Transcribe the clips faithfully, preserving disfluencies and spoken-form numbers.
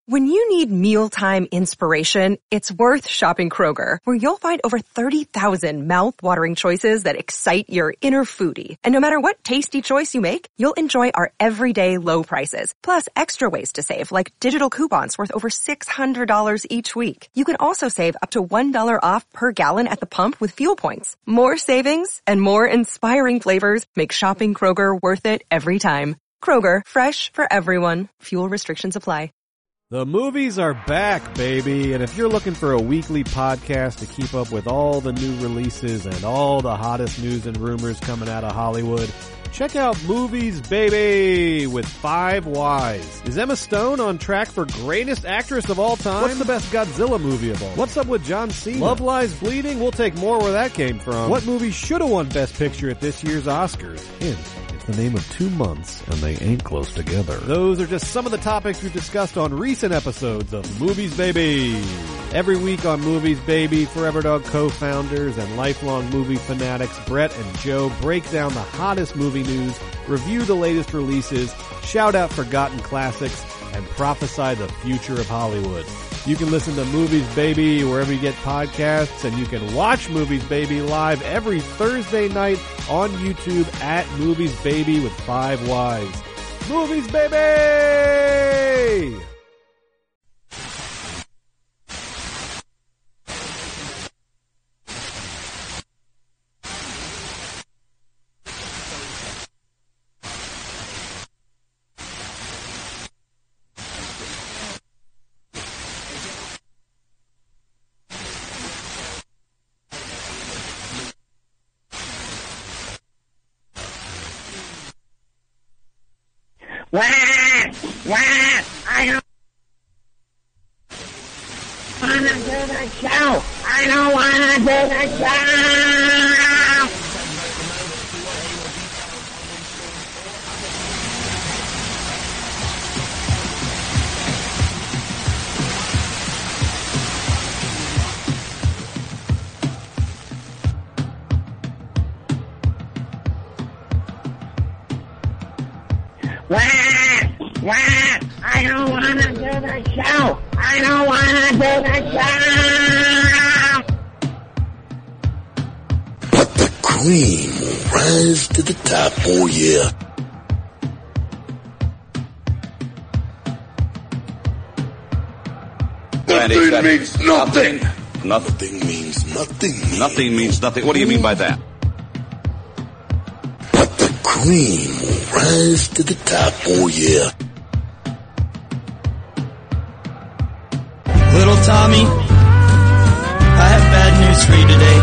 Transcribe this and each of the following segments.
When you need mealtime inspiration, it's worth shopping Kroger, where you'll find over thirty thousand mouth-watering choices that excite your inner foodie. And no matter what tasty choice you make, you'll enjoy our everyday low prices, plus extra ways to save, like digital coupons worth over six hundred dollars each week. You can also save up to one dollar off per gallon at the pump with fuel points. More savings and more inspiring flavors make shopping Kroger worth it every time. Kroger, fresh for everyone. Fuel restrictions apply. The movies are back, baby, and if you're looking for a weekly podcast to keep up with all the new releases and all the hottest news and rumors coming out of Hollywood, check out Movies Baby with Five Whys. Is Emma Stone on track for greatest actress of all time? What's the best Godzilla movie of all? What's up with John Cena? Love Lies Bleeding? We'll take more where that came from. What movie should have won Best Picture at this year's Oscars? Hint. The name of two months, and they ain't close together. Those are just some of the topics we've discussed on recent episodes of Movies Baby. Every week on Movies Baby, Forever Dog co-founders and lifelong movie fanatics Brett and Joe break down the hottest movie news, review the latest releases, shout out forgotten classics, and prophesy the future of Hollywood. You can listen to Movies Baby wherever you get podcasts, and you can watch Movies Baby live every Thursday night on YouTube at Movies Baby with Five Whys. Movies Baby! Wah! Wah! I don't wanna do the show! I don't wanna do the show! Wah! Wah! I don't wanna do the show! I don't wanna do the show! But the cream will rise to the top, oh yeah. Nothing means nothing. Nothing. Nothing means nothing. Nothing means nothing. What do you mean by that? But the cream will rise to the top, oh yeah. Little Tommy, I have bad news for you today.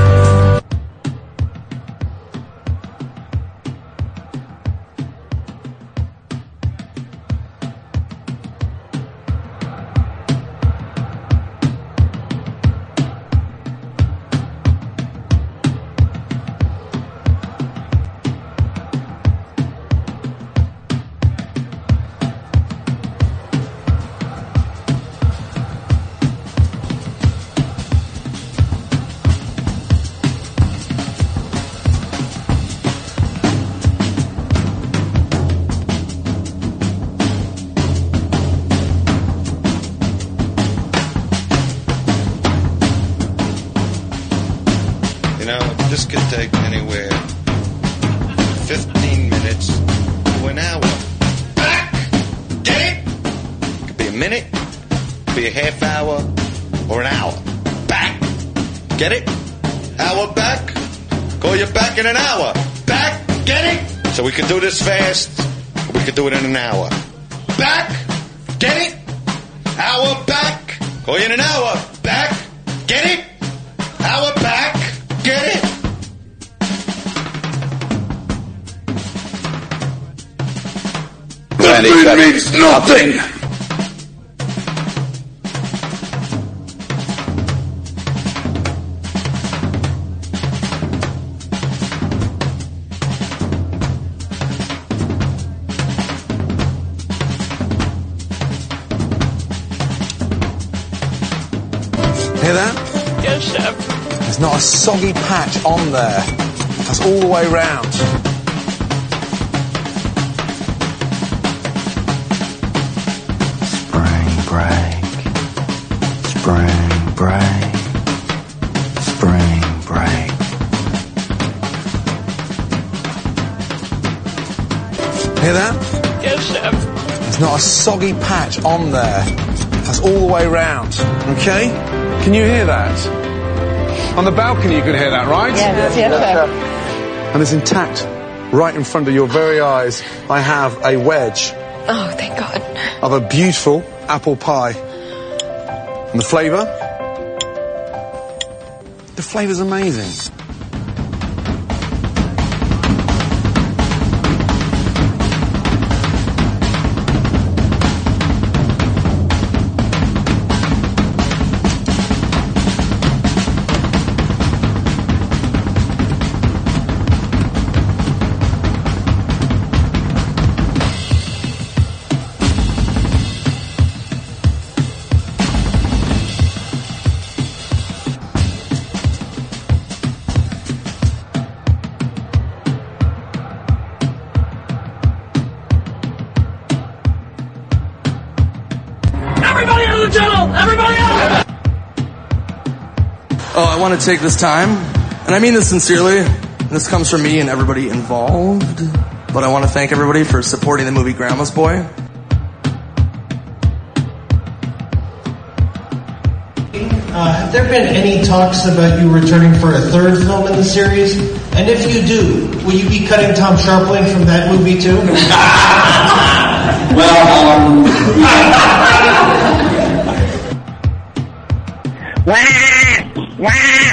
This could take anywhere fifteen minutes to an hour. Back! Get it? It could be a minute, it could be a half hour, or an hour. Back! Get it? Hour back? Call you back in an hour. Back! Get it? So we could do this fast, or we could do it in an hour. Back! Get it? Hour back? Call you in an hour. Back! Get it? Hour back? Get it? Nothing means nothing. Hear that? Yes, Chef. There's not a soggy patch on there. That's all the way round. break. Spring break. Spring break. Hear that? Yes, Chef. There's not a soggy patch on there. That's all the way round. Okay? Can you hear that? On the balcony you can hear that, right? Yes, yes, Chef. And it's intact. Right in front of your very eyes, I have a wedge. Oh, thank God. Of a beautiful apple pie. And the flavour? The flavour's amazing. Oh, I want to take this time, and I mean this sincerely, and this comes from me and everybody involved, but I want to thank everybody for supporting the movie Grandma's Boy. Uh, have there been any talks about you returning for a third film in the series? And if you do, will you be cutting Tom Sharpling from that movie too? Well, um... Wah! Wah!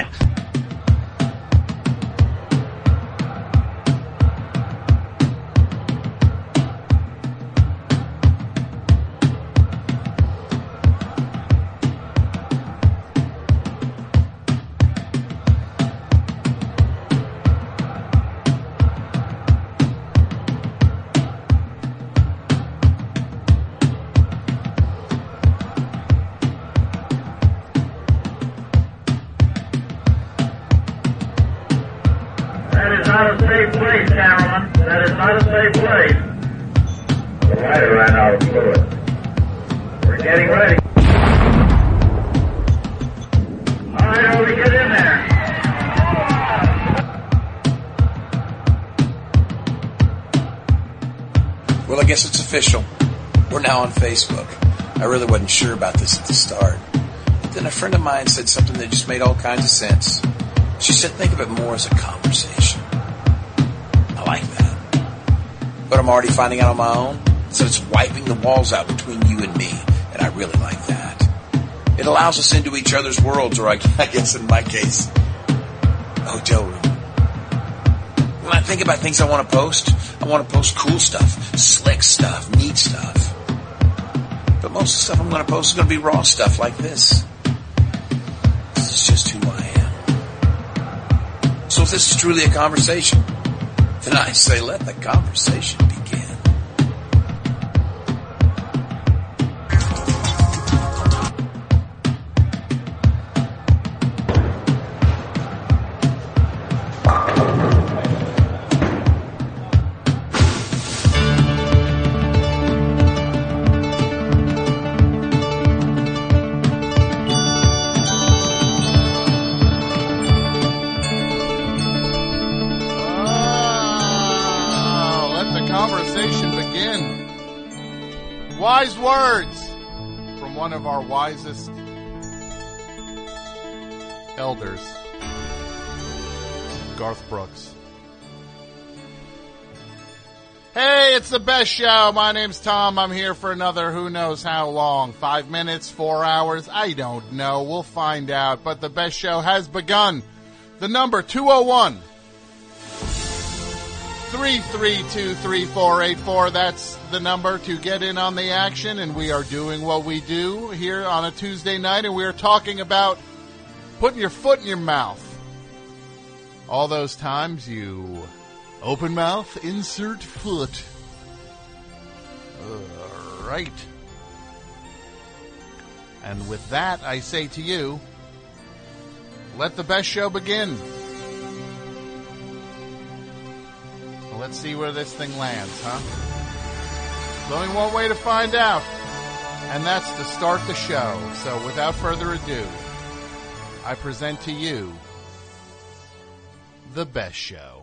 That is not a safe place, Cameron. That is not a safe place. The lighter ran out of fluid. We're getting ready. All right, Obi, get in there. Well, I guess it's official. We're now on Facebook. I really wasn't sure about this at the start. But then a friend of mine said something that just made all kinds of sense. She said, think of it more as a conversation. I like that. But I'm already finding out on my own. So it's wiping the walls out between you and me. And I really like that. It allows us into each other's worlds, or I, I guess in my case, a hotel room. When I think about things I want to post, I want to post cool stuff, slick stuff, neat stuff. But most of the stuff I'm going to post is going to be raw stuff like this. This is just who I am. So if this is truly a conversation, then I say let the conversation begin. Wise words from one of our wisest elders, Garth Brooks. Hey, it's the best show. My name's Tom. I'm here for another who knows how long. Five minutes, four hours, I don't know. We'll find out. But the best show has begun. The number two oh one, three three two, three four eight four. That's the number to get in on the action, and we are doing what we do here on a Tuesday night, and we are talking about putting your foot in your mouth. All those times you open mouth, insert foot. All right. And with that, I say to you, let the best show begin. Let's see where this thing lands, huh? There's only one way to find out. And that's to start the show. So without further ado, I present to you the best show.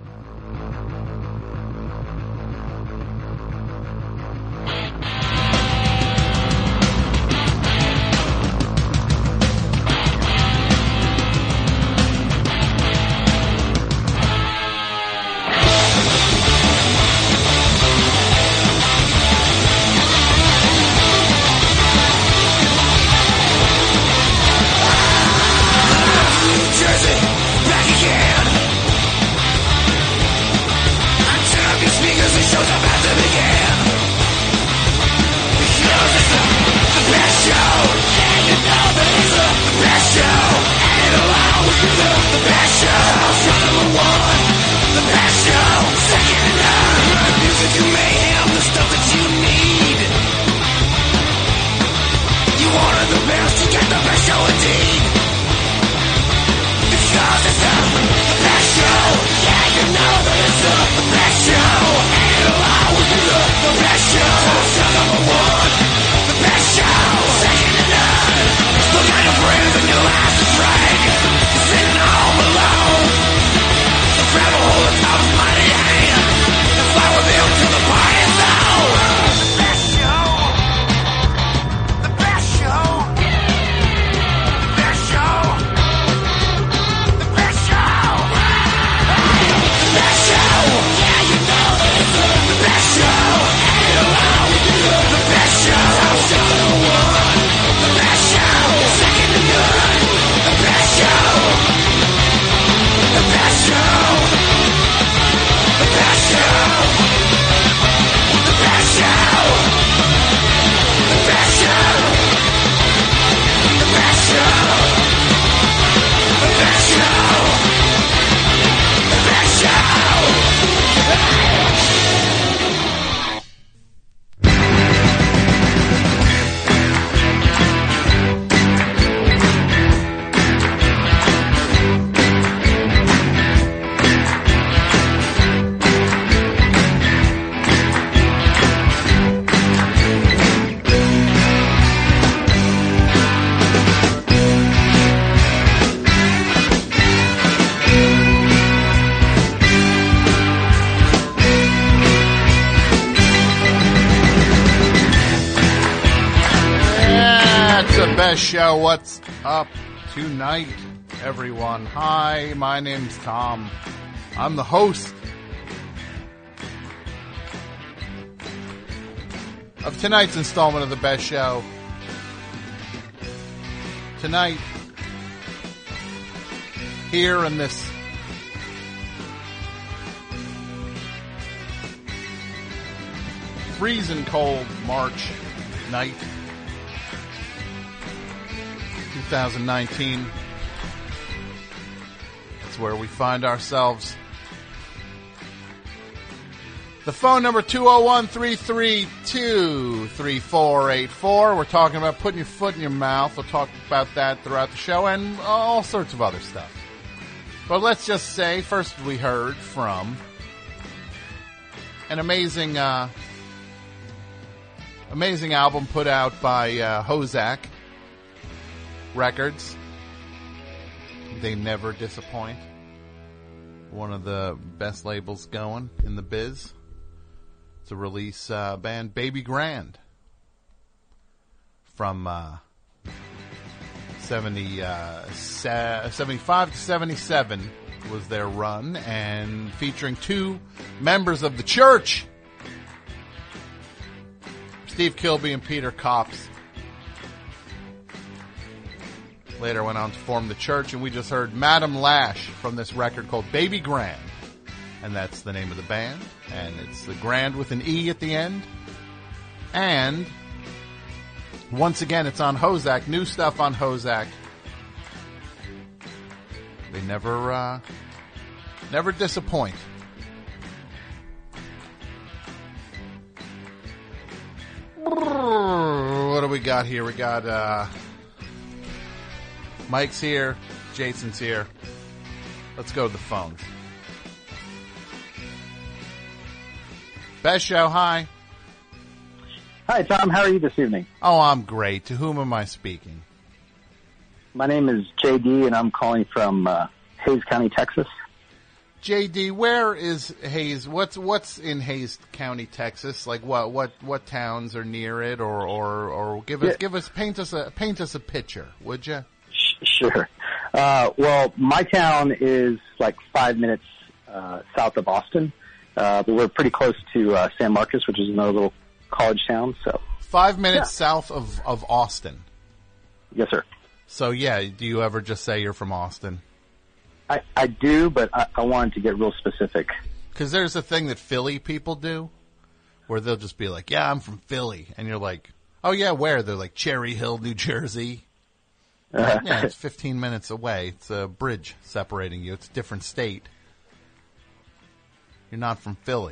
Show. What's up tonight, everyone? Hi, my name's Tom. I'm the host of tonight's installment of The Best Show. Tonight, here in this freezing cold March night, twenty nineteen. That's where we find ourselves. The phone number two oh one, three three two, three four eight four. We're talking about putting your foot in your mouth. We'll talk about that throughout the show and all sorts of other stuff. But let's just say, first we heard from an amazing, uh, amazing album put out by uh, Hozak Records. They never disappoint. One of the best labels going in the biz. It's a release uh, band, Baby Grand, from uh, seventy, uh, seventy-five to seventy-seven was their run, and featuring two members of the Church, Steve Kilbey and Peter Kops. Later went on to form the Church, and we just heard Madam Lash from this record called Baby Grand. And that's the name of the band. And it's the Grand with an E at the end. And once again, it's on Hozak. New stuff on Hozak. They never, uh, never disappoint. What do we got here? We got, uh, Mike's here. Jason's here. Let's go to the phones. Best Show, hi. Hi, Tom. How are you this evening? Oh, I'm great. To whom am I speaking? My name is J D, and I'm calling from uh, Hays County, Texas. J D, where is Hays? What's what's in Hays County, Texas? Like what what what towns are near it, or or, or give us Yeah. give us paint us a paint us a picture, would you? Sure. Uh, well, my town is like five minutes uh, south of Austin, uh, but we're pretty close to uh, San Marcos, which is another little college town. So Five minutes Yeah. south of of Austin. Yes, sir. So yeah, do you ever just say you're from Austin? I, I do, but I, I wanted to get real specific. Because there's a thing that Philly people do, where they'll just be like, "Yeah, I'm from Philly," and you're like, "Oh yeah, where?" They're like, "Cherry Hill, New Jersey." Uh, Yeah, it's fifteen minutes away. It's a bridge separating you. It's a different state. You're not from Philly.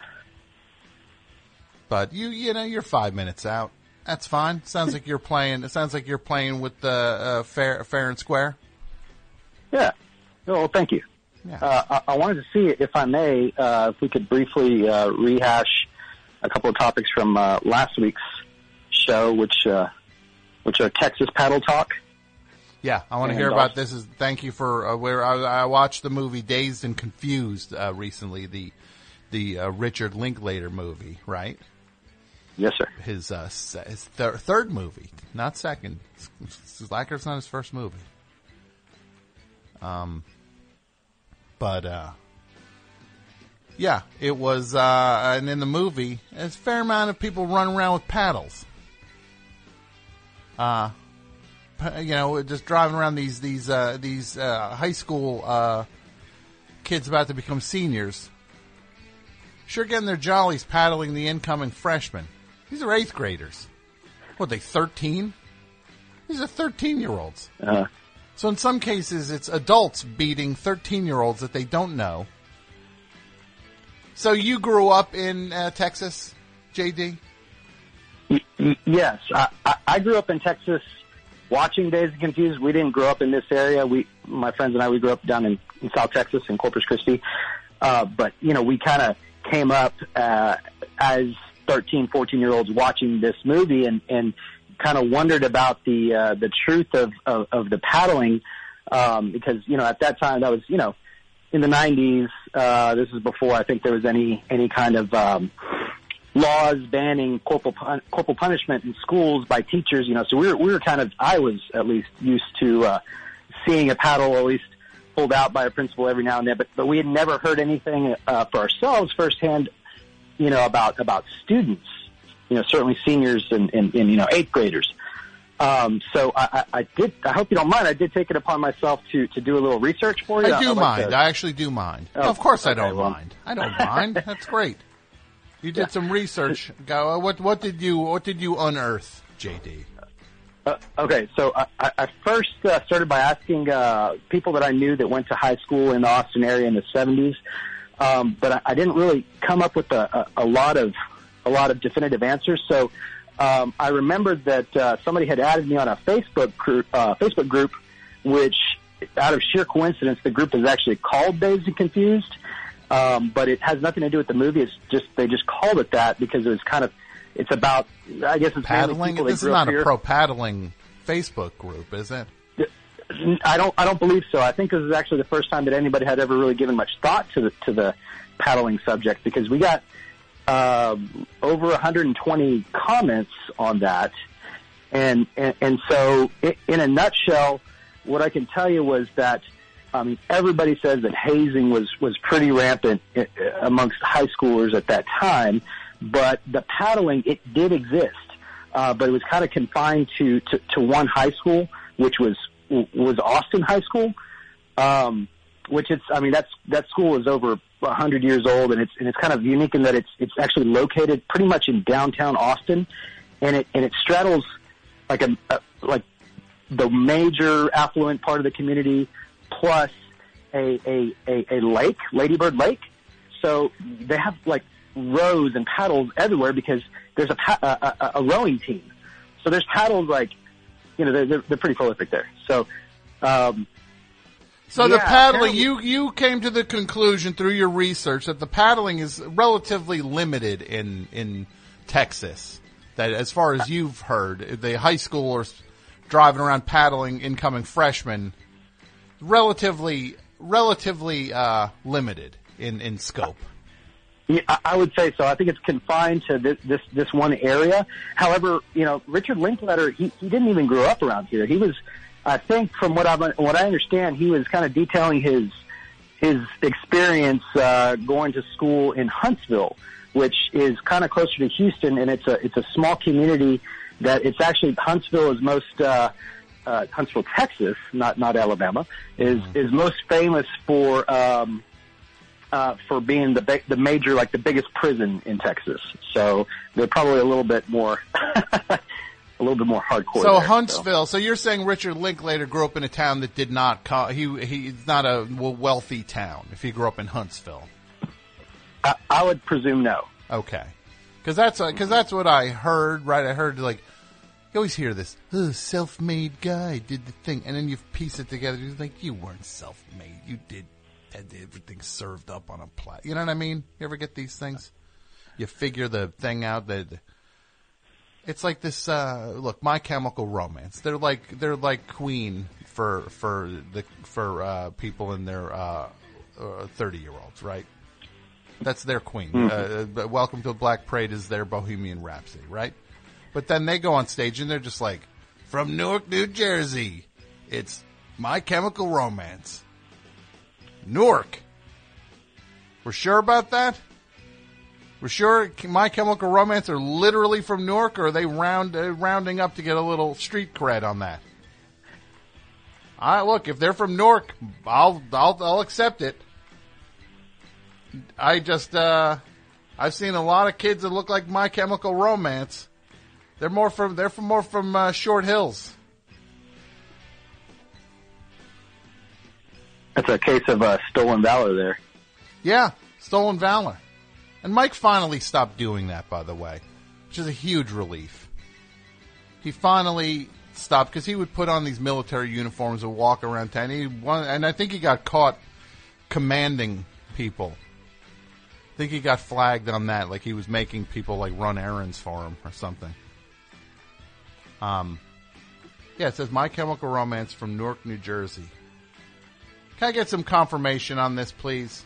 But you, you know, you're five minutes out. That's fine. Sounds like you're playing. It sounds like you're playing with the uh, fair, fair and square. Yeah. Well, thank you. Yeah. Uh, I, I wanted to see, if I may, uh, if we could briefly uh, rehash a couple of topics from uh, last week's show, which uh, which are Texas Paddle Talk. Yeah, I want to And hear also- about this. Is thank you for uh, where I, I watched the movie Dazed and Confused uh, recently. The the uh, Richard Linklater movie, right? Yes, sir. His uh, se- his thir- third movie, not second. Slacker's not his first movie. Um, but uh, yeah, it was. Uh, and in the movie, there's a fair amount of people running around with paddles. Uh, p- you know, just driving around these these uh, these uh, high school uh, kids about to become seniors. Sure, getting their jollies paddling the incoming freshmen. These are eighth graders. What, they thirteen? These are thirteen-year-olds. Uh, So in some cases, it's adults beating thirteen-year-olds that they don't know. So you grew up in uh, Texas, J D? y- y- yes, I, I, I grew up in Texas watching Dazed and Confused. We didn't grow up in this area. We, my friends and I, we grew up down in, in South Texas, in Corpus Christi. Uh, but, you know, we kind of came up uh, as thirteen, fourteen-year-olds watching this movie and, and kind of wondered about the uh, the truth of, of, of the paddling um, because, you know, at that time, that was, you know, in the nineties, uh, this was before I think there was any, any kind of um, laws banning corporal, pun- corporal punishment in schools by teachers, you know, so we were, we were kind of, I was at least used to uh, seeing a paddle at least pulled out by a principal every now and then, but, but we had never heard anything uh, for ourselves firsthand, you know, about, about students, you know, certainly seniors and, and, and you know, eighth graders. Um, so I, I, I did, I hope you don't mind, I did take it upon myself to, to do a little research for you. I do I'd like mind. to- I actually do mind. Oh, of course I okay, don't well. mind. I don't mind. That's great. You did some research. Go. uh, What what did you what did you unearth, J D? Uh, okay, so I, I I first uh, started by asking uh, people that I knew that went to high school in the Austin area in the seventies, um, but I, I didn't really come up with a, a, a lot of a lot of definitive answers. So um, I remembered that uh, somebody had added me on a Facebook group, uh, Facebook group, which, out of sheer coincidence, the group is actually called Dazed and Confused, um, but it has nothing to do with the movie. It's just they just called it that because it was kind of it's about I guess it's mainly Paddling. people that This is grew up not a here. pro paddling Facebook group, is it? I don't. I don't believe so. I think this is actually the first time that anybody had ever really given much thought to the to the paddling subject because we got um, over one hundred twenty comments on that, and and, and so i in a nutshell, what I can tell you was that I mean everybody says that hazing was was pretty rampant i- amongst high schoolers at that time, but the paddling it did exist, uh, but it was kind of confined to, to to one high school, which was was Austin High School, um, which it's, I mean, that's, that school is over a hundred years old and it's, and it's kind of unique in that it's, it's actually located pretty much in downtown Austin and it, and it straddles like a, a like the major affluent part of the community plus a, a, a, a lake, Lady Bird Lake. So they have like rows and paddles everywhere because there's a, pa- a, a, a rowing team. So there's paddles like, you know, they're, they're, they're pretty prolific there. So, um, So the yeah, paddling, apparently- you you came to the conclusion through your research that the paddling is relatively limited in in Texas. that, as far as you've heard, the high schoolers driving around paddling incoming freshmen, relatively relatively uh, limited in, in scope. Yeah, I would say so. I think it's confined to this, this, this one area. However, you know, Richard Linklater, he, he didn't even grow up around here. He was, I think, from what I what I understand, he was kind of detailing his his experience uh, going to school in Huntsville, which is kind of closer to Houston, and it's a it's a small community that it's actually Huntsville is most uh, uh, Huntsville, Texas, not not Alabama, is mm-hmm. is most famous for. Um, Uh, for being the ba- the major, like the biggest prison in Texas, so they're probably a little bit more, a little bit more hardcore. So there, Huntsville. So. so you're saying Richard Linklater grew up in a town that did not. Co- he he's not a wealthy town. If he grew up in Huntsville, I, I would presume no. Okay, because that's because that's what I heard. Right, I heard like you always hear this. Oh, self-made guy did the thing, and then you piece it together. You think you weren't self-made. You did. Had everything served up on a plate. You know what I mean? You ever get these things? You figure the thing out that it's like this. Uh, look, My Chemical Romance. They're like they're like Queen for for the for uh, people in their uh, uh, thirty year olds, right? That's their Queen. Mm-hmm. Uh, Welcome to Black Parade is their Bohemian Rhapsody, right? But then they go on stage and they're just like, from Newark, New Jersey, it's My Chemical Romance. Newark. We're sure about that? We're sure My Chemical Romance are literally from Newark, or are they round uh, rounding up to get a little street cred on that? I look, if they're from Newark, I'll I'll I'll accept it. I just uh, I've seen a lot of kids that look like My Chemical Romance. They're more from they're from more from uh, Short Hills. That's a case of uh, stolen valor there. Yeah, stolen valor. And Mike finally stopped doing that, by the way, which is a huge relief. He finally stopped because he would put on these military uniforms and walk around town. He won, and I think he got caught commanding people. I think he got flagged on that, like he was making people like run errands for him or something. Um, yeah, it says My Chemical Romance from Newark, New Jersey. Can I get some confirmation on this, please?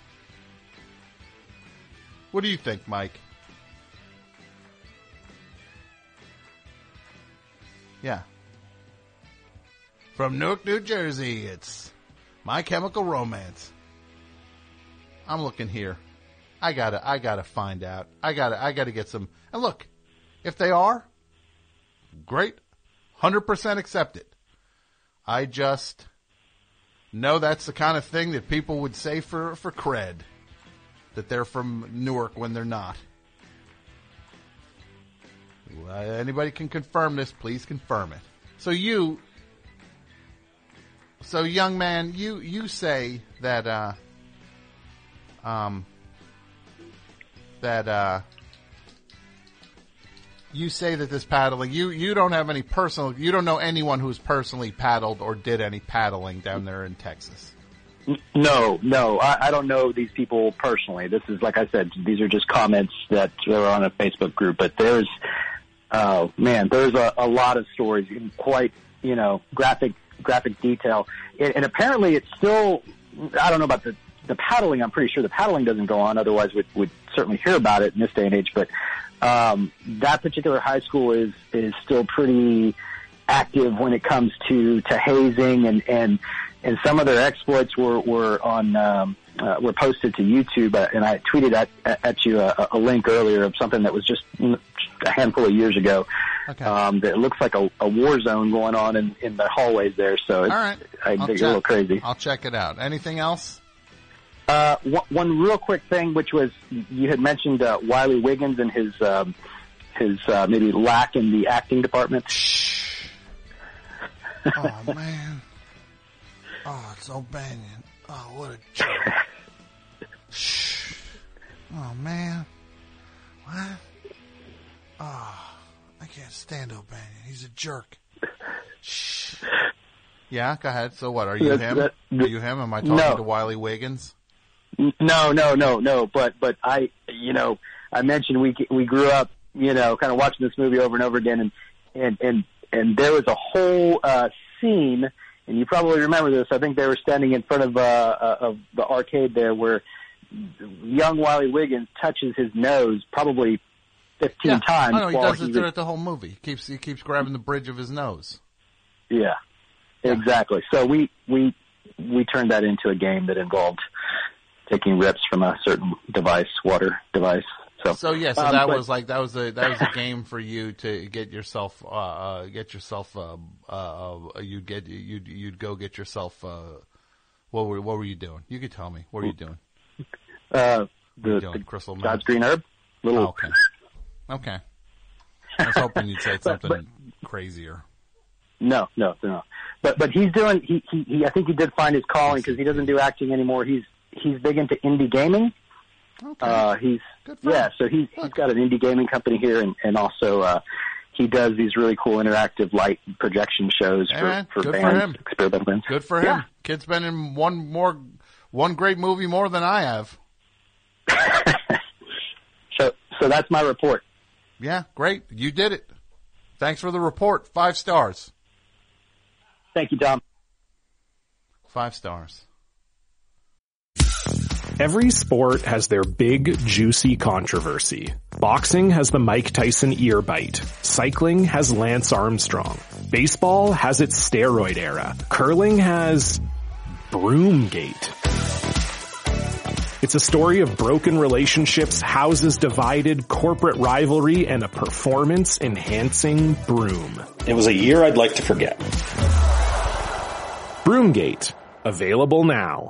What do you think, Mike? Yeah. From Newark, New Jersey, it's My Chemical Romance. I'm looking here. I gotta, I gotta find out. I gotta, I gotta get some. And look, if they are, great, one hundred percent accept it. I just know that's the kind of thing that people would say for, for cred, that they're from Newark when they're not. Uh, anybody can confirm this, please confirm it. So you, so young man, you, you say that, uh, um, that, uh, you say that this paddling, you, you don't have any personal, you don't know anyone who's personally paddled or did any paddling down there in Texas. No, no, I, I don't know these people personally. This is, like I said, these are just comments that are on a Facebook group, but there's, uh, man, there's a, a lot of stories in quite, you know, graphic, graphic detail. And, and apparently it's still, I don't know about the, the paddling. I'm pretty sure the paddling doesn't go on. Otherwise we'd, we'd certainly hear about it in this day and age. But, um, that particular high school is, is still pretty active when it comes to, to hazing, and, and, and some of their exploits were, were on, um, uh, were posted to YouTube. Uh, and I tweeted at, at you a, a link earlier of something that was just a handful of years ago. Okay. Um, that looks like a, a war zone going on in, in the hallways there. So it's, all right. I I'll think it's check, a little crazy. I'll check it out. Anything else? Uh, one, one real quick thing, which was you had mentioned uh, Wiley Wiggins and his um, his uh, maybe lack in the acting department. Oh man! Oh, it's O'Banion. Oh, what a jerk! Shh. Oh man! What? Oh, I can't stand O'Banion. He's a jerk. Shh. Yeah, go ahead. So what? Are you That- him? that- Are you him? Am I talking No. to Wiley Wiggins? No, no, no, no. But but I, you know, I mentioned we we grew up you know, kind of watching this movie over and over again, and and and, and there was a whole uh, scene, and you probably remember this. I think they were standing in front of uh, uh, of the arcade there, where young Wiley Wiggins touches his nose probably fifteen yeah. times. I know, he while does it throughout the whole movie. He keeps he keeps grabbing the bridge of his nose. Yeah, exactly. So we we we turned that into a game that involved taking rips from a certain device, water device. So, so yeah, so um, that but, was like that was a that was a game for you to get yourself uh, uh get yourself uh, uh you'd get you'd you'd go get yourself uh what were what were you doing? You could tell me. What were you doing? Uh, the, doing? the Crystal God's Green Herb. Little. Oh, okay. Okay. I was hoping you'd say something but, but, crazier. No, no, no. But but he's doing. He he, he I think he did find his calling because he doesn't do acting anymore. He's he's big into indie gaming. Okay. Uh, he's yeah. So he's he's got an indie gaming company here, and and also uh, he does these really cool interactive light projection shows hey, for man, for good bands, for him. experimental bands. Good for him. Yeah. Kid's been in one more one great movie more than I have. so so that's my report. Yeah, great. You did it. Thanks for the report. Five stars. Thank you, Tom. Five stars. Every sport has their big, juicy controversy. Boxing has the Mike Tyson ear bite. Cycling has Lance Armstrong. Baseball has its steroid era. Curling has Broomgate. It's a story of broken relationships, houses divided, corporate rivalry, and a performance-enhancing broom. It was a year I'd like to forget. Broomgate. Available now.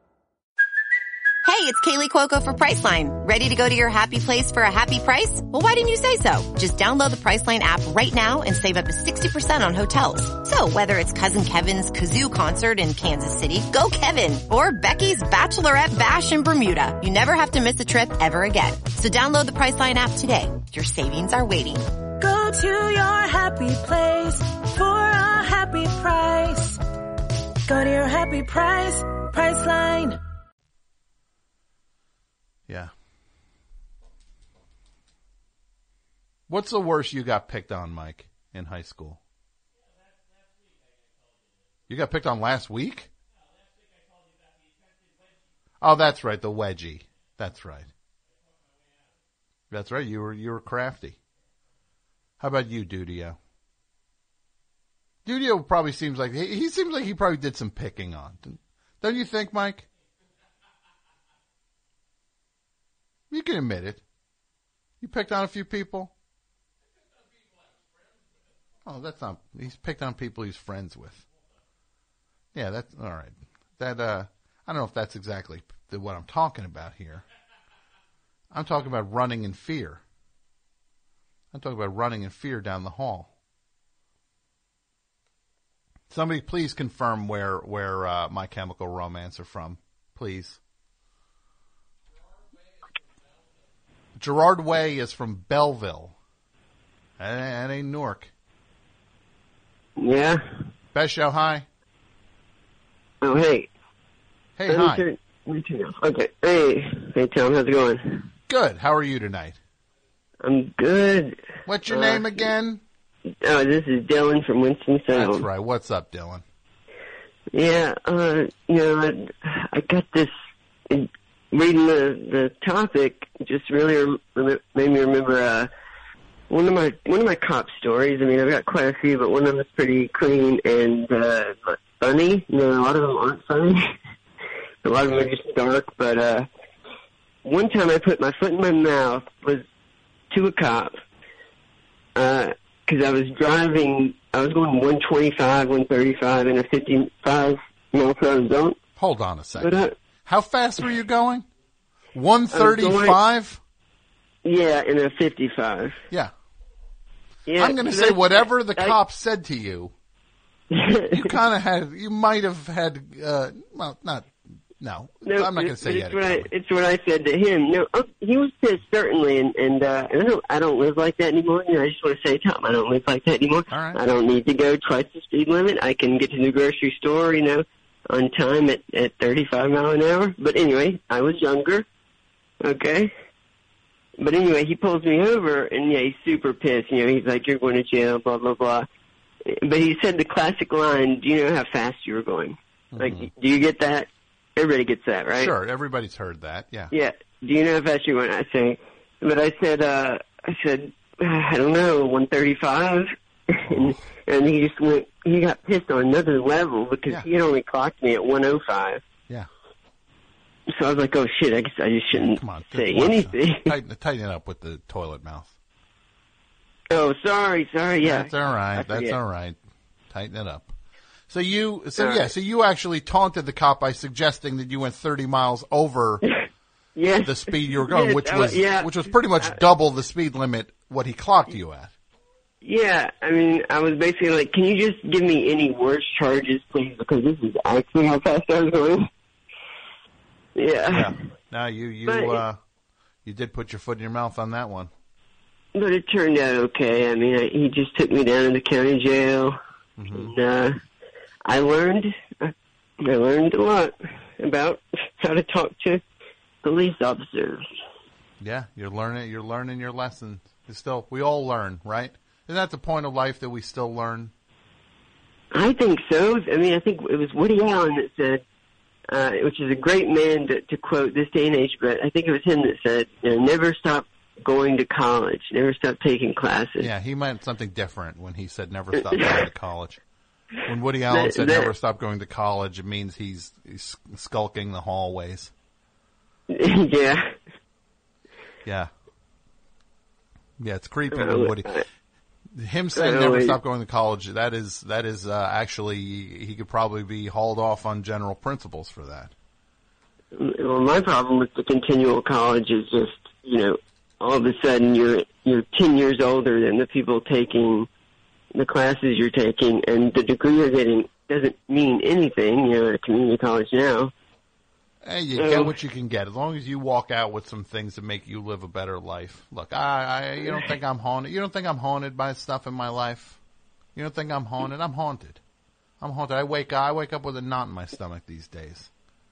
Hey, it's Kaylee Cuoco for Priceline. Ready to go to your happy place for a happy price? Well, why didn't you say so? Just download the Priceline app right now and save up to sixty percent on hotels. So whether it's Cousin Kevin's Kazoo Concert in Kansas City, go Kevin, or Becky's Bachelorette Bash in Bermuda, you never have to miss a trip ever again. So download the Priceline app today. Your savings are waiting. Go to your happy place for a happy price. Go to your happy price, Priceline. Yeah. What's the worst you got picked on, Mike, in high school? You got picked on last week? Oh, that's right, the wedgie. That's right. That's right, you were you were crafty. How about you, Dudio? Dudio probably seems like, he, he seems like he probably did some picking on. Don't you think, Mike? You can admit it. You picked on a few people? Oh, that's not, he's picked on people he's friends with. Yeah, that's, all right. That, uh, I don't know if that's exactly what I'm talking about here. I'm talking about running in fear. I'm talking about running in fear down the hall. Somebody please confirm where, where, uh, My Chemical Romance are from. Please. Gerard Way is from Belleville. That ain't Newark. Yeah. Best show, hi. Oh, hey. Hey, hi. Turn, let me turn off. Okay. Hey. Hey, Tom. How's it going? Good. How are you tonight? I'm good. What's your uh, name again? Oh, this is Dylan from Winston-Salem. That's right. What's up, Dylan? Yeah, uh, you know, I, I got this, in reading the, the topic just really rem- made me remember, uh, one of my, one of my cop stories. I mean, I've got quite a few, but one of them is pretty clean and, uh, funny. You know, a lot of them aren't funny. A lot of them are just dark, but, uh, one time I put my foot in my mouth was to a cop, uh, cause I was driving, I was going one twenty-five, one thirty-five in a fifty-five mile per hour zone. Hold on a second. But, uh, How fast were you going? one thirty-five? Yeah, in a fifty-five. Yeah. Yeah, I'm going to say whatever the I, cop said to you, you kind of had, you might have had, uh, well, not, no, no I'm not going to say it's yet. What I, it's what I said to him. No, oh, he was pissed, certainly, and, and, uh, and I don't, I don't live like that anymore. You know, I just want to say, Tom, I don't live like that anymore. All right. I don't need to go twice the speed limit. I can get to the grocery store, you know, on time at, at thirty-five mile an hour. But anyway, I was younger. Okay. but anyway, he pulls me over, and yeah, he's super pissed. You know, he's like, "You're going to jail," blah blah blah. But he said the classic line, "Do you know how fast you were going?" Mm-hmm. Like, do you get that? Everybody gets that, right? Sure, everybody's heard that. Yeah. Yeah. Do you know how fast you went? I say, but I said, uh, I said, I don't know, one thirty-five. and, and he just went, he got pissed on another level because yeah. he had only clocked me at one oh five. Yeah. So I was like, oh shit, I guess I just shouldn't Come on, say anything. Tighten, tighten it up with the toilet mouth. Oh, sorry, sorry, yeah. That's all right. That's all right. Tighten it up. So you, so yeah, so you actually taunted the cop by suggesting that you went thirty miles over yes. the speed you were going, yes, which was, was yeah. which was pretty much double the speed limit what he clocked you at. Yeah, I mean, I was basically like, can you just give me any worse charges, please, because this is actually how fast I was going. Yeah. Yeah. Now you you but, uh, you did put your foot in your mouth on that one. But it turned out okay. I mean, I, he just took me down to the county jail, mm-hmm. and uh, I learned I learned a lot about how to talk to police officers. Yeah, you're learning. You're learning your lessons. It's still, we all learn, right? Isn't that the point of life, that we still learn? I think so. I mean, I think it was Woody Allen that said, uh, which is a great man to, to quote this day and age, but I think it was him that said, you know, never stop going to college, never stop taking classes. Yeah, he meant something different when he said never stop going to college. When Woody Allen that, said that, never stop going to college, it means he's, he's skulking the hallways. Yeah. Yeah. Yeah, it's creepy uh, when Woody... I, Him saying uh, never wait. stop going to college, that is, that is, uh, actually, he could probably be hauled off on general principles for that. Well, my problem with the continual college is just, you know, all of a sudden you're, you're ten years older than the people taking the classes you're taking, and the degree you're getting doesn't mean anything, you know, at community college now. Hey, you so, get what you can get, as long as you walk out with some things that make you live a better life. Look, I, I, you don't think I'm haunted? You don't think I'm haunted by stuff in my life? You don't think I'm haunted? I'm haunted. I'm haunted. I wake up, I wake up with a knot in my stomach these days.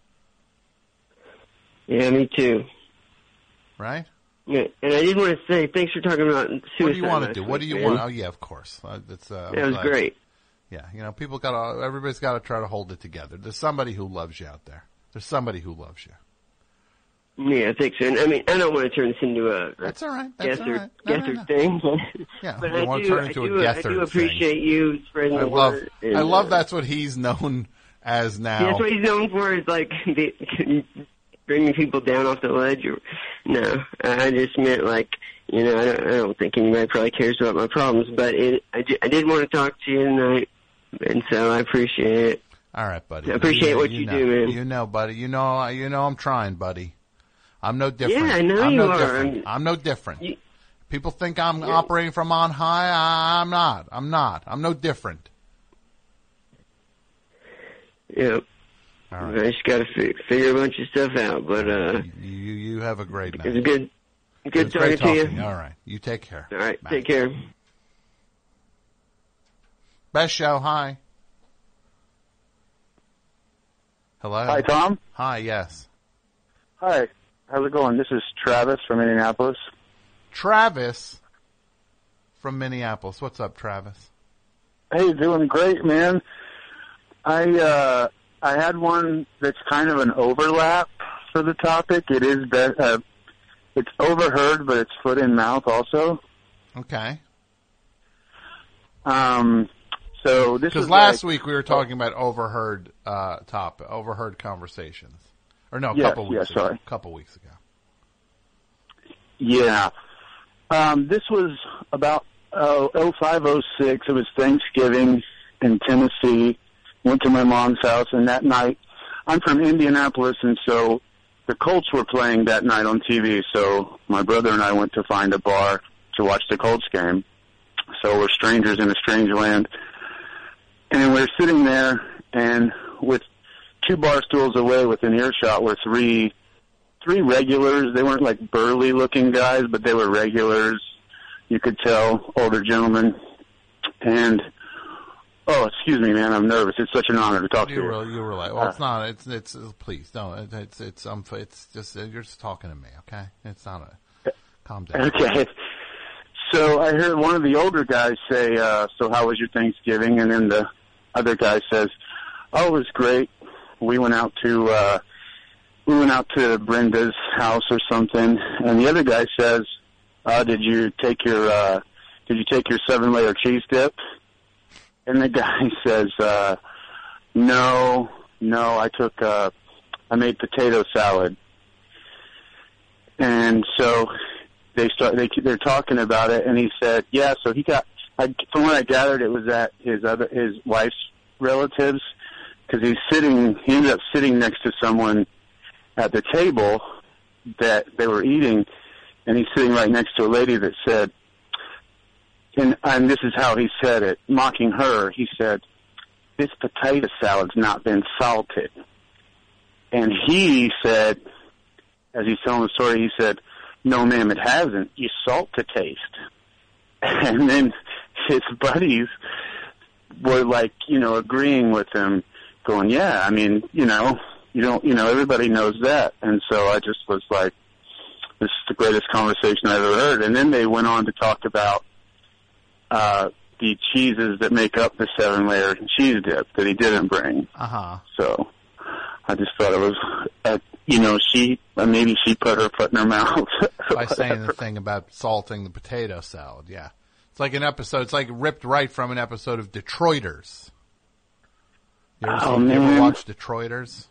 Yeah, me too. Right? Yeah, and I did want to say, thanks for talking about suicide. What do you want to do? Week, What do you man. want? Oh, yeah, of course. Uh, that's, uh, that was glad. great. Yeah, you know, people got to, everybody's got to try to hold it together. There's somebody who loves you out there. There's somebody who loves you. Yeah, I think so. And I mean, I don't want to turn this into a that's all right. That's guesser, all right. No, guesser no, no. thing. But, yeah, but we I want do, to turn it into I do, a guesser I do appreciate thing. you spreading I the love, word. I And, love uh, that's what he's known as now. Yeah, that's what he's known for, is like the, bringing people down off the ledge. Or, no, I just meant like, you know, I don't, I don't think anybody probably cares about my problems, but it, I, I did want to talk to you tonight, and so I appreciate it. All right, buddy. I appreciate you, what you you know, do, man. You know, buddy. You know, you know, I'm trying, buddy. I'm no different. Yeah, I know I'm you no are. Different. I'm, I'm no different. You, People think I'm yeah. operating from on high. I, I'm not. I'm not. I'm no different. Yeah. All right. I just got to fi- figure a bunch of stuff out, but uh, you you have a great night. It's good. Good talking, talking to talking you. All right. You take care. All right. Bye. Take care. Best show. Hi. Hello. Hi, Tom. Hi. Yes. Hi. How's it going? This is Travis from Indianapolis. Travis from Minneapolis. What's up, Travis? Hey, doing great, man. I uh, I had one that's kind of an overlap for the topic. It is be- uh, it's overheard, but it's foot in mouth also. Okay. Um. So this because is last like, week we were talking about overheard uh, top overheard conversations, or no, a yes, couple weeks yes, ago. sorry. A couple weeks ago. Yeah. Um, this was about oh, oh five, oh six. It was Thanksgiving in Tennessee. Went to my mom's house, and that night, I'm from Indianapolis, and so the Colts were playing that night on T V. So my brother and I went to find a bar to watch the Colts game. So we're strangers in a strange land. And we're sitting there, and with two bar stools away within earshot were three three regulars. They weren't like burly-looking guys, but they were regulars. You could tell, older gentlemen. And, oh, excuse me, man, I'm nervous. It's such an honor to talk You to you. were you were like, well, it's not. It's it's. Please don't. It's it's um. It's just you're just talking to me, okay? It's not a. Calm down. Okay. So I heard one of the older guys say, uh, so how was your Thanksgiving? And then the other guy says, oh, it was great. We went out to, uh, we went out to Brenda's house or something. And the other guy says, uh, did you take your, uh, did you take your seven layer cheese dip? And the guy says, uh, no, no, I took, uh, I made potato salad. And so they start, they, they're talking about it, and he said, yeah, so he got, I, from what I gathered, it was at his other, his wife's relatives, because he's sitting, he ended up sitting next to someone at the table that they were eating, and he's sitting right next to a lady that said, and, and this is how he said it, mocking her, he said, this potato salad's not been salted. And he said, as he's telling the story, he said, no, ma'am, it hasn't. You salt to taste. And then his buddies were like, you know, agreeing with him, going, yeah, I mean, you know, you don't, you know, everybody knows that. And so I just was like, this is the greatest conversation I've ever heard. And then they went on to talk about uh, the cheeses that make up the seven-layer cheese dip that he didn't bring. Uh-huh. So I just thought it was, uh, you know, she, uh, maybe she put her foot in her mouth. By saying the thing about salting the potato salad, yeah. It's like an episode, it's like ripped right from an episode of Detroiters. You ever, Oh, seen, you ever man. watch Detroiters?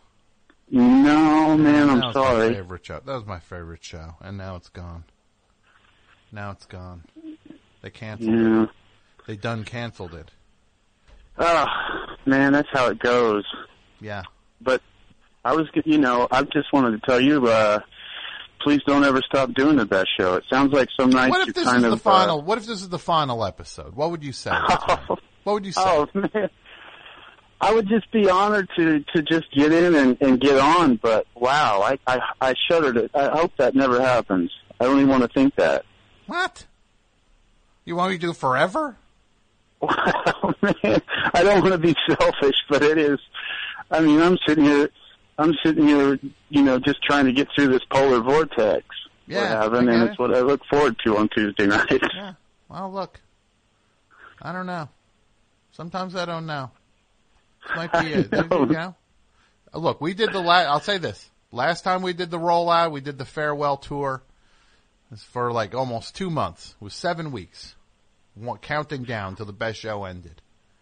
No, man, I'm That was sorry. My favorite show. That was my favorite show, and now it's gone. Now it's gone. They canceled Yeah. it. They done canceled it. Oh, man, that's how it goes. Yeah. But I was, you know, I just wanted to tell you, uh, please don't ever stop doing the best show. It sounds like some nights What if you this kind is of, the final? Uh, What if this is the final episode? What would you say? Oh, what would you say? Oh, man. I would just be honored to, to just get in and, and get on, but wow, I, I, I shuddered. I hope that never happens. I don't even want to think that. What? You want me to do it forever? Wow, man. I don't want to be selfish, but it is. I mean, I'm sitting here, I'm sitting here, you know, just trying to get through this polar vortex Yeah, we're having, I and get it's it. what I look forward to on Tuesday nights. Yeah. Well, look. I don't know. Sometimes I don't know. This might be it. I know. You know? Look, we did the last, I'll say this. Last time we did the rollout, we did the farewell tour. It was for like almost two months. It was seven weeks. One- Counting down till the best show ended.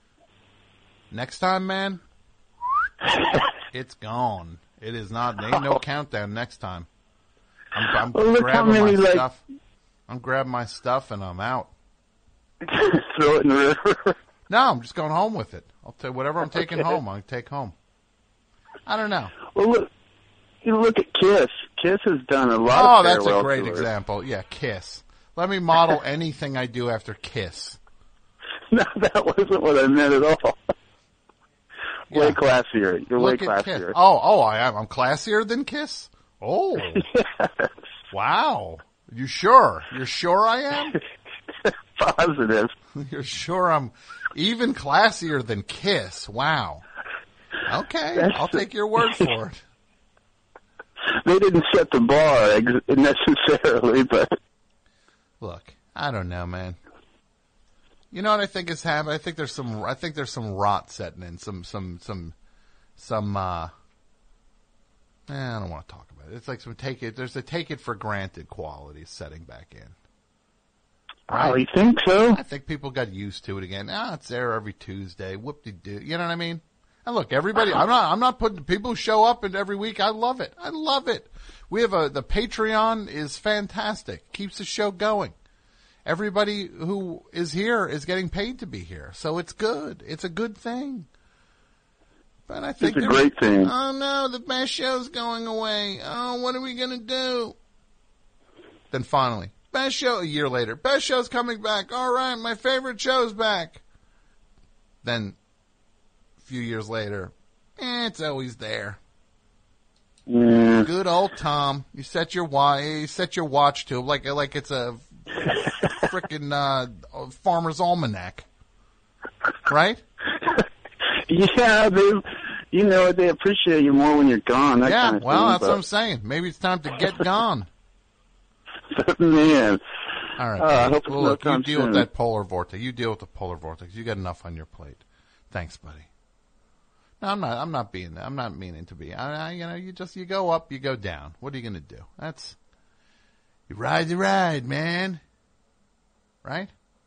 Next time, man, it's gone. It is not, there ain't no countdown next time. I'm, I'm Well, look how grabbing my many, like- stuff. I'm grabbing my stuff and I'm out. Throw it in the river. No, I'm just going home with it. I'll take whatever I'm taking Okay. home. I'll take home. I don't know. Well, look, you look at Kiss. Kiss has done a lot Oh, of that's a farewell great tours. example. Yeah, Kiss. Let me model anything I do after Kiss. No, that wasn't what I meant at all. Way classier. You're Look way at Kiss. classier. Oh, oh, I am. I'm classier than Kiss? Oh. Wow. You sure? You're sure I am? Positive. You're sure I'm even classier than Kiss? Wow. Okay, That's I'll the- take your word for it. They didn't set the bar ex- necessarily, but Look, I don't know, man. You know what I think is happening? I think there's some. I think there's some rot setting in. Some, some, some, some. uh eh, I don't want to talk about it. It's like some take it. There's a take it for granted quality setting back in. Oh, you think so? I think people got used to it again. Ah, it's there every Tuesday. Whoop-de-doo. You know what I mean? And look, everybody, I'm not, I'm not putting people who show up and every week. I love it. I love it. We have a, the Patreon is fantastic. Keeps the show going. Everybody who is here is getting paid to be here. So it's good. It's a good thing. But I think It's a there's- great thing. Oh no, the best show's going away. Oh, what are we going to do? Then finally, best show a year later. Best show's coming back. All right, my favorite show's back. Then a few years later, eh, it's always there. Yeah. Good old Tom. You set your watch. You set your watch to it like like it's a frickin' uh, Farmer's Almanac, right? Yeah, they, you know, they appreciate you more when you're gone. That yeah. kind of well, thing, that's but what I'm saying. Maybe it's time to get gone. Man. All right. Uh, I hope it's well, no look, you time deal soon. with that polar vortex. You deal with the polar vortex. You got enough on your plate. Thanks, buddy. No, I'm not. I'm not being. I'm not meaning to be. I, I, you know, you just you go up, you go down. What are you going to do? That's you ride the ride, man. Right?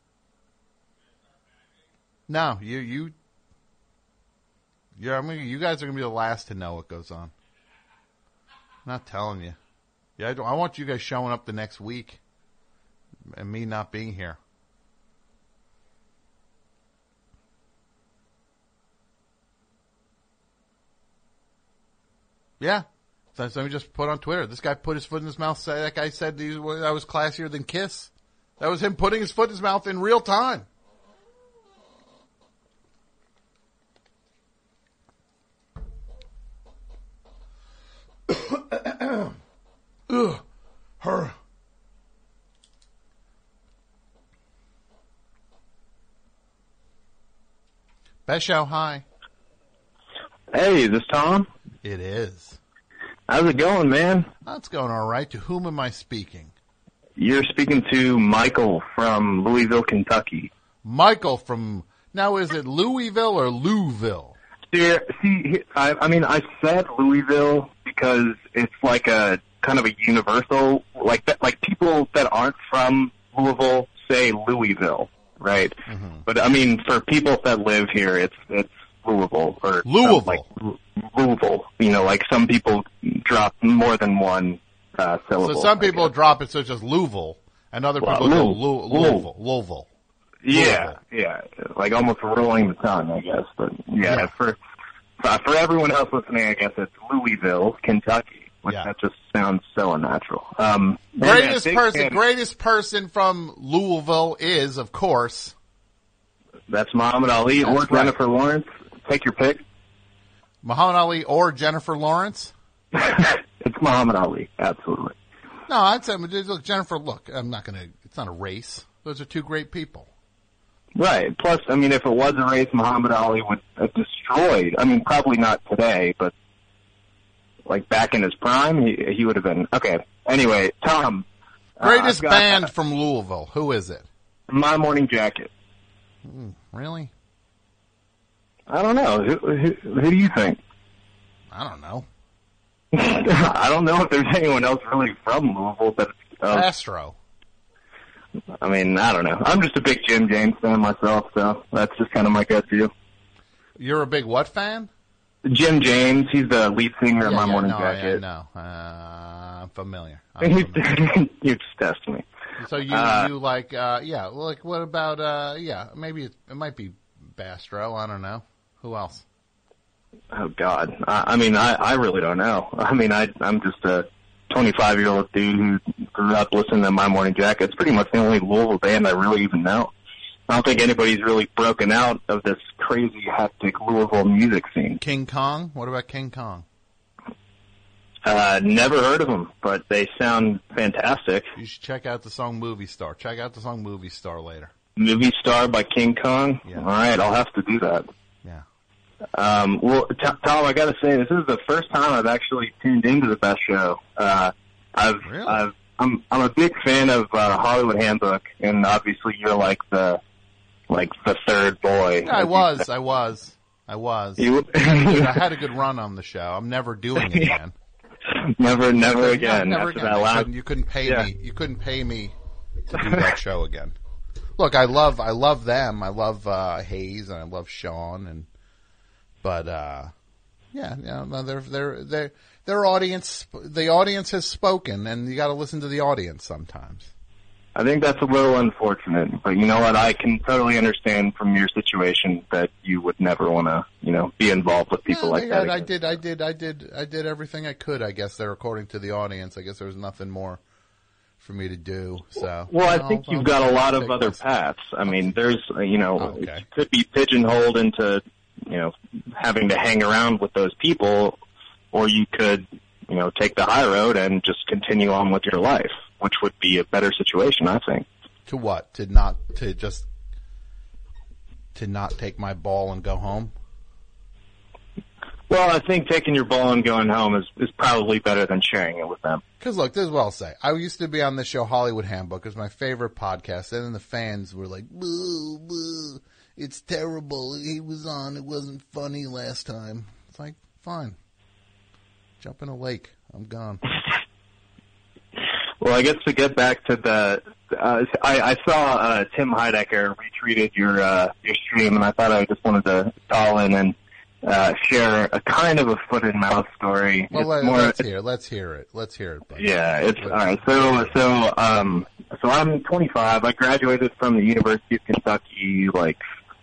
No, you you. You're, I mean, you guys are going to be the last to know what goes on. I'm not telling you. Yeah, I, don't, I want you guys showing up the next week, and me not being here. Yeah. So, so let me just put on Twitter. This guy put his foot in his mouth. Say, that guy said he was, I was classier than Kiss. That was him putting his foot in his mouth in real time. Ugh. Her. Best show, hi. Hey, is this Tom? It is. How's it going, man? That's going all right. To whom am I speaking? You're speaking to Michael from Louisville, Kentucky. Michael from, now is it Louisville or Louisville? See, see I, I mean, I said Louisville because it's like a kind of a universal, like that, like people that aren't from Louisville say Louisville, right? Mm-hmm. But I mean, for people that live here, it's it's Louisville or Louisville. Like Louisville. You know, like some people drop more than one uh, syllable. So some people drop it so it's just Louisville, and other Well, people go Lou- Lou- Lou- Louisville. Louisville. Yeah, yeah, like almost rolling the tongue, I guess. But yeah, Yeah. for for for everyone else listening, I guess it's Louisville, Kentucky. Which Yeah. that just sounds so unnatural. Um, Greatest yeah, big person, fan- greatest person from Louisville is, of course, That's Muhammad Ali That's or right. Jennifer Lawrence. Take your pick. Muhammad Ali or Jennifer Lawrence. It's Muhammad Ali, absolutely. No, I'd say, look, Jennifer, look, I'm not going to, it's not a race. Those are two great people. Right. Plus, I mean, if it was a race, Muhammad Ali would have destroyed. I mean, probably not today, but like back in his prime, he he would have been. Okay. Anyway, Tom. uh, Greatest I've got, band uh, from Louisville. Who is it? My Morning Jacket. Hmm, really? I don't know. Who, who, who do you think? I don't know. I don't know if there's anyone else really from Louisville, but um, Astro. I mean, I don't know. I'm just a big Jim James fan myself, so that's just kind of my gut view. You're a big what fan? Jim James, he's the lead singer of Yeah, My yeah, Morning no, Jacket. Yeah, no, uh, I'm familiar. I'm familiar. You just tested me. So you Uh, you like uh yeah like what about uh yeah maybe it, it might be Bastro, I don't know. Who else? Oh God, I, I mean, I, I really don't know. I mean, I I'm just a twenty-five year old dude who grew up listening to My Morning Jacket. It's pretty much the only Louisville band I really even know. I don't think anybody's really broken out of this crazy hectic Louisville music scene. King Kong? What about King Kong? Uh, never heard of them, but they sound fantastic. You should check out the song Movie Star. Check out the song Movie Star later. Movie Star by King Kong. Yeah. All right, I'll have to do that. Yeah. Um, well, T- Tom, I got to say, this is the first time I've actually tuned into the Best Show. Uh, I've, Really? I've, I'm, I'm a big fan of uh, Hollywood Handbook, and obviously you're like the, like the third boy. Yeah, I was, I was, I was. You- Dude, I had a good run on the show. I'm never doing it again. Never, never No, again. never After again. that You last, couldn't, you couldn't pay Yeah. me. You couldn't pay me to do that show again. Look, I love, I love them. I love uh, Hayes and I love Sean, and but uh, yeah, you know, no, they're they're they're their audience. The audience has spoken, and you got to listen to the audience sometimes. I think that's a little unfortunate, but you know what? I can totally understand from your situation that you would never want to, you know, be involved with people Yeah, like they that. had- I again. did, I did, I did, I did everything I could. I guess there, according to the audience. I guess there was nothing more for me to do. So, Well, I I'll- think you've I'll got a lot of take other this. paths. I mean, there's, uh, you know, Oh, okay. you could be pigeonholed into, you know, having to hang around with those people, or you could, you know, take the high road and just continue on with your life, which would be a better situation, I think. To what? To not, to just, to not take my ball and go home? Well, Well, I think taking your ball and going home is, is probably better than sharing it with them. Because, look, this is what I'll say. I used to be on the show Hollywood Handbook. It was my favorite podcast. And then the fans were like, boo, boo, it's terrible. He was on. It wasn't funny last time. It's like, fine. Jump in a lake. I'm gone. Well, I guess to get back to the, uh, I, I saw uh, Tim Heidecker retweeted your uh, your stream, and I thought I just wanted to call in and uh, share a kind of a foot and mouth story. Well, let, more, let's hear. Let's hear it. Let's hear it. Buddy. Yeah, it's all right. So, so, um, so I'm twenty-five. I graduated from the University of Kentucky like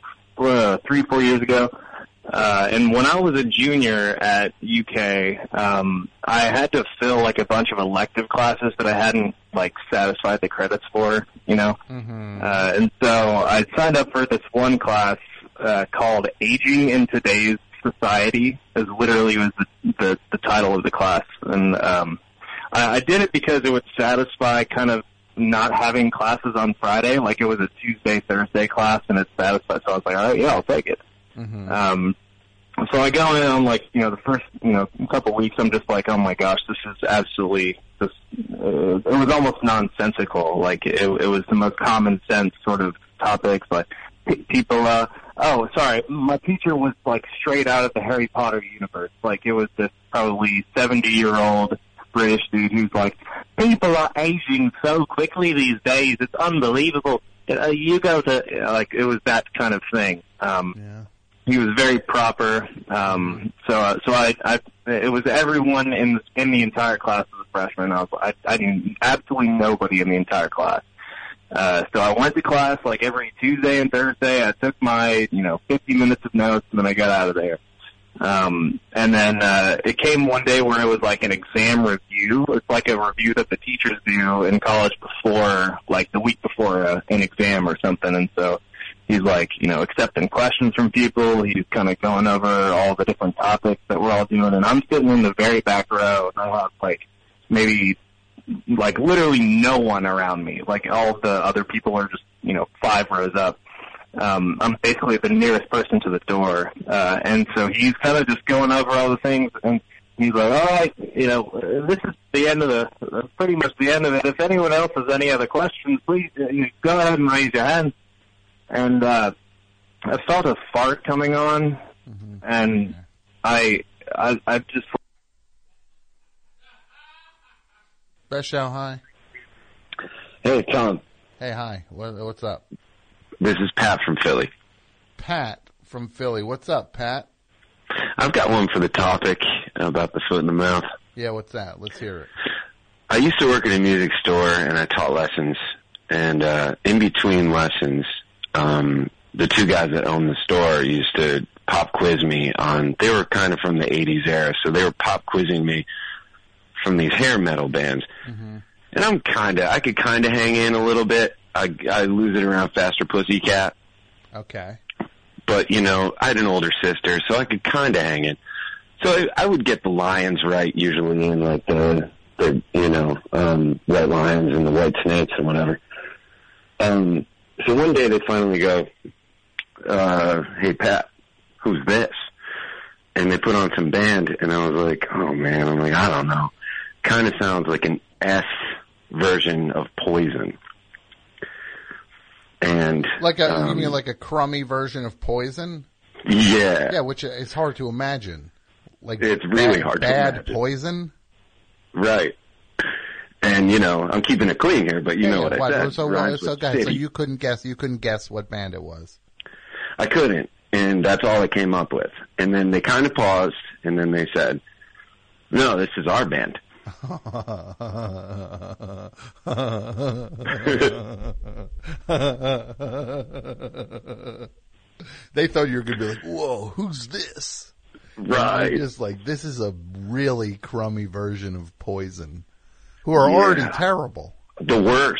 uh, three, four years ago. Uh, and when I was a junior at U K, um, I had to fill like a bunch of elective classes that I hadn't like satisfied the credits for, you know? Mm-hmm. Uh, and so I signed up for this one class, uh, called Aging in Today's Society, as literally was the, the, the title of the class. And, um, I, I did it because it would satisfy kind of not having classes on Friday. Like it was a Tuesday, Thursday class and it satisfied. So I was like, all right, yeah, I'll take it. Mm-hmm. Um, so I go in on like, you know, the first, you know, couple of weeks, I'm just like, oh my gosh, this is absolutely, this, uh, it was almost nonsensical. Like it, it was the most common sense sort of topics, like p- people, uh, oh, sorry, my teacher was like straight out of the Harry Potter universe. Like it was this probably seventy year old British dude who's like, people are aging so quickly these days, it's unbelievable. Uh, you go to, like, it was that kind of thing. Um, yeah. He was very proper. Um, so, uh, so I, I, it was everyone in the, in the entire class as a freshman. I was, I, I knew absolutely nobody in the entire class. Uh, so I went to class like every Tuesday and Thursday. I took my, you know, fifty minutes of notes and then I got out of there. Um, and then, uh, it came one day where it was like an exam review. It's like a review that the teachers do in college before, like the week before uh, an exam or something. And so he's like, you know, accepting questions from people. He's kind of going over all the different topics that we're all doing. And I'm sitting in the very back row and I have like maybe like literally no one around me. Like all the other people are just, you know, five rows up. Um, I'm basically the nearest person to the door. Uh, and so he's kind of just going over all the things and he's like, all right, you know, uh, this is the end of the, uh, pretty much the end of it. If anyone else has any other questions, please uh, you go ahead and raise your hand. And, uh, I felt a fart coming on mm-hmm. and I, I, I just. Best show, hi. Hey, Tom. Hey, hi. What, what's up? This is Pat from Philly. Pat from Philly. What's up, Pat? I've got one for the topic about the foot in the mouth. Yeah, what's that? Let's hear it. I used to work at a music store, and I taught lessons. And uh, in between lessons, um, the two guys that owned the store used to pop quiz me on, they were kind of from the eighties era, so they were pop quizzing me from these hair metal bands. Mm-hmm. And I'm kind of, I could kind of hang in a little bit. I, I lose it around Faster Pussycat. Okay. But, you know, I had an older sister, so I could kind of hang in. So I, I would get the lions right, usually, in, like, the, the you know, um, white lions and the white snakes and whatever. Um, so one day they finally go, uh, hey, Pat, who's this? And they put on some band, and I was like, oh, man, I'm like, I don't know. Kind of sounds like an S version of Poison. And like a um, you mean like a crummy version of Poison? Yeah, yeah, which is hard to imagine. Like it's really bad, hard to bad imagine. Poison, right? And you know, I'm keeping it clean here, but you yeah, know yeah, what what, I said. So, Rhymes so, with so, city. so you couldn't guess. You couldn't guess what band it was. I couldn't, and that's all I came up with. And then they kind of paused, and then they said, "No, this is our band." They thought you were going to be like, whoa, who's this? Right. And just like, this is a really crummy version of Poison, who are yeah. already terrible. The worst.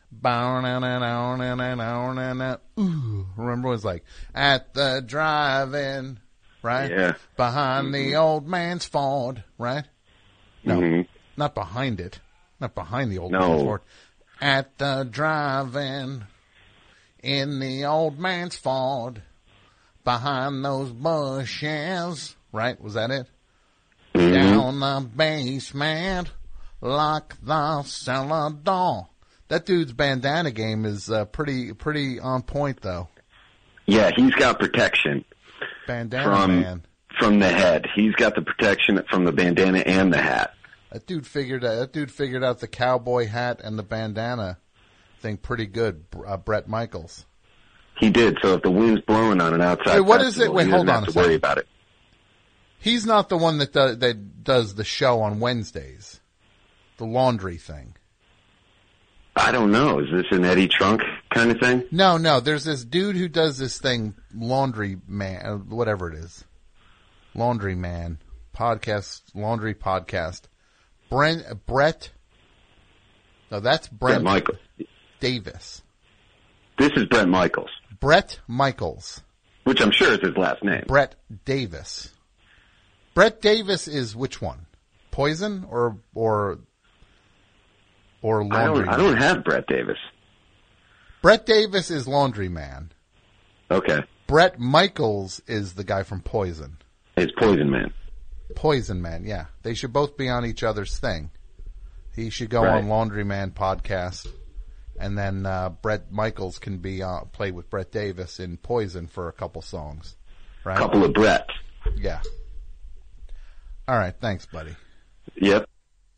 Ooh, remember it was like, at the drive-in, right? Yeah. Behind mm-hmm. the old man's Ford, right? No, mm-hmm. not behind it. Not behind the old no. man's Ford. At the drive-in, in the old man's Ford, behind those bushes. Right? Was that it? Mm-hmm. Down the basement, like the cellar door. That dude's bandana game is uh, pretty pretty on point, though. Yeah, he's got protection Bandana from man. from the head. He's got the protection from the bandana and the hat. That dude figured out, that dude figured out the cowboy hat and the bandana thing pretty good. Uh, Bret Michaels. He did. So if the wind's blowing on an outside, Wait, what is festival, it? Wait, he hold doesn't on have a to worry second. about it. He's not the one that does, that does the show on Wednesdays. The laundry thing. I don't know. Is this an Eddie Trunk kind of thing? No, no. There's this dude who does this thing, Laundry Man, uh, whatever it is. Laundry Man. Podcast, Laundry Podcast. Brent, Brett. No, that's Brent. Brett Michaels. Davis. This is Brett Michaels. Brett Michaels. Which I'm sure is his last name. Brett Davis. Brett Davis is which one? Poison or or or Laundry I don't, Man? I don't have Brett Davis. Brett Davis is Laundry Man. Okay. Brett Michaels is the guy from Poison. It's Poison Man. Poison Man, yeah. They should both be on each other's thing. He should go Right. on Laundry Man podcast, and then uh, Brett Michaels can be uh, play with Brett Davis in Poison for a couple songs. Right? Couple of Bretts. Yeah. All right, thanks, buddy. Yep.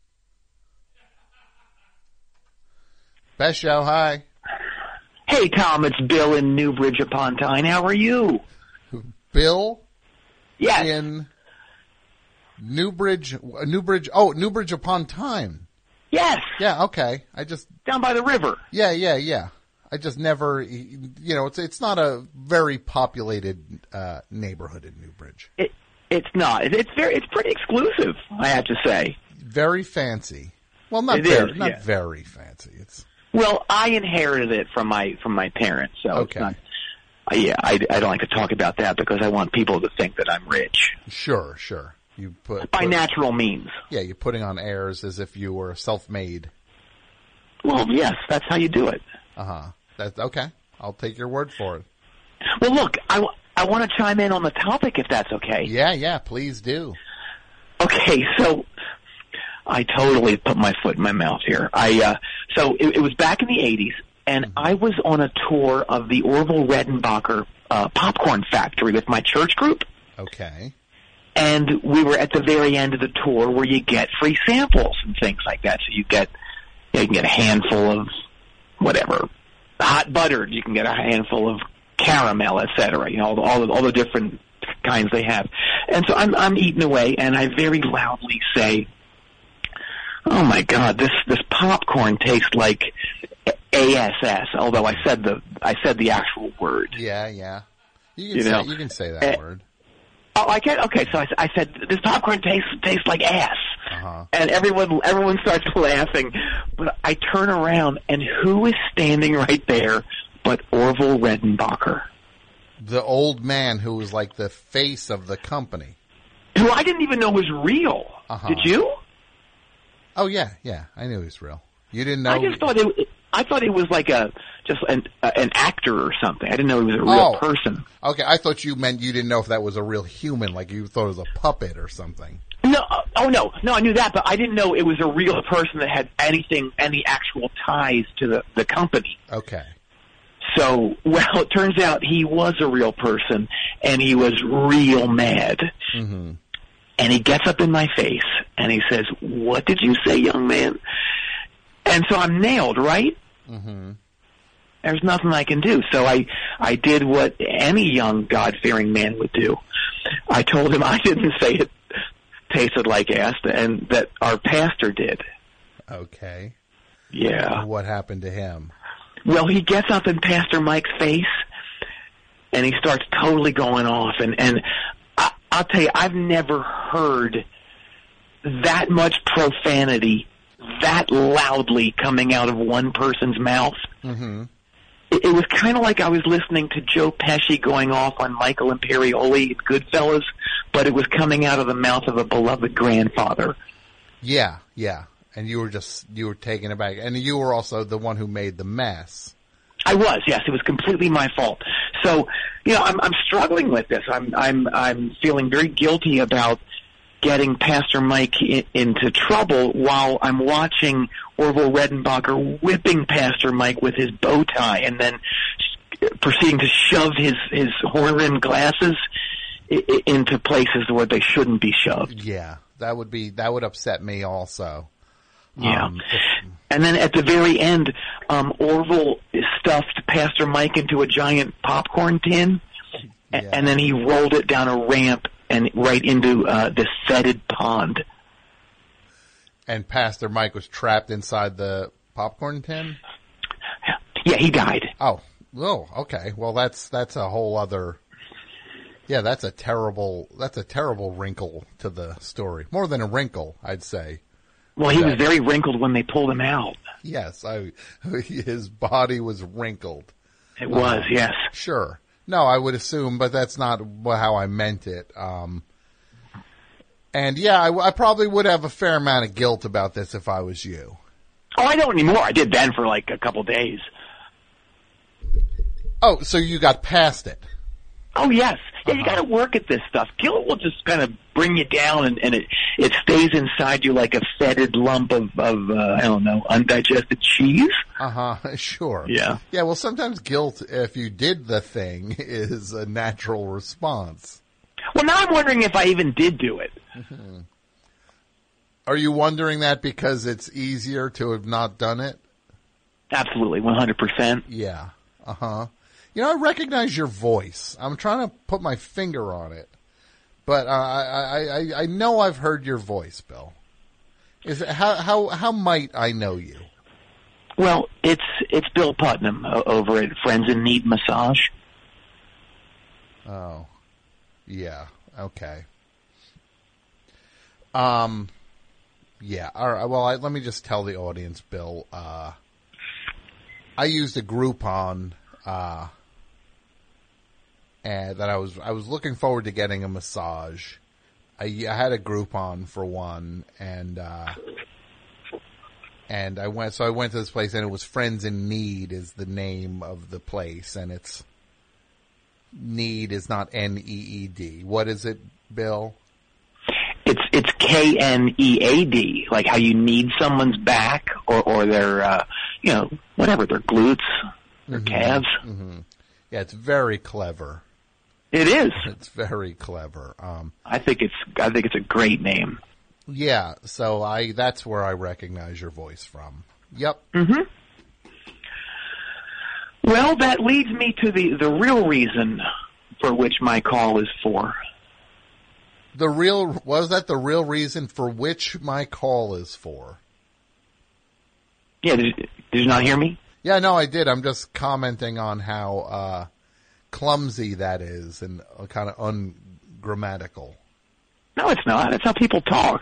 Best show, hi. Hey, Tom, it's Bill in Newbridge upon Tyne. How are you? Bill? Yes. In Newbridge, Newbridge, oh, Newbridge upon Tyne. Yes. Yeah, okay. I just... Down by the river. Yeah, yeah, yeah. I just never, you know, it's it's not a very populated uh, neighborhood in Newbridge. It, it's not. It, it's very. It's pretty exclusive, I have to say. Very fancy. Well, not It very, is, not yeah. very fancy. It's Well, I inherited it from my from my parents, so Okay. it's not. Uh, yeah, I, I don't like to talk about that because I want people to think that I'm rich sure, sure. You put by put- natural means. Yeah, you're putting on airs as if you were self-made. Well, yes, that's how you do it. Uh huh. That's okay. I'll take your word for it. Well, look, I, w- I want to chime in on the topic if that's okay. Yeah, yeah. Please do. Okay, so I totally put my foot in my mouth here. I uh, so it, it was back in the eighties, and I was on a tour of the Orville Redenbacher uh, popcorn factory with my church group, Okay. and we were at the very end of the tour where you get free samples and things like that. So you get you can get a handful of whatever hot buttered, you can get a handful of caramel, et cetera. You know all the, all the, all the different kinds they have. And so I'm I'm eating away, and I very loudly say, "Oh my God, this this popcorn tastes like A S S." Although I said the I said the actual word. Yeah, yeah. You can You say know, you can say that eh, word. Oh, I can. Okay, so I, I said this popcorn tastes tastes like ass, Uh-huh. and everyone everyone starts laughing. But I turn around, and who is standing right there but Orville Redenbacher, The old man who was like the face of the company. who I didn't even know was real. Uh-huh. Did you? Oh yeah, yeah. I knew he was real. You didn't know. I just thought it. I thought it was like a just an uh, an actor or something. I didn't know he was a real Oh. person. Okay, I thought you meant you didn't know if that was a real human, like you thought it was a puppet or something. No, uh, oh no, no, I knew that, but I didn't know it was a real person that had anything, any actual ties to the the company. Okay. So, well, it turns out he was a real person, and he was real mad. Mm-hmm. And he gets up in my face, and he says, "What did you say, young man?" And so I'm nailed, right? Mm-hmm. There's nothing I can do. So I, I did what any young God-fearing man would do. I told him I didn't say it tasted like ass, and that our pastor did. Okay. Yeah. What happened to him? Well, he gets up in Pastor Mike's face, and he starts totally going off. And, and I, I'll tell you, I've never heard that much profanity that loudly coming out of one person's mouth. Mm-hmm. It, it was kind of like I was listening to Joe Pesci going off on Michael Imperioli in Goodfellas, but it was coming out of the mouth of a beloved grandfather. Yeah, yeah. And you were just, you were taken aback. And you were also the one who made the mess. I was, yes. It was completely my fault. So, you know, I'm, I'm struggling with this. I'm, I'm, I'm feeling very guilty about getting Pastor Mike in, into trouble while I'm watching Orville Redenbacher whipping Pastor Mike with his bow tie and then proceeding to shove his, his horn-rimmed glasses I- I- into places where they shouldn't be shoved. Yeah, that would be that would upset me also. Yeah. Um, and then at the very end, um, Orville stuffed Pastor Mike into a giant popcorn tin, a- Yeah. and then he rolled it down a ramp and right into uh, this fetid pond. And Pastor Mike was trapped inside the popcorn tin? Yeah, he died. Oh, oh, okay. Well, that's that's a whole other. Yeah, that's a terrible. That's a terrible wrinkle to the story. More than a wrinkle, I'd say. Well, he was very wrinkled when they pulled him out. Yes, I, his body was wrinkled. It was, Uh, yes. Sure. No, I would assume, but that's not wha- how I meant it. Um, and yeah, I, I probably would have a fair amount of guilt about this if I was you. Oh, I don't anymore. I did then for like a couple days. Oh, so you got past it. Oh, yes. Yeah, you got to work at this stuff. Guilt will just kind of bring you down, and, and it it stays inside you like a fetid lump of, of uh, I don't know, undigested cheese. Uh-huh, sure. Yeah. Yeah, well, sometimes guilt, if you did the thing, is a natural response. Well, now I'm wondering if I even did do it. Mm-hmm. Are you wondering that because it's easier to have not done it? Absolutely, one hundred percent. Yeah. Uh-huh. You know, I recognize your voice. I'm trying to put my finger on it. But uh, I, I, I, I know I've heard your voice, Bill. Is it, how, how, how might I know you? Well, it's it's Bill Putnam o- over at Friends in Need Massage. Oh, yeah. Okay. Um, yeah. All right. Well, I, let me just tell the audience, Bill. Uh, I used a Groupon, uh, and that I was I was looking forward to getting a massage. I, I had a Groupon for one, and uh, and I went. So I went to this place, and it was Friends in Need is the name of the place, and it's Need is not N E E D. What is it, Bill? It's it's K N E A D, like how you need someone's back or or their uh, you know whatever their glutes, their Mm-hmm. calves. Mm-hmm. Yeah, it's very clever. It is. It's very clever. Um, I think it's I think it's a great name. yeah, so I that's where I recognize your voice from. Yep. Mm-hmm. Well, that leads me to the the real reason for which my call is for. The real was that the real reason for which my call is for? Yeah, did, did you not hear me? Yeah, no, I did. I'm just commenting on how uh, clumsy that is and uh, kind of ungrammatical. No, it's not. It's how people talk.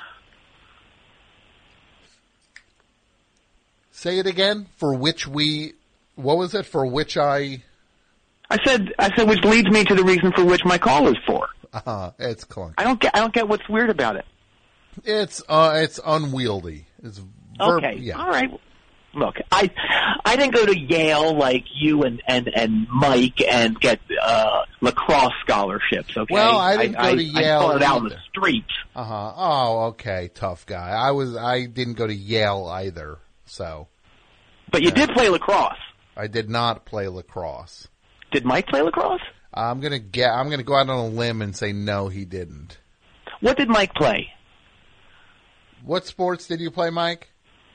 Say it again. For which we, what was it? For which I. I said, I said, which leads me to the reason for which my call is for. Uh, it's clunky. I don't get, I don't get what's weird about it. It's uh, it's unwieldy. It's verb- Okay, Yeah. all right. Look, I I didn't go to Yale like you and and, and Mike and get uh, lacrosse scholarships. Okay. Well, I didn't I, go to I, Yale I started out in the either. streets. Uh huh. Oh, okay, tough guy. I was. I didn't go to Yale either. So. But you did play lacrosse. I did not play lacrosse. Did Mike play lacrosse? I'm gonna get. I'm gonna go out on a limb and say no, he didn't. What did Mike play? What sports did you play, Mike?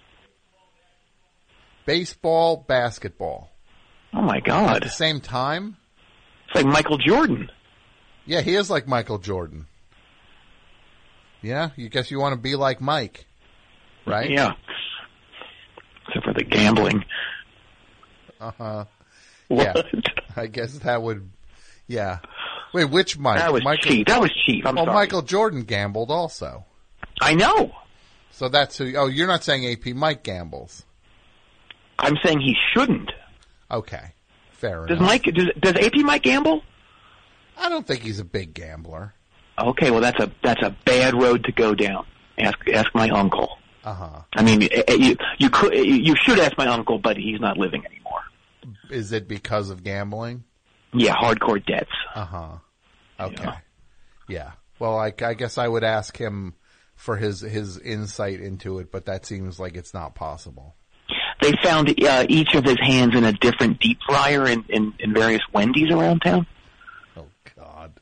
Baseball, basketball. Oh my God! At the same time? It's like Michael Jordan. Yeah, he is like Michael Jordan. Yeah, you guess you want to be like Mike, right? Yeah. Except for the gambling. Uh huh. What? Yeah, I guess that would. Yeah. Wait, which Mike? That was Michael... cheap. That was cheap. I'm well, sorry. Michael Jordan gambled also. I know. So that's who. Oh, you're not saying A P Mike gambles. I'm saying he shouldn't. Okay, fair Does enough. Mike? Does, does A P Mike gamble? I don't think he's a big gambler. Okay, well that's a that's a bad road to go down. Ask ask my uncle. Uh huh. I mean, you you you could you should ask my uncle, but he's not living anymore. Is it because of gambling? Yeah, hardcore debts. Uh-huh. Okay. Yeah. Yeah. Well, I, I guess I would ask him for his, his insight into it, but that seems like it's not possible. They found uh, each of his hands in a different deep fryer in, in, in various Wendy's around town. Oh, God.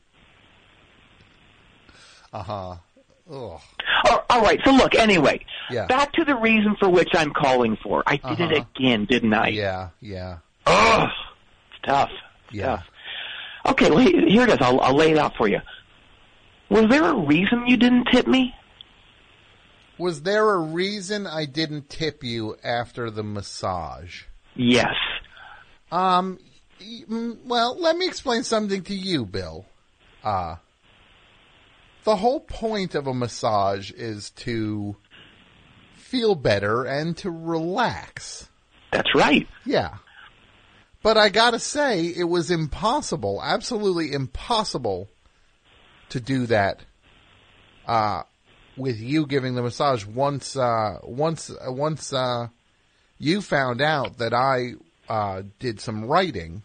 Uh-huh. Ugh. Oh, all right, so look, anyway, Yeah. back to the reason for which I'm calling for. I did it Uh-huh. again, didn't I? Yeah, yeah. Ugh, it's tough. It's Yeah. tough. Okay, well, he- here it is. I'll, I'll lay it out for you. Was there a reason you didn't tip me? Was there a reason I didn't tip you after the massage? Yes. Um, y- mm, well, let me explain something to you, Bill. Uh, the whole point of a massage is to feel better and to relax. That's right. Yeah. But I gotta say, it was impossible, absolutely impossible to do that, uh, with you giving the massage once, uh, once, uh, once, uh, you found out that I, uh, did some writing,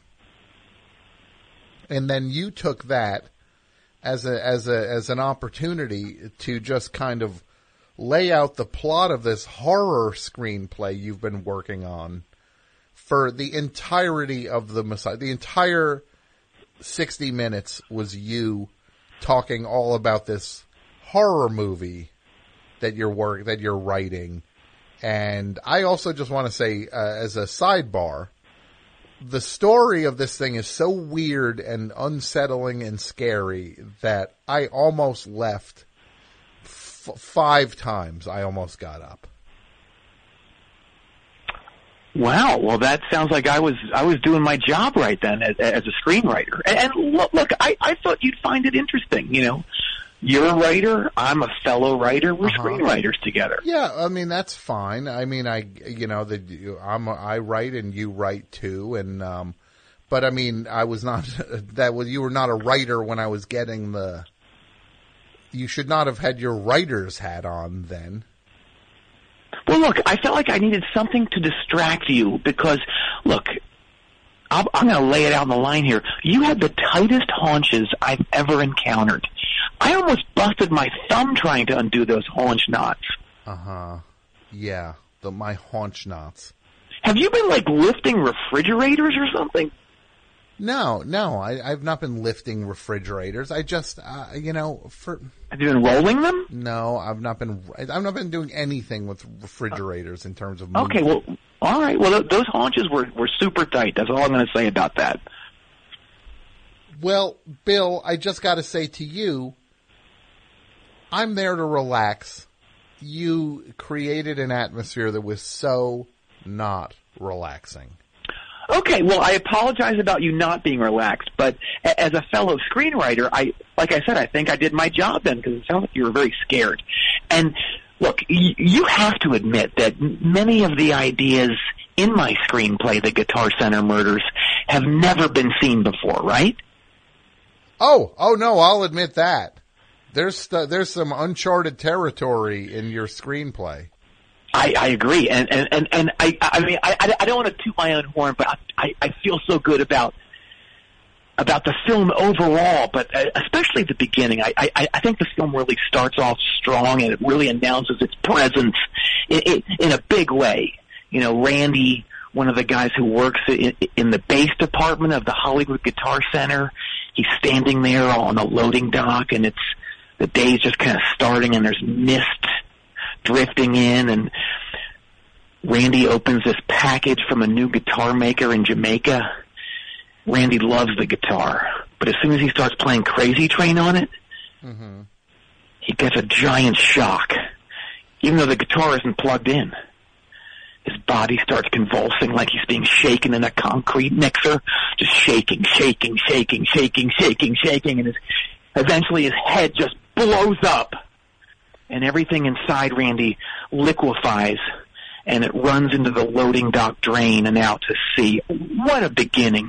and then you took that as a, as a, as an opportunity to just kind of lay out the plot of this horror screenplay you've been working on for the entirety of the massage. The entire sixty minutes was you talking all about this horror movie that you're work that you're writing. And I also just want to say, uh, as a sidebar, the story of this thing is so weird and unsettling and scary that I almost left f- five times. I almost got up. Wow. Well, that sounds like I was I was doing my job right then as, as a screenwriter. And, and look, look I, I thought you'd find it interesting. You know, you're a writer. I'm a fellow writer. We're Uh-huh. screenwriters together. Yeah, I mean that's fine. I mean, I you know that I'm a, I write and you write too, and um, but I mean I was not that was you were not a writer when I was getting the. You should not have had your writer's hat on then. Well, look, I felt like I needed something to distract you because, look, I'm, I'm going to lay it out on the line here. You had the tightest haunches I've ever encountered. I almost busted my thumb trying to undo those haunch knots. Uh huh. Yeah, the my haunch knots. Have you been, like, lifting refrigerators or something? No, no, I, I've not been lifting refrigerators. I just, uh, you know, for. Have you been rolling them? No, I've not been. I've not been doing anything with refrigerators in terms of. Okay, well, all right. Well, th- those haunches were, were super tight. That's all I'm going to say about that. Well, Bill, I just got to say to you, I'm there to relax. You created an atmosphere that was so not relaxing. Okay, well, I apologize about you not being relaxed, but a- as a fellow screenwriter, I, like I said, I think I did my job then because it sounds like you were very scared. And look, y- you have to admit that m- many of the ideas in my screenplay, The Guitar Center Murders, have never been seen before, right? Oh, oh no, I'll admit that. There's st- there's some uncharted territory in your screenplay. I, I agree, and and and, and I I mean I I don't want to toot my own horn, but I I feel so good about about the film overall, but especially the beginning. I I, I think the film really starts off strong, and it really announces its presence in, in, in a big way. You know, Randy, one of the guys who works in, in the bass department of the Hollywood Guitar Center, he's standing there on the loading dock, and it's the day's just kind of starting, and there's mist drifting in, and Randy opens this package from a new guitar maker in Jamaica. Randy loves the guitar, but as soon as he starts playing Crazy Train on it, Mm-hmm. he gets a giant shock, even though the guitar isn't plugged in. His body starts convulsing like he's being shaken in a concrete mixer, just shaking, shaking, shaking, shaking, shaking, shaking, and his, eventually his head just blows up. And everything inside Randy liquefies, and it runs into the loading dock drain and out to sea. What a beginning.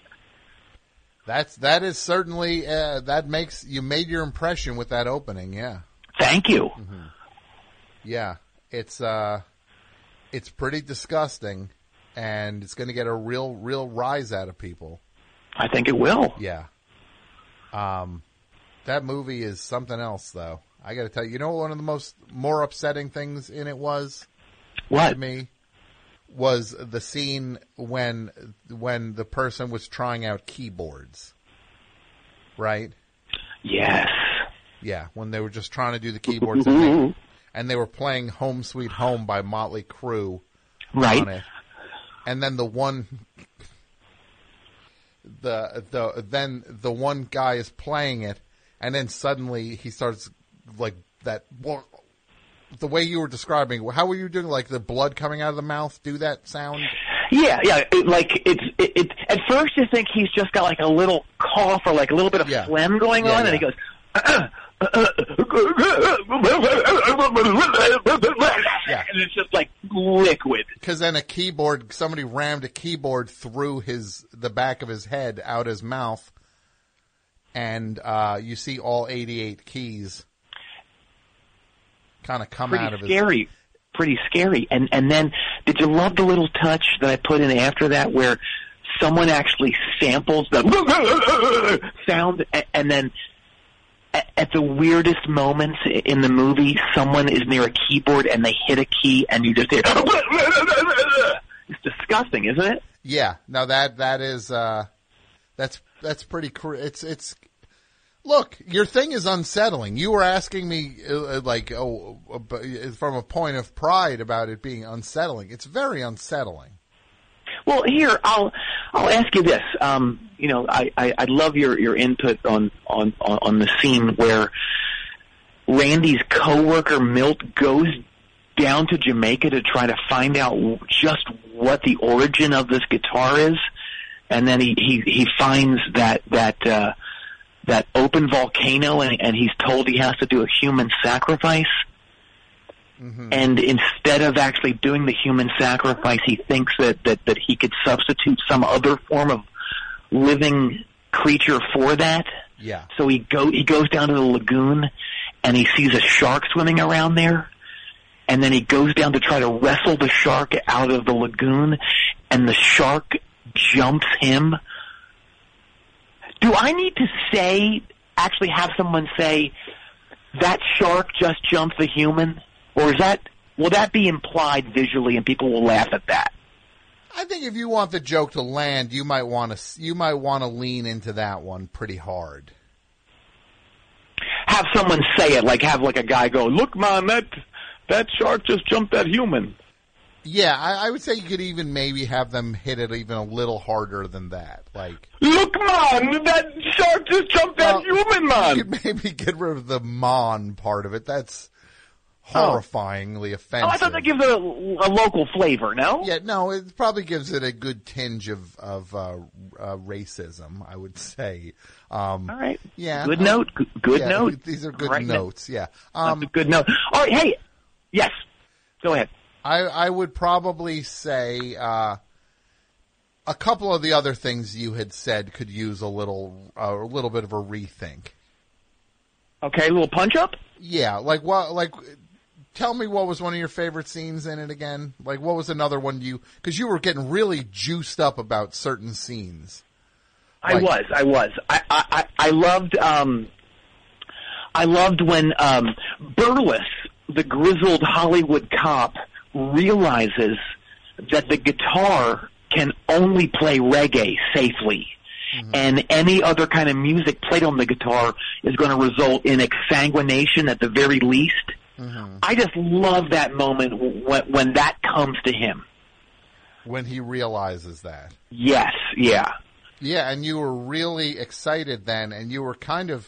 That's that is certainly uh, that makes you made your impression with that opening. Yeah. Thank you. Mm-hmm. Yeah, it's uh, it's pretty disgusting, and it's going to get a real, real rise out of people. I think it will. Yeah. Um, that movie is something else, though. I got to tell you, you know, one of the most more upsetting things in it was what to me was the scene when when the person was trying out keyboards. Right? Yes. Yeah, when they were just trying to do the keyboards and they, and they were playing Home Sweet Home by Motley Crue right. on it. And then the one the the then the one guy is playing it, and then suddenly he starts like that the way you were describing. How were you doing? Like the blood coming out of the mouth? Do that sound? Yeah, yeah. It, like it's it, it. At first, you think he's just got like a little cough or like a little bit of yeah. phlegm going yeah, on, yeah. and he goes. Yeah. And it's just like liquid. Because then a keyboard, somebody rammed a keyboard through his the back of his head out his mouth, and uh, you see all eighty-eight keys kind of come Pretty out of his. Scary, pretty scary. And and then, did you love the little touch that I put in after that, where someone actually samples the sound, and then at the weirdest moments in the movie, someone is near a keyboard and they hit a key, and you just hear. It's disgusting, isn't it? Yeah, no, that that is uh, that's that's pretty. Cr- it's it's. Look, your thing is unsettling. You were asking me uh, like, oh, uh, from a point of pride about it being unsettling. It's very unsettling. Well, here I'll I'll ask you this. Um, you know, I, I I'd love your, your input on, on on the scene where Randy's coworker Milt goes down to Jamaica to try to find out just what the origin of this guitar is, and then he he, he finds that that uh, that open volcano, and, and he's told he has to do a human sacrifice. Mm-hmm. And instead of actually doing the human sacrifice, he thinks that, that, that he could substitute some other form of living creature for that. Yeah. So he go he goes down to the lagoon, and he sees a shark swimming around there. And then he goes down to try to wrestle the shark out of the lagoon, and the shark jumps him. Do I need to say, actually have someone say, that shark just jumped the human? Or is that, will that be implied visually and people will laugh at that? I think if you want the joke to land, you might want to, you might want to lean into that one pretty hard. Have someone say it, like have like a guy go, look man, that, that shark just jumped that human. Yeah, I, I would say you could even maybe have them hit it even a little harder than that. Like, look man, that shark just jumped that well, human, man. You could maybe get rid of the "mon" part of it. That's horrifyingly oh. offensive. Oh, I thought that gives it a, a local flavor, no? Yeah, no, it probably gives it a good tinge of, of uh, uh, racism, I would say. Um, All right. Yeah. Good note. Good, good yeah, note. These are good right notes, now. yeah. Um, That's a good note. All right, hey, yes, go ahead. I, I would probably say uh, a couple of the other things you had said could use a little uh, a little bit of a rethink. Okay, a little punch up? Yeah, like what? Like, tell me what was one of your favorite scenes in it again? Like, what was another one you? Because you were getting really juiced up about certain scenes. I like, was, I was. I I, I loved um, I loved when um, Burles, the grizzled Hollywood cop, realizes that the guitar can only play reggae safely. Mm-hmm. And any other kind of music played on the guitar is going to result in exsanguination at the very least. Mm-hmm. I just love that moment when, when that comes to him. When he realizes that. Yes, yeah. Yeah, and you were really excited then, and you were kind of,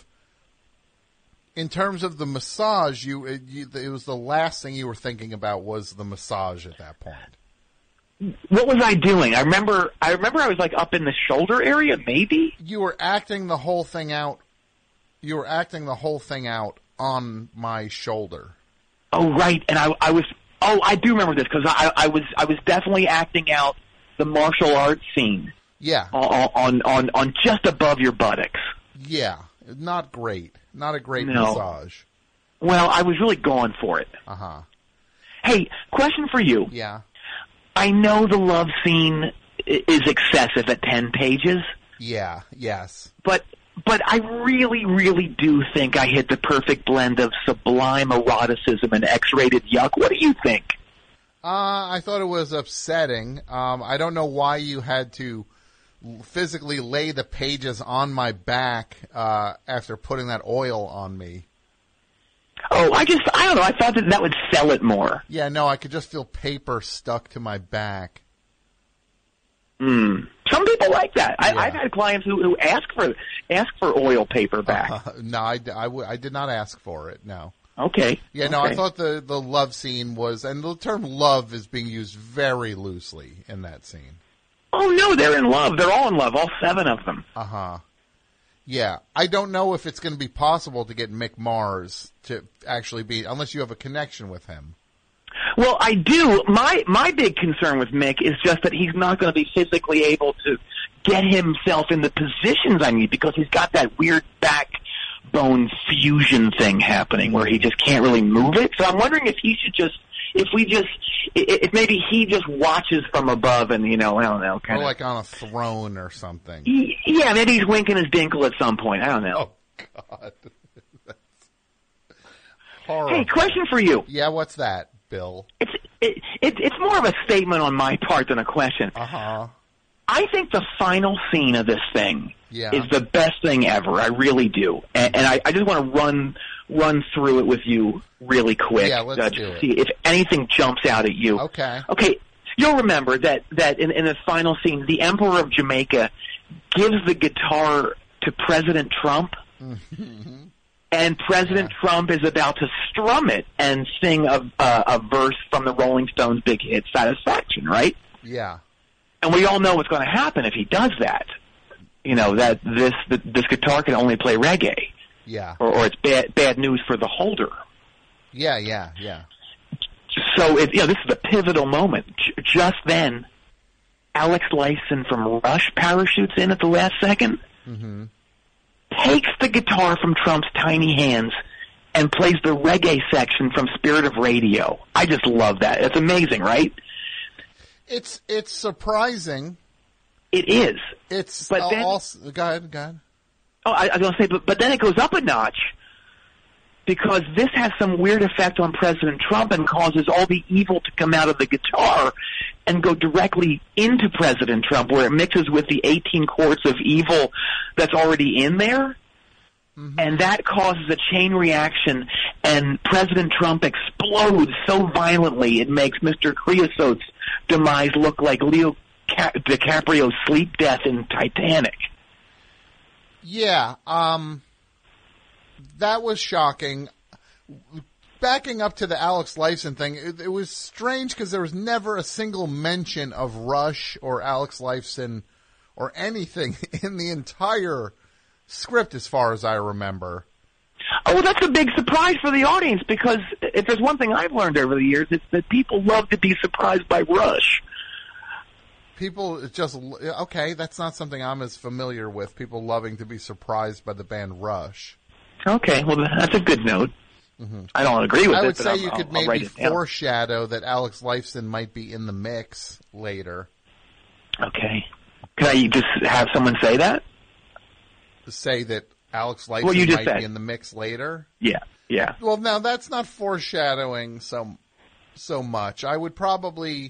in terms of the massage, you it, you it was the last thing you were thinking about was the massage at that point. What was I doing? I remember I remember I was like up in the shoulder area, maybe? You were acting the whole thing out. You were acting the whole thing out on my shoulder. Oh, right. And I, I was, oh, I do remember this because I, I was, I was definitely acting out the martial arts scene. Yeah. On, on, on, on just above your buttocks. Yeah. Not great. Not a great no. massage. Well, I was really going for it. Uh-huh. Hey, question for you. Yeah. I know the love scene i- is excessive at ten pages, Yeah, yes. but but I really, really do think I hit the perfect blend of sublime eroticism and X-rated yuck. What do you think? Uh, I thought it was upsetting. Um, I don't know why you had to physically lay the pages on my back uh, after putting that oil on me. Oh, I just, I don't know. I thought that that would sell it more. Yeah, no, I could just feel paper stuck to my back. Hmm. Some people like that. I, I've had clients who, who ask for ask for oil paper back. Uh, no, I, I, w- I did not ask for it, no. Okay. Yeah, no, okay. I thought the, the love scene was, and the term love is being used very loosely in that scene. Oh, no, they're in love. They're all in love, all seven of them. Uh-huh. Yeah, I don't know if it's going to be possible to get Mick Mars to actually be, unless you have a connection with him. Well, I do. My my big concern with Mick is just that he's not going to be physically able to get himself in the positions I need because he's got that weird backbone fusion thing happening where he just can't really move it. So I'm wondering if he should just, if we just, if maybe he just watches from above and, you know, I don't know, kind Or of. like on a throne or something. Yeah, maybe he's winking his dinkle at some point. I don't know. Oh, God. That's horrible. Hey, question for you. Yeah, what's that, Bill? It's it, it, it's more of a statement on my part than a question. Uh-huh. I think the final scene of this thing Yeah. is the best thing ever. I really do, and, and I, I just want to run run through it with you really quick. Yeah, let's uh, do to it. see if anything jumps out at you. Okay. Okay. You'll remember that that in, in the final scene, the Emperor of Jamaica gives the guitar to President Trump. Mm-hmm. And President Trump is about to strum it and sing a, uh, a verse from the Rolling Stones' big hit, Satisfaction, right? Yeah. And we all know what's going to happen if he does that. You know, that this that this guitar can only play reggae. Yeah. Or, or it's bad bad news for the holder. Yeah, yeah, yeah. So, it, you know, this is a pivotal moment. J- just then, Alex Lifeson from Rush parachutes in at the last second. Mm-hmm. Takes the guitar from Trump's tiny hands and plays the reggae section from Spirit of Radio. I just love that. It's amazing, right? It's it's surprising. It is. It's But then- also, go ahead, go ahead. Oh, I, I was going to say, but, but then it goes up a notch because this has some weird effect on President Trump and causes all the evil to come out of the guitar and go directly into President Trump, where it mixes with the eighteen quarts of evil that's already in there. Mm-hmm. And that causes a chain reaction, and President Trump explodes so violently it makes Mister Creosote's demise look like Leo Ca- DiCaprio's sleep death in Titanic. Yeah, um, that was shocking. Backing up to the Alex Lifeson thing, it, it was strange because there was never a single mention of Rush or Alex Lifeson or anything in the entire script as far as I remember. Oh, well, that's a big surprise for the audience because if there's one thing I've learned over the years, it's that people love to be surprised by Rush. People just, okay, that's not something I'm as familiar with, people loving to be surprised by the band Rush. Okay, well, that's a good note. Mm-hmm. I don't agree with I it. would but say I'll, you could I'll, I'll write maybe it down. foreshadow that Alex Lifeson might be in the mix later. Okay. Can I just have someone say that? Say that Alex Lifeson Well, you just might said. be in the mix later? Yeah, yeah. Well, now that's not foreshadowing so so much. I would probably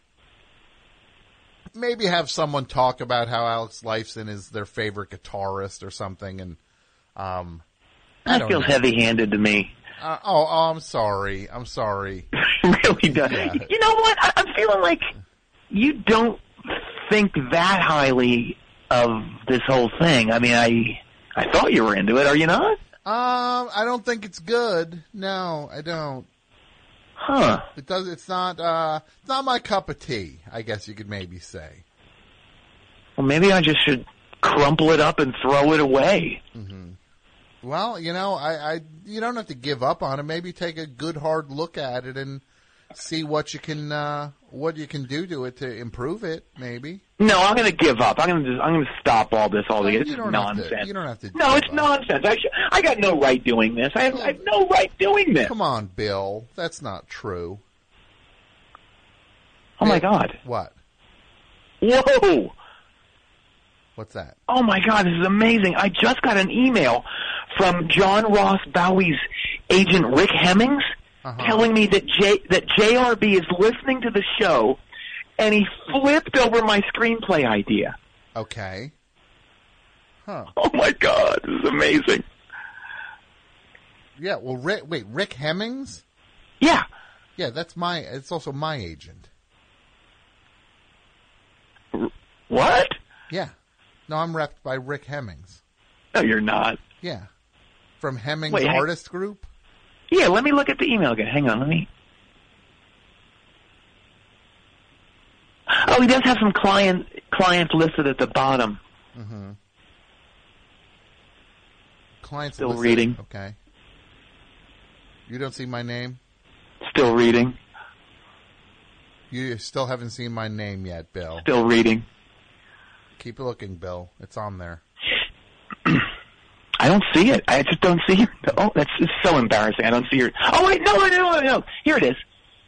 maybe have someone talk about how Alex Lifeson is their favorite guitarist or something, and um, I That don't feels know. heavy-handed to me. Uh, oh, oh, I'm sorry. I'm sorry. It really does. Yeah. You know what? I, I'm feeling like you don't think that highly of this whole thing. I mean, I I thought you were into it. Are you not? Um, I don't think it's good. No, I don't. Huh. It does. It's not. Uh, it's not my cup of tea. I guess you could maybe say. Well, maybe I just should crumple it up and throw it away. Mm-hmm. Well, you know, I, I, you don't have to give up on it. Maybe take a good hard look at it and see what you can, uh, what you can do to it to improve it. Maybe. No, I'm going to give up. I'm going to just, I'm going to stop all this altogether. You It's don't nonsense. have to. You don't have to. No, give it's up. nonsense. I sh- I got no right doing this. I have, I have no right doing this. Come on, Bill. That's not true. Oh, my God. What? Whoa! What's that? Oh, my God, this is amazing. I just got an email from John Ross Bowie's agent, Rick Hemmings, uh-huh. telling me that J- that J R B is listening to the show, and he flipped over my screenplay idea. Okay. Huh. Oh, my God, this is amazing. Yeah, well, Rick, wait, Rick Hemmings? Yeah. Yeah, that's my, it's also my agent. What? Yeah. No, I'm repped by Rick Hemmings. No, you're not. Yeah. From Hemmings Wait, Artist hang- Group? Yeah, let me look at the email again. Hang on, let me... Oh, he does have some client clients listed at the bottom. Mm-hmm. Clients Still listed. reading. Okay. You don't see my name? Still reading. You still haven't seen my name yet, Bill. Still reading. Keep looking, Bill. It's on there. I don't see it. I just don't see it. Oh, that's it's so embarrassing. I don't see your... Oh, wait, no, no, no, no. Here it is.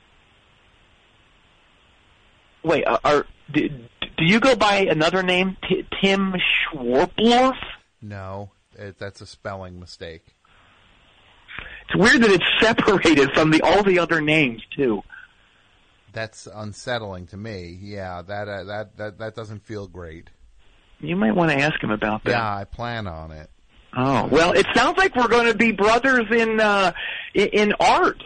Wait, uh, are, do, do you go by another name, T- Tim Schwarblorf? No, it, that's a spelling mistake. It's weird that it's separated from the all the other names, too. That's unsettling to me. Yeah, that uh, that that that doesn't feel great. You might want to ask him about that. Yeah, I plan on it. Oh, well, it sounds like we're going to be brothers in uh, in art.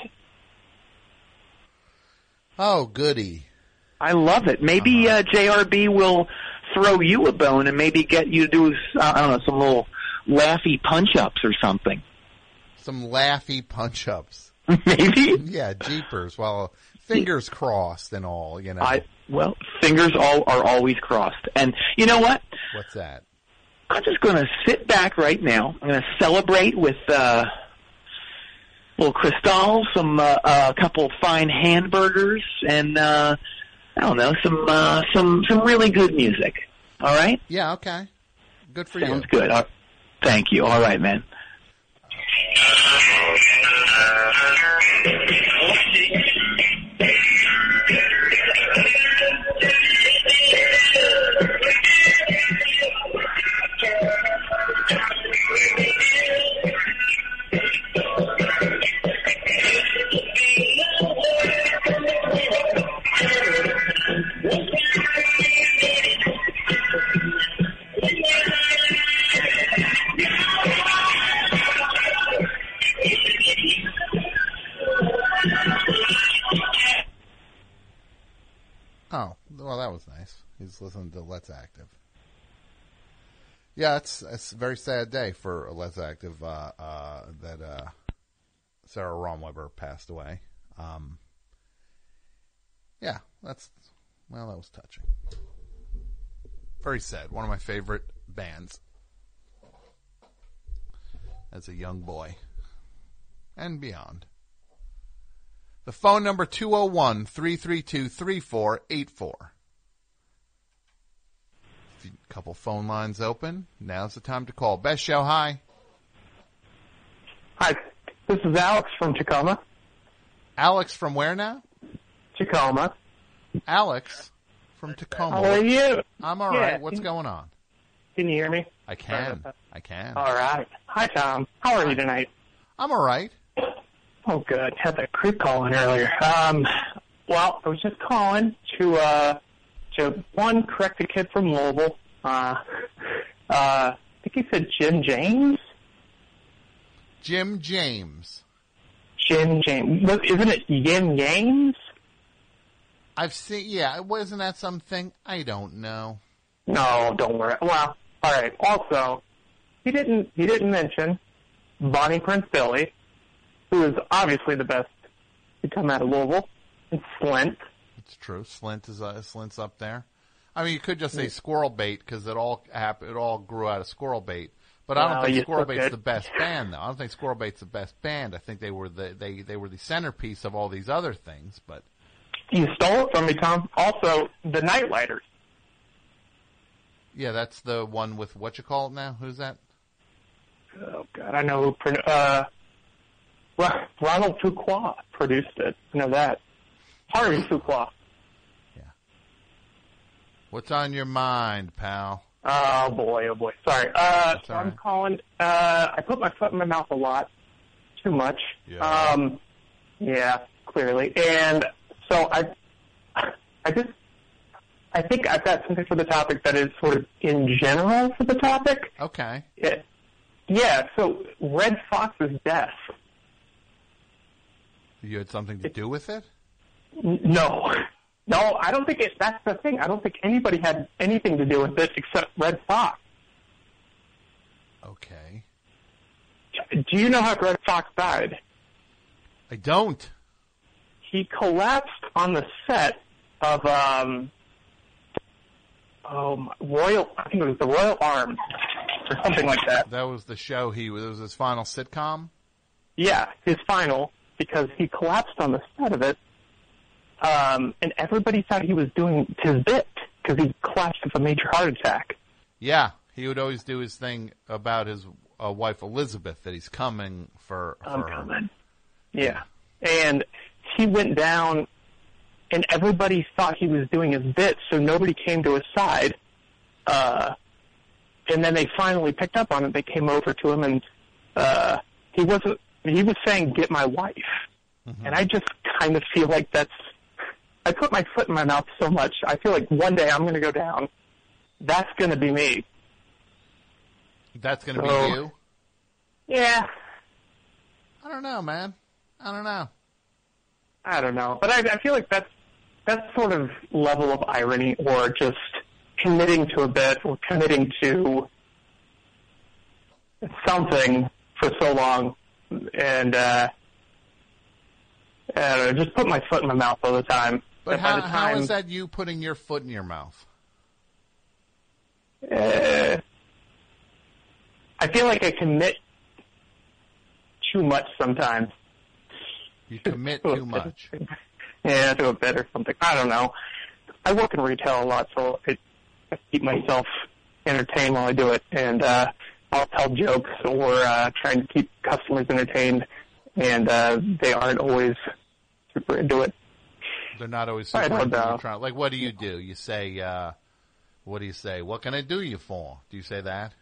Oh, goody. I love it. Maybe uh, J R B will throw you a bone and maybe get you to do, uh, I don't know, some little laughy punch-ups or something. Some laughy punch-ups. Maybe? Yeah, jeepers. Well, fingers crossed and all, you know. I Well, fingers all are always crossed. And you know what? What's that? I'm just going to sit back right now. I'm going to celebrate with uh, a little Cristal, some uh, a couple fine hamburgers, and uh, I don't know, some uh, some some really good music. All right? Yeah. Okay. Good for Sounds you. Sounds good. Uh, thank you. All right, man. Oh, well, that was nice. He's listening to Let's Active. Yeah, it's, it's a very sad day for Let's Active uh, uh, that uh, Sarah Romweber passed away. Um, yeah, that's, well, that was touching. Very sad. One of my favorite bands as a young boy and beyond. The phone number two oh one, three three two, three four eight four. A couple phone lines open. Now's the time to call. Best show, hi. Hi, this is Alex from Tacoma. Alex from where now? Tacoma. Alex from Tacoma. How are you? I'm all Yeah. right. What's going on? Can you hear me? I can. I can. All right. Hi, Tom. How are you tonight? I'm all right. Oh, good. Had that creep call in earlier. Um, well, I was just calling to, uh, to, one, correct a kid from Louisville. Uh, uh, I think he said Jim James? Jim James. Jim James. Well, isn't it Yin James? I've seen, yeah, wasn't that something? I don't know. No, don't worry. Well, all right. Also, he didn't, he didn't mention Bonnie Prince Billy, who is obviously the best to come out of Louisville, and Slint. It's true. Slint is uh, Slint's up there. I mean, you could just say Squirrel Bait because it all hap- it all grew out of Squirrel Bait. But I don't Well, think you Squirrel still Bait's could. the best band, though. I don't think Squirrel Bait's the best band. I think they were the they they were the centerpiece of all these other things. But You stole it from me, Tom. Also, the Nightlighters. yeah, that's the one with what you call it now. Who's that? Oh, God, I know who... Pro- uh, Ro- Ronald Fuqua produced it. I know that. Harvey Fuqua. Yeah, What's on your mind, pal? Oh boy, oh boy. Sorry. Uh, so I'm calling. Uh, I put my foot in my mouth a lot, too much. Yeah. Um, yeah, clearly. And so I, I just, I think I've got something for the topic that is sort of in general for the topic. Okay. Yeah. Yeah. So Red Fox's death. You had something to do with it? N- No. No, I don't think it, that's the thing. I don't think anybody had anything to do with it except Red Fox. Okay. Do you know how Red Fox died? I don't. He collapsed on the set of, um, oh, my- Royal, I think it was the Royal Arms, or something like that. That was the show he, it was his final sitcom? Yeah, his final, because he collapsed on the set of it. Um, and everybody thought he was doing his bit because he collapsed with a major heart attack. Yeah, he would always do his thing about his uh, wife Elizabeth, that he's coming for, for I'm her. coming. Yeah. And he went down, and everybody thought he was doing his bit, so nobody came to his side. Uh, and then they finally picked up on it. They came over to him, and uh, he wasn't. He was saying, "Get my wife," mm-hmm. and I just kind of feel like that's. I put my foot in my mouth so much. I feel like one day I'm going to go down. That's going to be me. That's going to So, be you? Yeah. I don't know, man. I don't know. I don't know. But I, I feel like that's, that's sort of level of irony or just committing to a bit or committing to something for so long. And, uh, I don't know, just put my foot in my mouth all the time. But And by how, the how time, is that you putting your foot in your mouth? Uh, I feel like I commit too much sometimes. You commit too much. Yeah, to a bit or something. I don't know. I work in retail a lot, so I, I keep myself entertained while I do it. And uh, I'll tell jokes or uh, trying to keep customers entertained, and uh, they aren't always super into it. They're not always I super don't into know. you trying- Like, what do you do? You say, uh, what do you say? What can I do you for? Do you say that?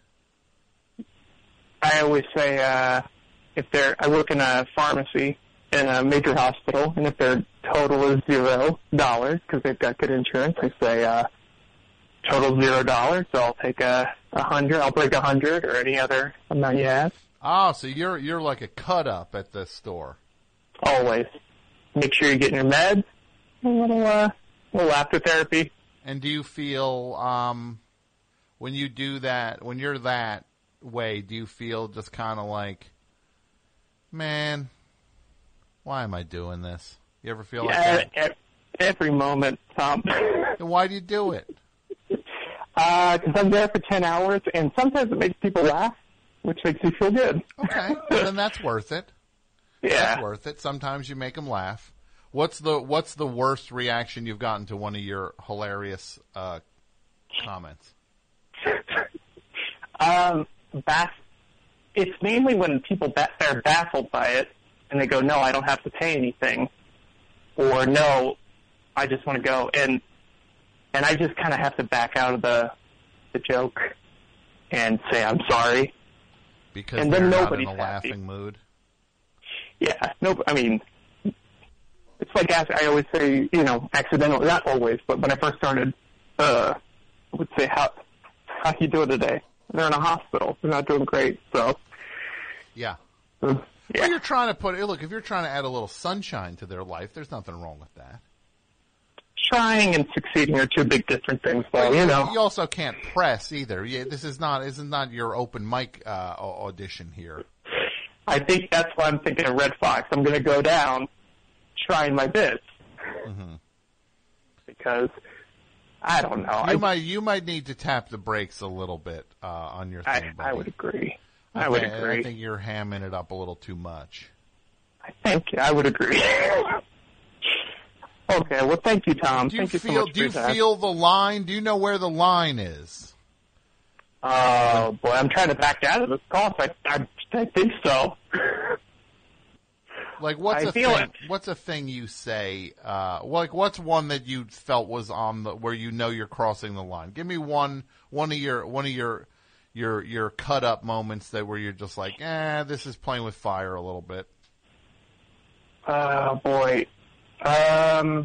I always say uh, if they're, I work in a pharmacy in a major hospital, and if their total is zero dollars because they've got good insurance, I say uh, total zero dollars. So I'll take a, a hundred. I'll break a hundred or any other amount you have. Oh, so you're you're like a cut up at the store. Always make sure you're getting your meds. A little uh, little laughter therapy. And do you feel um, when you do that, when you're that way, do you feel just kind of like, man, why am I doing this? You ever feel Yeah, like that? e- every moment, Tom. Then why do you do it? Because I'm there for ten hours, and sometimes it makes people laugh, which makes me feel good. Okay, well, then that's worth it. Yeah. That's worth it. Sometimes you make them laugh. What's the What's the worst reaction you've gotten to one of your hilarious uh, comments? Um, baff- it's mainly when people ba- they're baffled by it, and they go, "No, I don't have to pay anything," or "No, I just want to go," and and I just kind of have to back out of the the joke and say I'm sorry. Because And they're then not nobody's in a happy. laughing mood. Yeah, no, I mean, it's like ac- I always say, you know, accidentally, not always, but when I first started, uh, I would say, how how you doing today? They're in a hospital. They're not doing great, so. Yeah. Yeah. Well, you're trying to put look. If you're trying to add a little sunshine to their life, there's nothing wrong with that. Trying and succeeding are two big different things, though, But you know. You also can't press either. Yeah, this is not this is not your open mic uh, au- audition here. I think that's why I'm thinking of Red Fox. I'm going to go down trying my best. Mm-hmm. Because, I don't know. You I, might you might need to tap the brakes a little bit uh, on your thing, I, buddy. I would agree. I would think- agree. I think you're hamming it up a little too much. I think I would agree. Okay, well, thank you, Tom. Do you thank you so feel much do for you your time. feel the line? Do you know where the line is? Oh, boy, I'm trying to back out of this call, so I, I, I think so. Like, what's I a feel thing? it. What's a thing you say? Uh, like, what's one that you felt was on the where you know you're crossing the line? Give me one, one of your, one of your, your, your cut up moments that where you're just like, eh, this is playing with fire a little bit. Oh boy, um,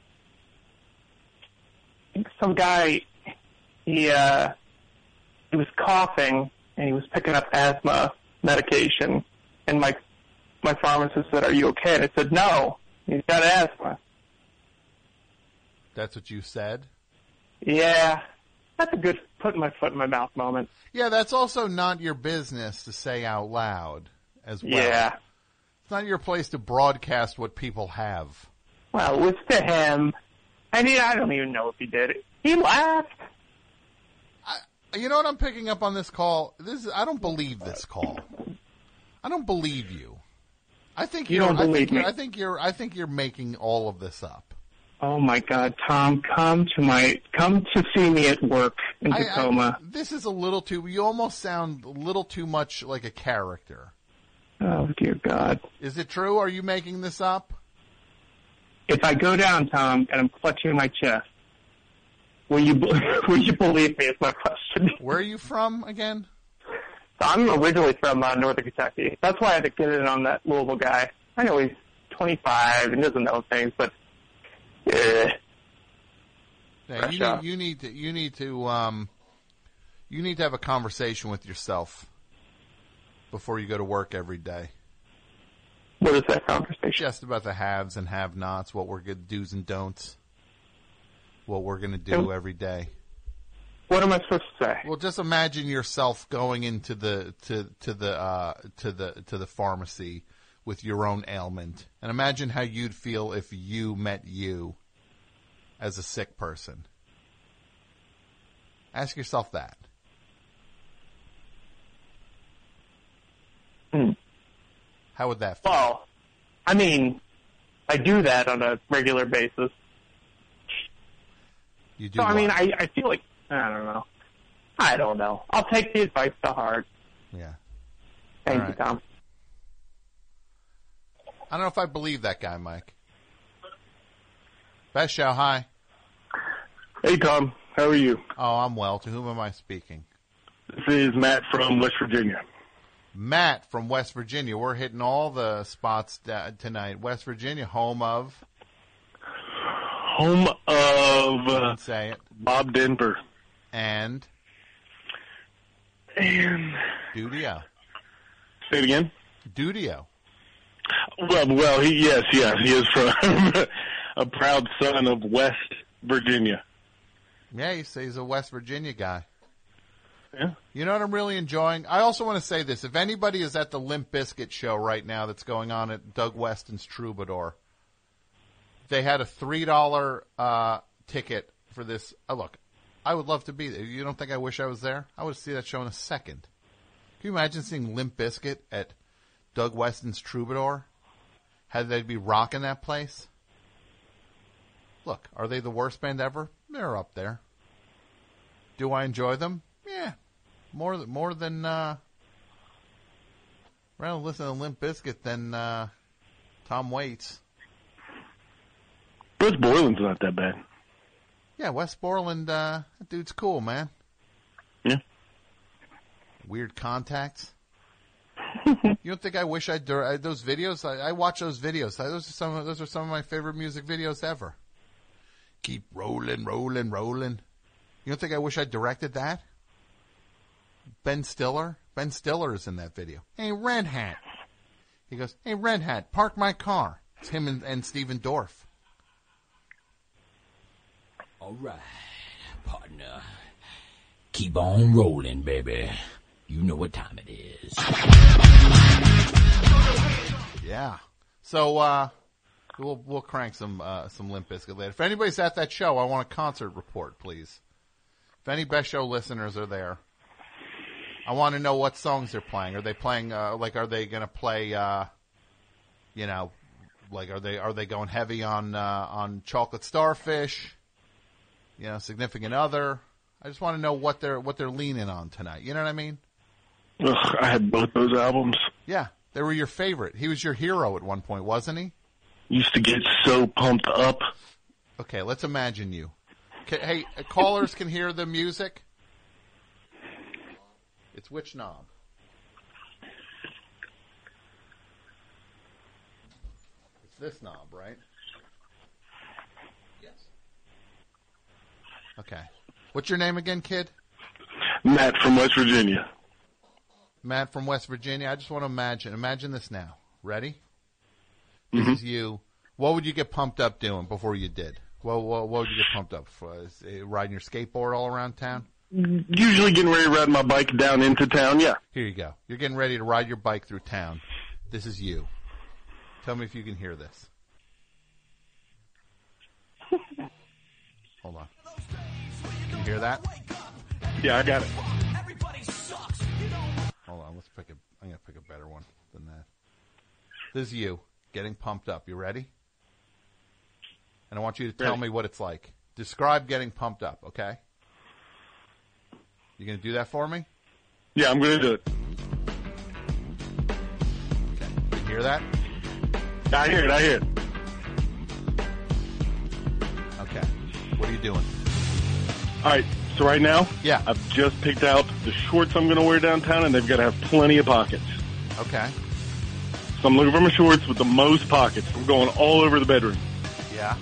I think some guy, he uh, he was coughing and he was picking up asthma medication, and my my pharmacist said, "Are you okay?" And I said, "No, he's got asthma." That's what you said? Yeah, that's a good putting my foot in my mouth moment. Yeah, that's also not your business to say out loud as well. Yeah. It's not your place to broadcast what people have. Well, it was to him. I mean, I don't even know if he did it. He laughed. You know what I'm picking up on this call? This is, I don't believe this call. I don't believe you. I think You you're, don't I think believe you're, me. I think you're. I think you're making all of this up. Oh my God, Tom, come to my, come to see me at work in I- Tacoma. I, this is a little too. You almost sound a little too much like a character. Oh dear God. Is it true? Are you making this up? If I go down, Tom, and I'm clutching my chest, will you, will you believe me is my question. Where are you from again? So I'm originally from uh, Northern Kentucky. That's why I had to get in on that Louisville guy. I know he's twenty-five and doesn't know things, but eh. Yeah, Fresh you out. need, you need to. You need to. Um, you need to have a conversation with yourself before you go to work every day. What is that conversation? Just about the haves and have-nots, what we're good do's and don'ts, what we're going to do every day. What am I supposed to say? Well, just imagine yourself going into the to to the uh, to the to the pharmacy with your own ailment, and imagine how you'd feel if you met you as a sick person. Ask yourself that. Hmm. How would that feel? Well, I mean, I do that on a regular basis. You do. So, I what? mean, I, I feel like, I don't know. I don't know. I'll take the advice to heart. Yeah. Thank All you, right. Tom. I don't know if I believe that guy, Mike. Best show, hi. Hey, Tom. How are you? Oh, I'm well. To whom am I speaking? This is Matt from West Virginia. Matt from West Virginia. We're hitting all the spots uh, tonight. West Virginia, home of... Home of uh, say it. Bob Denver. And? And... Dudio. Say it again? Dudio. Well, well, he yes, yes, he is from a proud son of West Virginia. Yeah, he says he's a West Virginia guy. Yeah. You know what I'm really enjoying? I also want to say this. If anybody is at the Limp Bizkit show right now that's going on at Doug Weston's Troubadour, they had a three dollar uh, ticket for this. Oh, look, I would love to be there. You don't think I wish I was there? I would see that show in a second. Can you imagine seeing Limp Bizkit at Doug Weston's Troubadour? How they'd be rocking that place? Look, are they the worst band ever? They're up there. Do I enjoy them? Yeah, more than more than uh, rather listen to Limp Bizkit than uh, Tom Waits. West Borland's not that bad. Yeah, West Borland, uh, that dude's cool, man. Yeah. Weird contacts. You don't think I wish I'd dur- I, those videos? I, I watch those videos. Those are some. Of, those are some of my favorite music videos ever. Keep rolling, rolling, rolling. You don't think I wish I directed that? Ben Stiller? Ben Stiller is in that video. Hey, Red Hat. He goes, hey, Red Hat, park my car. It's him and, and Steven Dorff. All right, partner. Keep on rolling, baby. You know what time it is. Yeah. So, uh, we'll, we'll crank some, uh, some Limp Bizkit later. If anybody's at that show, I want a concert report, please. If any Best Show listeners are there, I want to know what songs they're playing. Are they playing, uh, like, are they going to play, uh, you know, like, are they, are they going heavy on, uh, on Chocolate Starfish? You know, Significant Other? I just want to know what they're, what they're leaning on tonight. You know what I mean? Ugh, I had both those albums. Yeah. They were your favorite. He was your hero at one point, wasn't he? Used to get so pumped up. Okay, let's imagine you. Okay, hey, callers can hear the music. It's which knob? It's this knob, right? Yes. Okay. What's your name again, kid? Matt from West Virginia. Matt from West Virginia. I just want to imagine. Imagine this now. Ready? This Mm-hmm. is you. What would you get pumped up doing before you did? What, what, what would you get pumped up for? Is it riding your skateboard all around town? Usually getting ready to ride my bike down into town, yeah. Here you go. You're getting ready to ride your bike through town. This is you. Tell me if you can hear this. Hold on. Can you hear that? Yeah, I got it. Hold on. Let's pick a. I'm gonna pick a better one than that. This is you getting pumped up. You ready? And I want you to tell Ready. me what it's like. Describe getting pumped up. Okay. You gonna do that for me? Yeah, I'm gonna do it. Okay. You hear that? I hear it. I hear it. Okay. What are you doing? All right. So right now, yeah, I've just picked out the shorts I'm going to wear downtown, and they've got to have plenty of pockets. Okay. So I'm looking for my shorts with the most pockets. I'm going all over the bedroom. Yeah.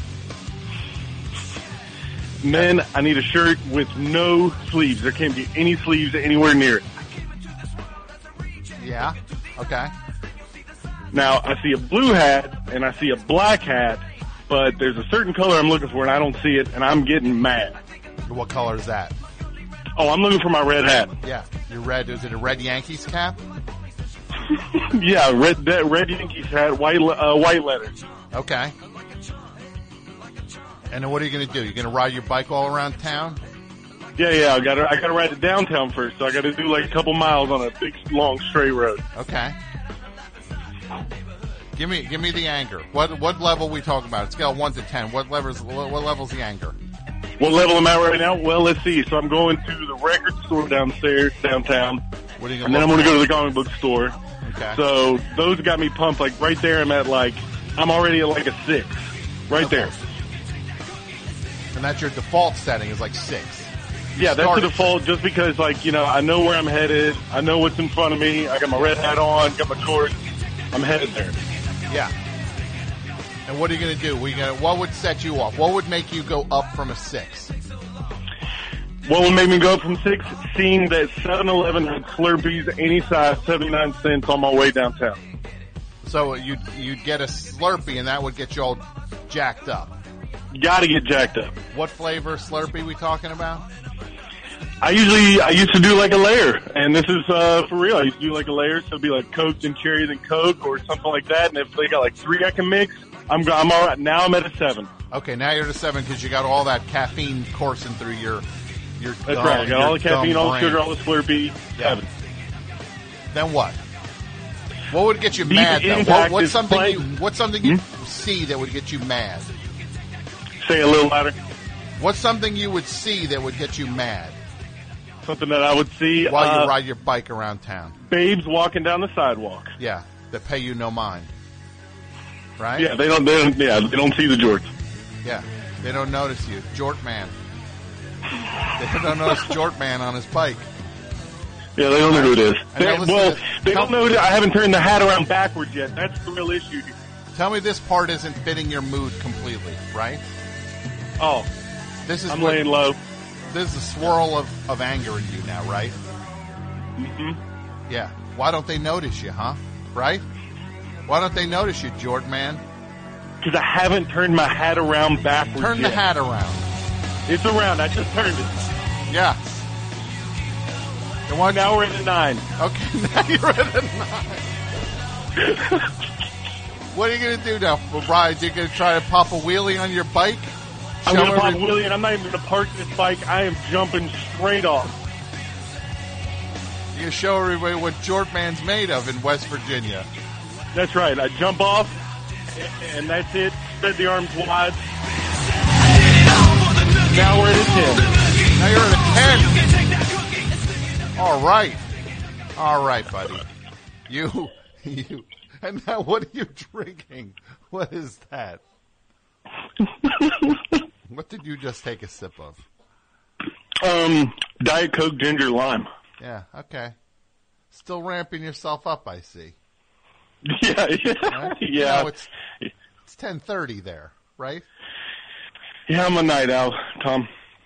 Men, I need a shirt with no sleeves. There can't be any sleeves anywhere near it. Yeah. Okay. Now, I see a blue hat, and I see a black hat, but there's a certain color I'm looking for, and I don't see it, and I'm getting mad. What color is that? Oh, I'm looking for my red hat. Yeah. Your red, is it a red Yankees cap? Yeah, red that red Yankees hat, white uh, white letters. Okay. And then what are you going to do? You're going to ride your bike all around town? Yeah, yeah, I got to I got to ride to downtown first, so I got to do like a couple miles on a big long straight road. Okay. Give me give me the anger. What what level are we talking about? Scale one to ten. What levels what, what level's the anger? What level am I right now? Well, let's see. So I'm going to the record store downstairs, downtown. What are you and then I'm going to go to the comic book store. Okay. So those got me pumped. Like right there, I'm at like, I'm already at like a six. Right Okay. there. And that's your default setting is like six. You Yeah, that's the started- default just because, like, you know, I know where I'm headed. I know what's in front of me. I got my red hat on, got my shorts. I'm headed there. Yeah. And what are you going to do? We gonna, what would set you off? What would make you go up from a six? What would make me go up from six? Seeing that seven eleven had Slurpees any size, seventy-nine cents on my way downtown. So you'd, you'd get a Slurpee, and that would get you all jacked up. Got to get jacked up. What flavor Slurpee we talking about? I usually, I used to do like a layer, and this is uh, for real. I used to do like a layer, so it'd be like Coke, then cherry, then Coke, or something like that. And if they got like three I can mix, I'm I'm all right. Now I'm at a seven. Okay, now you're at a seven because you got all that caffeine coursing through your your. That's uh, right. I got your all the caffeine, dumb all the brain. sugar, all the Slurpee. Yeah. Seven. Then what? What would get you Deep mad? Though? What, impact what's is something playing- you What's something you see that would get you mad? Say a little louder. What's something you would see that would get you mad Something that I would see while uh, you ride your bike around town? babes walking down the sidewalk. Yeah, that pay you no mind. Right? Yeah, they don't. They don't yeah, they don't see the jorts. Yeah, they don't notice you, Jort Man. They don't notice Jort Man on his bike. Yeah, they don't know who it is. And now They, listen well, to this. they Tell- don't know that I haven't turned the hat around backwards yet. That's the real issue. Tell me this part isn't fitting your mood completely, right? Oh, this is I'm what- laying low. There's a swirl of, of anger in you now, right? Mm-hmm. Yeah. Why don't they notice you, huh? Right? Why don't they notice you, Jort Man? Because I haven't turned my hat around backwards Turn yet. the hat around. It's around. I just turned it. Yeah. And one, now we're at a nine. Okay, now you're at a nine. What are you going to do now, Brian? You're going to try to pop a wheelie on your bike? I'm Show going to pop every- Willie, and I'm not even going to park this bike. I am jumping straight off. You show everybody what Jort Man's made of in West Virginia. That's right. I jump off, and that's it. Spread the arms wide. Now we're at a ten. Now you're at a ten. All right. All right, buddy. You You, and now what are you drinking? What is that? What did you just take a sip of? Um, Diet Coke ginger lime. Yeah, okay. Still ramping yourself up, I see. Yeah, yeah, right? yeah. You know, it's it's ten thirty there, right? Yeah, I'm a night owl, Tom.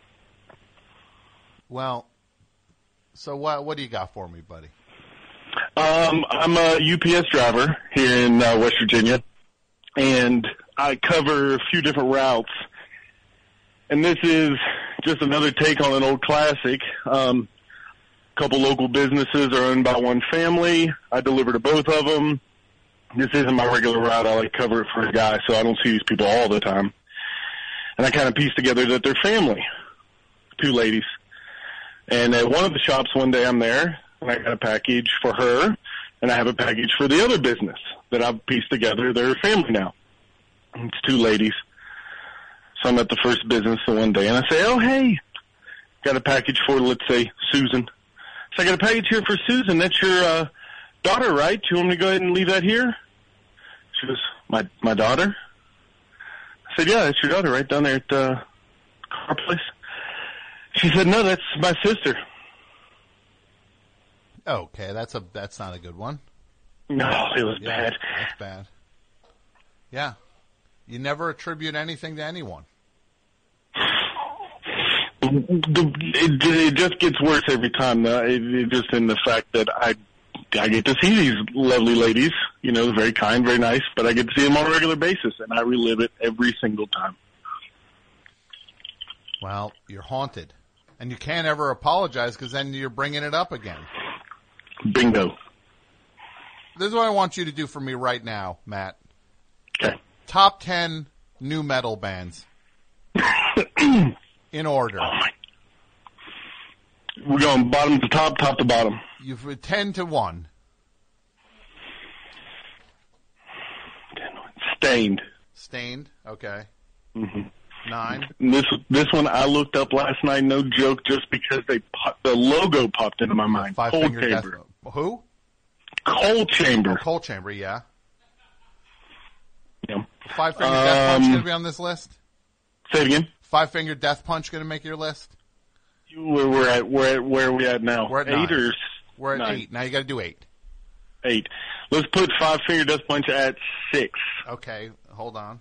Well, so what what do you got for me, buddy? Um, I'm a U P S driver here in uh, West Virginia, and I cover a few different routes. And this is just another take on an old classic. Um, a couple local businesses are owned by one family. I deliver to both of them. This isn't my regular route. I like cover it for a guy, so I don't see these people all the time. And I kind of pieced together that they're family, two ladies. And at one of the shops one day I'm there, and I got a package for her, and I have a package for the other business that I've pieced together. They're family now. It's two ladies. So I'm at the first business the one day, and I say, oh, hey, got a package for, let's say, Susan. So I got a package here for Susan. That's your uh, daughter, right? Do you want me to go ahead and leave that here? She goes, my my daughter? I said, yeah, that's your daughter right down there at the car place. She said, no, that's my sister. Okay, that's a that's not a good one. No, it was yeah, bad. That's bad. Yeah. You never attribute anything to anyone. It, it just gets worse every time. Though. It, it just in the fact that I I get to see these lovely ladies, you know, very kind, very nice, but I get to see them on a regular basis, and I relive it every single time. Well, you're haunted. And you can't ever apologize because then you're bringing it up again. Bingo. This is what I want you to do for me right now, Matt. Okay. Top ten new metal bands. In order. Oh my. We're going bottom to top, top to bottom. You've ten to one. Stained. Stained, okay. Mm-hmm. Nine. This this one I looked up last night, no joke, just because they pop, the logo popped into my mind. Five Coal Finger Chamber. Death. Who? Coal Chamber. Oh, Coal Chamber, yeah. Yeah. Five Finger Death Punch Um, going to be on this list? Say it again. Five Finger Death Punch going to make your list? We're, we're at where where are we at now? We're at eight nine. or We're at nine? eight. Now you got to do eight. Eight. Let's put Five Finger Death Punch at six. Okay, hold on.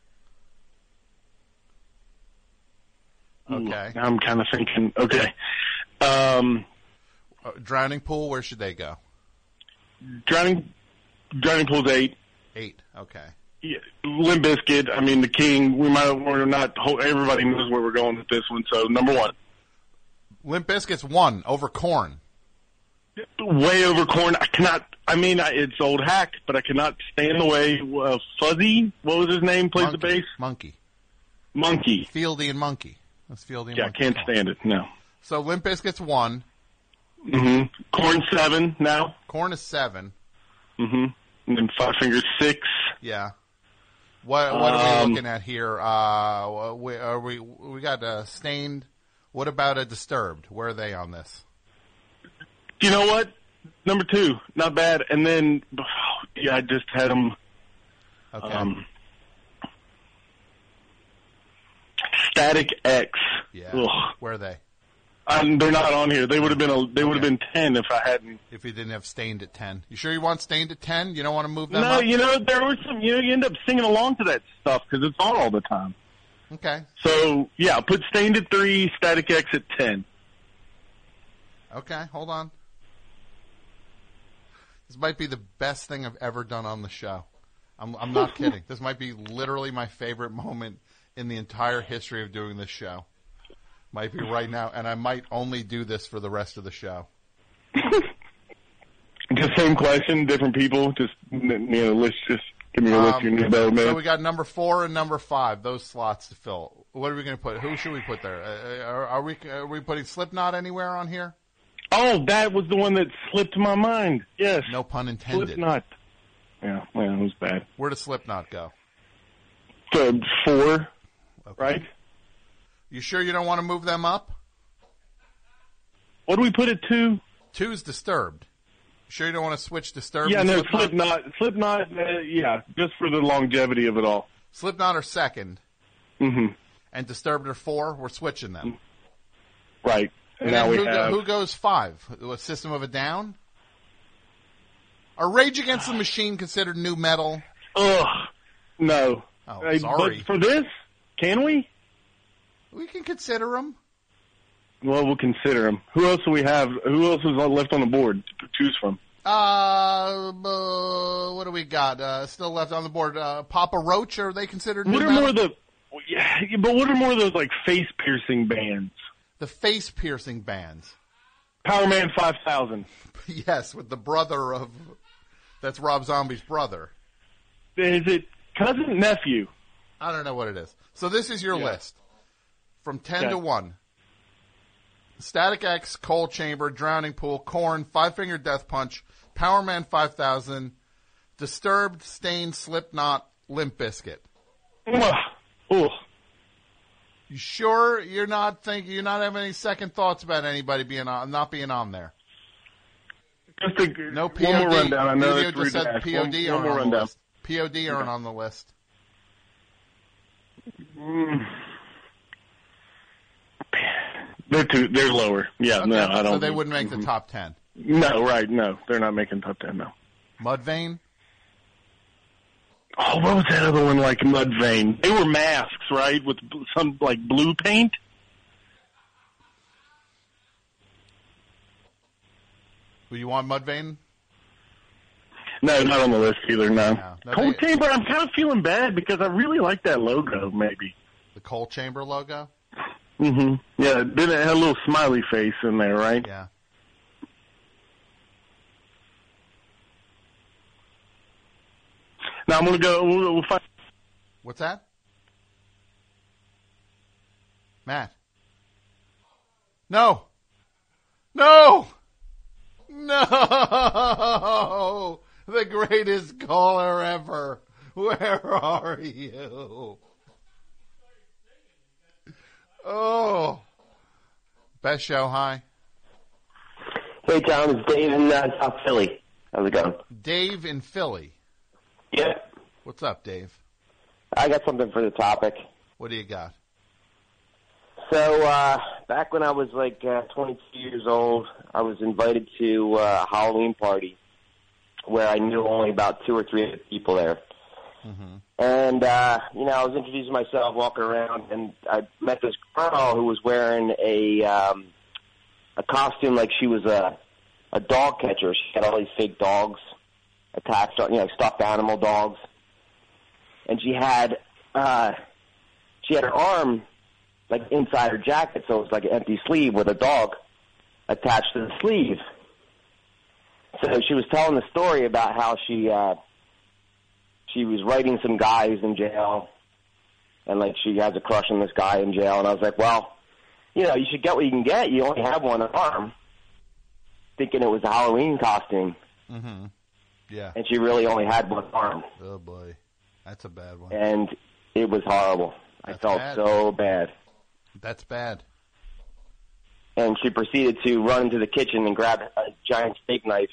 Ooh, Okay. now I'm kind of thinking. Okay. Um, uh, Drowning Pool. Where should they go? Drowning Drowning Pool's eight. Eight. Okay. Yeah, Limp Bizkit, I mean, the King. We might, we're not, everybody knows where we're going with this one, so number one. Limp Bizkit's one over Korn. Way over Korn. I cannot, I mean, I, it's old hack, but I cannot stand the way uh, Fuzzy, what was his name, plays Monkey. the bass? Monkey. Monkey. Fieldy and Monkey. That's Fieldy and Yeah, I Monkey. can't stand it, no. So Limp Bizkit's one. Mm-hmm. Korn seven now. Korn is seven. Mm-hmm. And then Five Fingers six. Yeah. What what are we Um, looking at here? Uh, we, are we we got uh, Stained. What about a Disturbed? Where are they on this? You know what? Number two, not bad. And then, oh, yeah, I just had them. Okay. Um, Static X. Yeah. Ugh. Where are they? Um, they're not on here. They would have been a, they would have been ten if I hadn't. If you didn't have Stained at ten, you sure you want Stained at ten? You don't want to move them No, up? you know there was some. You know, you end up singing along to that stuff because it's on all the time. Okay. So yeah, put Stained at three, Static X at ten. Okay, hold on. This might be the best thing I've ever done on the show. I'm, I'm not kidding. This might be literally my favorite moment in the entire history of doing this show. Might be right now, and I might only do this for the rest of the show. The same question, different people. Just you know, let's just give me a list of your Um, new bell, man. so we got number four and number five, those slots to fill. What are we going to put? Who should we put there? Uh, are, are we are we putting Slipknot anywhere on here? Oh, that was the one that slipped my mind. Yes. No pun intended. Slipknot. Yeah, well, it was bad. Where does Slipknot go? So four, okay. Right? You sure you don't want to move them up? What do we put at two? Two's Disturbed. Sure you don't want to switch Disturbed? Yeah, and no, Slipknot? Slipknot. Slipknot, uh, yeah, just for the longevity of it all. Slipknot are second. Mm-hmm. And Disturbed are four. We're switching them. Right. And now then we who, have... who goes five? A System of a Down? Are Rage Against the Machine considered new metal? Ugh, no. Oh, Hey, sorry. But for this, can we? We can consider them. Well, we'll consider them. Who else do we have? Who else is left on the board to choose from? Uh, uh, what do we got? Uh, still left on the board. Uh, Papa Roach, are they considered new What are metal? more of the? Yeah, but what are more of those like face piercing bands? The face piercing bands. Power Man five thousand. Yes, with the brother of. That's Rob Zombie's brother. Is it cousin nephew? I don't know what it is. So this is your Yeah. list from ten Okay. to one. Static X, Cold Chamber, Drowning Pool, Korn, Five Finger Death Punch, Power Man five thousand, Disturbed, Stained, Slipknot, Limp Bizkit. Ooh. You sure you're not thinking, you're not having any second thoughts about anybody being on, not being on there? Just a, No P O D. one more rundown. I know Video it's just said rude to P O D ask. One, aren't one more on the rundown. list. P O D aren't on the list. Mm. They're too. They're lower. Yeah, Okay, no, I don't. So they wouldn't make mhm. the top ten. No, right? No, they're not making top ten. No. Mudvayne? Oh, what was that other one like? Mudvayne. They were masks, right, with bl- some like blue paint. Who you want, Mudvayne? No, not on the list either. No. No, no, Cold they- Chamber. I'm kind of feeling bad because I really like that logo. Maybe. The Cold Chamber logo? Mm-hmm. Yeah, then it had a little smiley face in there, right? Yeah. Now I'm gonna go. We'll, we'll find. What's that? Matt? No! No! No! The greatest caller ever. Where are you? Oh. Best show, hi. Hey, Tom, it's Dave in uh, South Philly. How's it going? Dave in Philly. Yeah. What's up, Dave? I got something for the topic. What do you got? So, uh, back when I was like uh, twenty-two years old, I was invited to uh, a Halloween party where I knew only about two or three other people there. Mm-hmm. And, uh, you know, I was introducing myself, walking around, and I met this girl who was wearing a um, a costume like she was a, a dog catcher. She had all these fake dogs attached, you know, stuffed animal dogs. And she had, uh, she had her arm, like, inside her jacket, so it was like an empty sleeve with a dog attached to the sleeve. So she was telling the story about how she, uh, she was writing some guys in jail, and, like, she has a crush on this guy in jail. And I was like, well, you know, you should get what you can get. You only have one arm. Thinking it was a Halloween costume. Mm-hmm. Yeah. And she really only had one arm. Oh, boy. That's a bad one. And it was horrible. That's I felt bad. so bad. That's bad. And she proceeded to run into the kitchen and grab a giant steak knife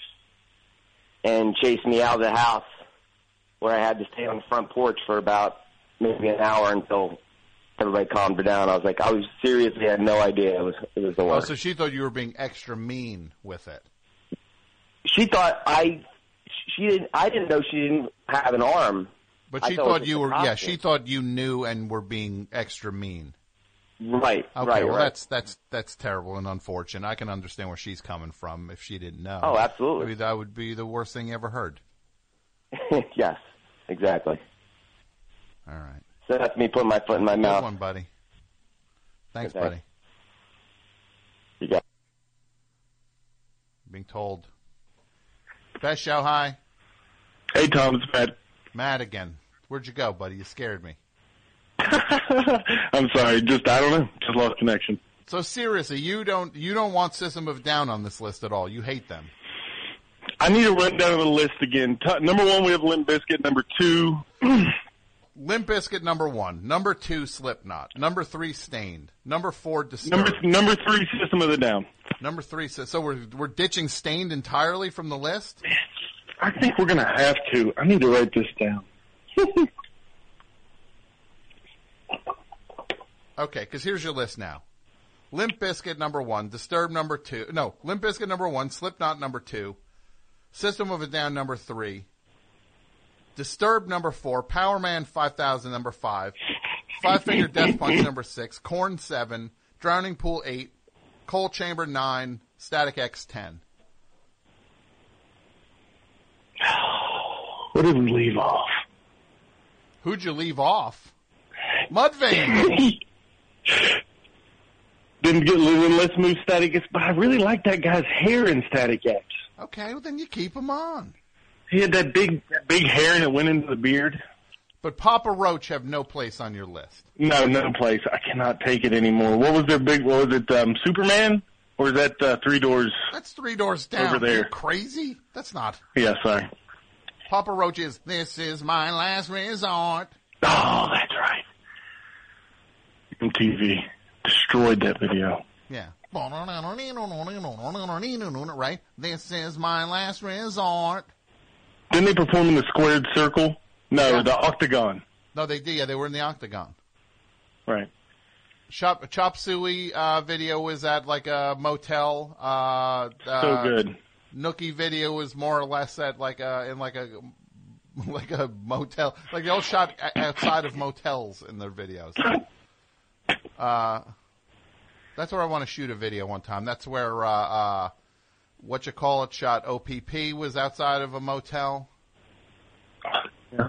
and chase me out of the house, where I had to stay on the front porch for about maybe an hour until everybody calmed her down. I was like, I was seriously had no idea it was it was the Oh, worst. so she thought you were being extra mean with it. She thought I she didn't I didn't know she didn't have an arm. But I she thought it was thought just you a were, yeah, costume. she thought you knew and were being extra mean. Right, Okay, right, well, right. that's that's that's terrible and unfortunate. I can understand where she's coming from if she didn't know. Oh, absolutely. Maybe that would be the worst thing you ever heard. Yes, exactly. All right. So that's me putting my foot in my Good mouth. one, buddy. Thanks, Okay. buddy. You got Being told. Best show, hi. Hey, Tom, it's Matt. Matt again. Where'd you go, buddy? You scared me. I'm sorry. Just I don't know. Just lost connection. So seriously, you don't you don't want System of a Down on this list at all. You hate them. I need to run down the list again. T- number one, we have Limp Bizkit. Number two, Limp Bizkit number one. Number two, Slipknot. Number three, Stained. Number four, Disturbed. number number three, System of the Down. Number three. So, so we're we're ditching Stained entirely from the list? I think we're going to have to. I need to write this down. Okay, because here's your list now. Limp Bizkit number one, Disturbed number two. No, Limp Bizkit number one, Slipknot number two, System of a Down number three, Disturbed number four, Power Man five thousand number five, Five Finger Death Punch number six, Korn seven, Drowning Pool eight, Coal Chamber nine, Static X ten. What did we leave off? Who'd you leave off? Mudvayne. Didn't get Lou. Let's move Static X, but I really like that guy's hair in Static X. Okay, well then you keep him on. He had that big, that big hair and it went into the beard. But Papa Roach have no place on your list. No, no place. I cannot take it anymore. What was their big? What was it? Um, Superman, or is that uh, Three Doors? That's Three Doors Down. Over there. Are you crazy? That's not. Yeah, sorry. Papa Roach is "This Is My Last Resort." Oh, that's right. M T V destroyed that video. Yeah. Right? This is my last resort. Didn't they perform in the squared circle? No, yeah. The octagon. No, they did. Yeah, they were in the octagon. Right. Chop Chop Suey uh, video was at like a motel. Uh, so uh, good. Nookie video was more or less at like a in like a like a motel. Like they all shot outside of motels in their videos. Uh, that's where I want to shoot a video one time. That's where, uh, uh, what you call it shot O P P was outside of a motel. Yeah.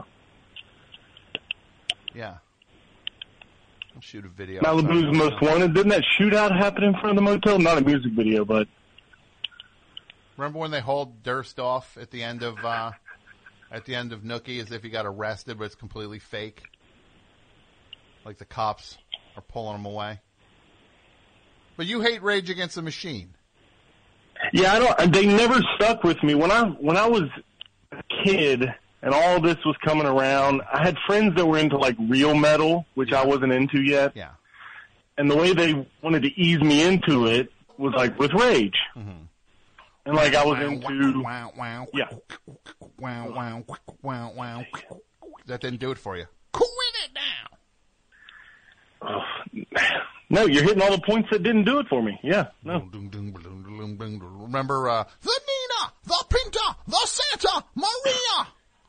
Yeah. I'll shoot a video. Malibu's Most Wanted. Didn't that shootout happen in front of the motel? Not a music video, but. Remember when they hauled Durst off at the end of, uh, at the end of Nookie as if he got arrested, but it's completely fake? Like the cops are pulling him away. But you hate Rage Against the Machine. Yeah, I don't. They never stuck with me when I when I was a kid and all this was coming around. I had friends that were into like real metal, which I wasn't into yet. Yeah. And the way they wanted to ease me into it was like with Rage. Mm-hmm. And like I was into wow wow yeah wow wow wow wow. That didn't do it for you. Cool it down. Oh, no, you're hitting all the points that didn't do it for me. Yeah, no. Remember, uh, the Nina, the Pinta, the Santa Maria.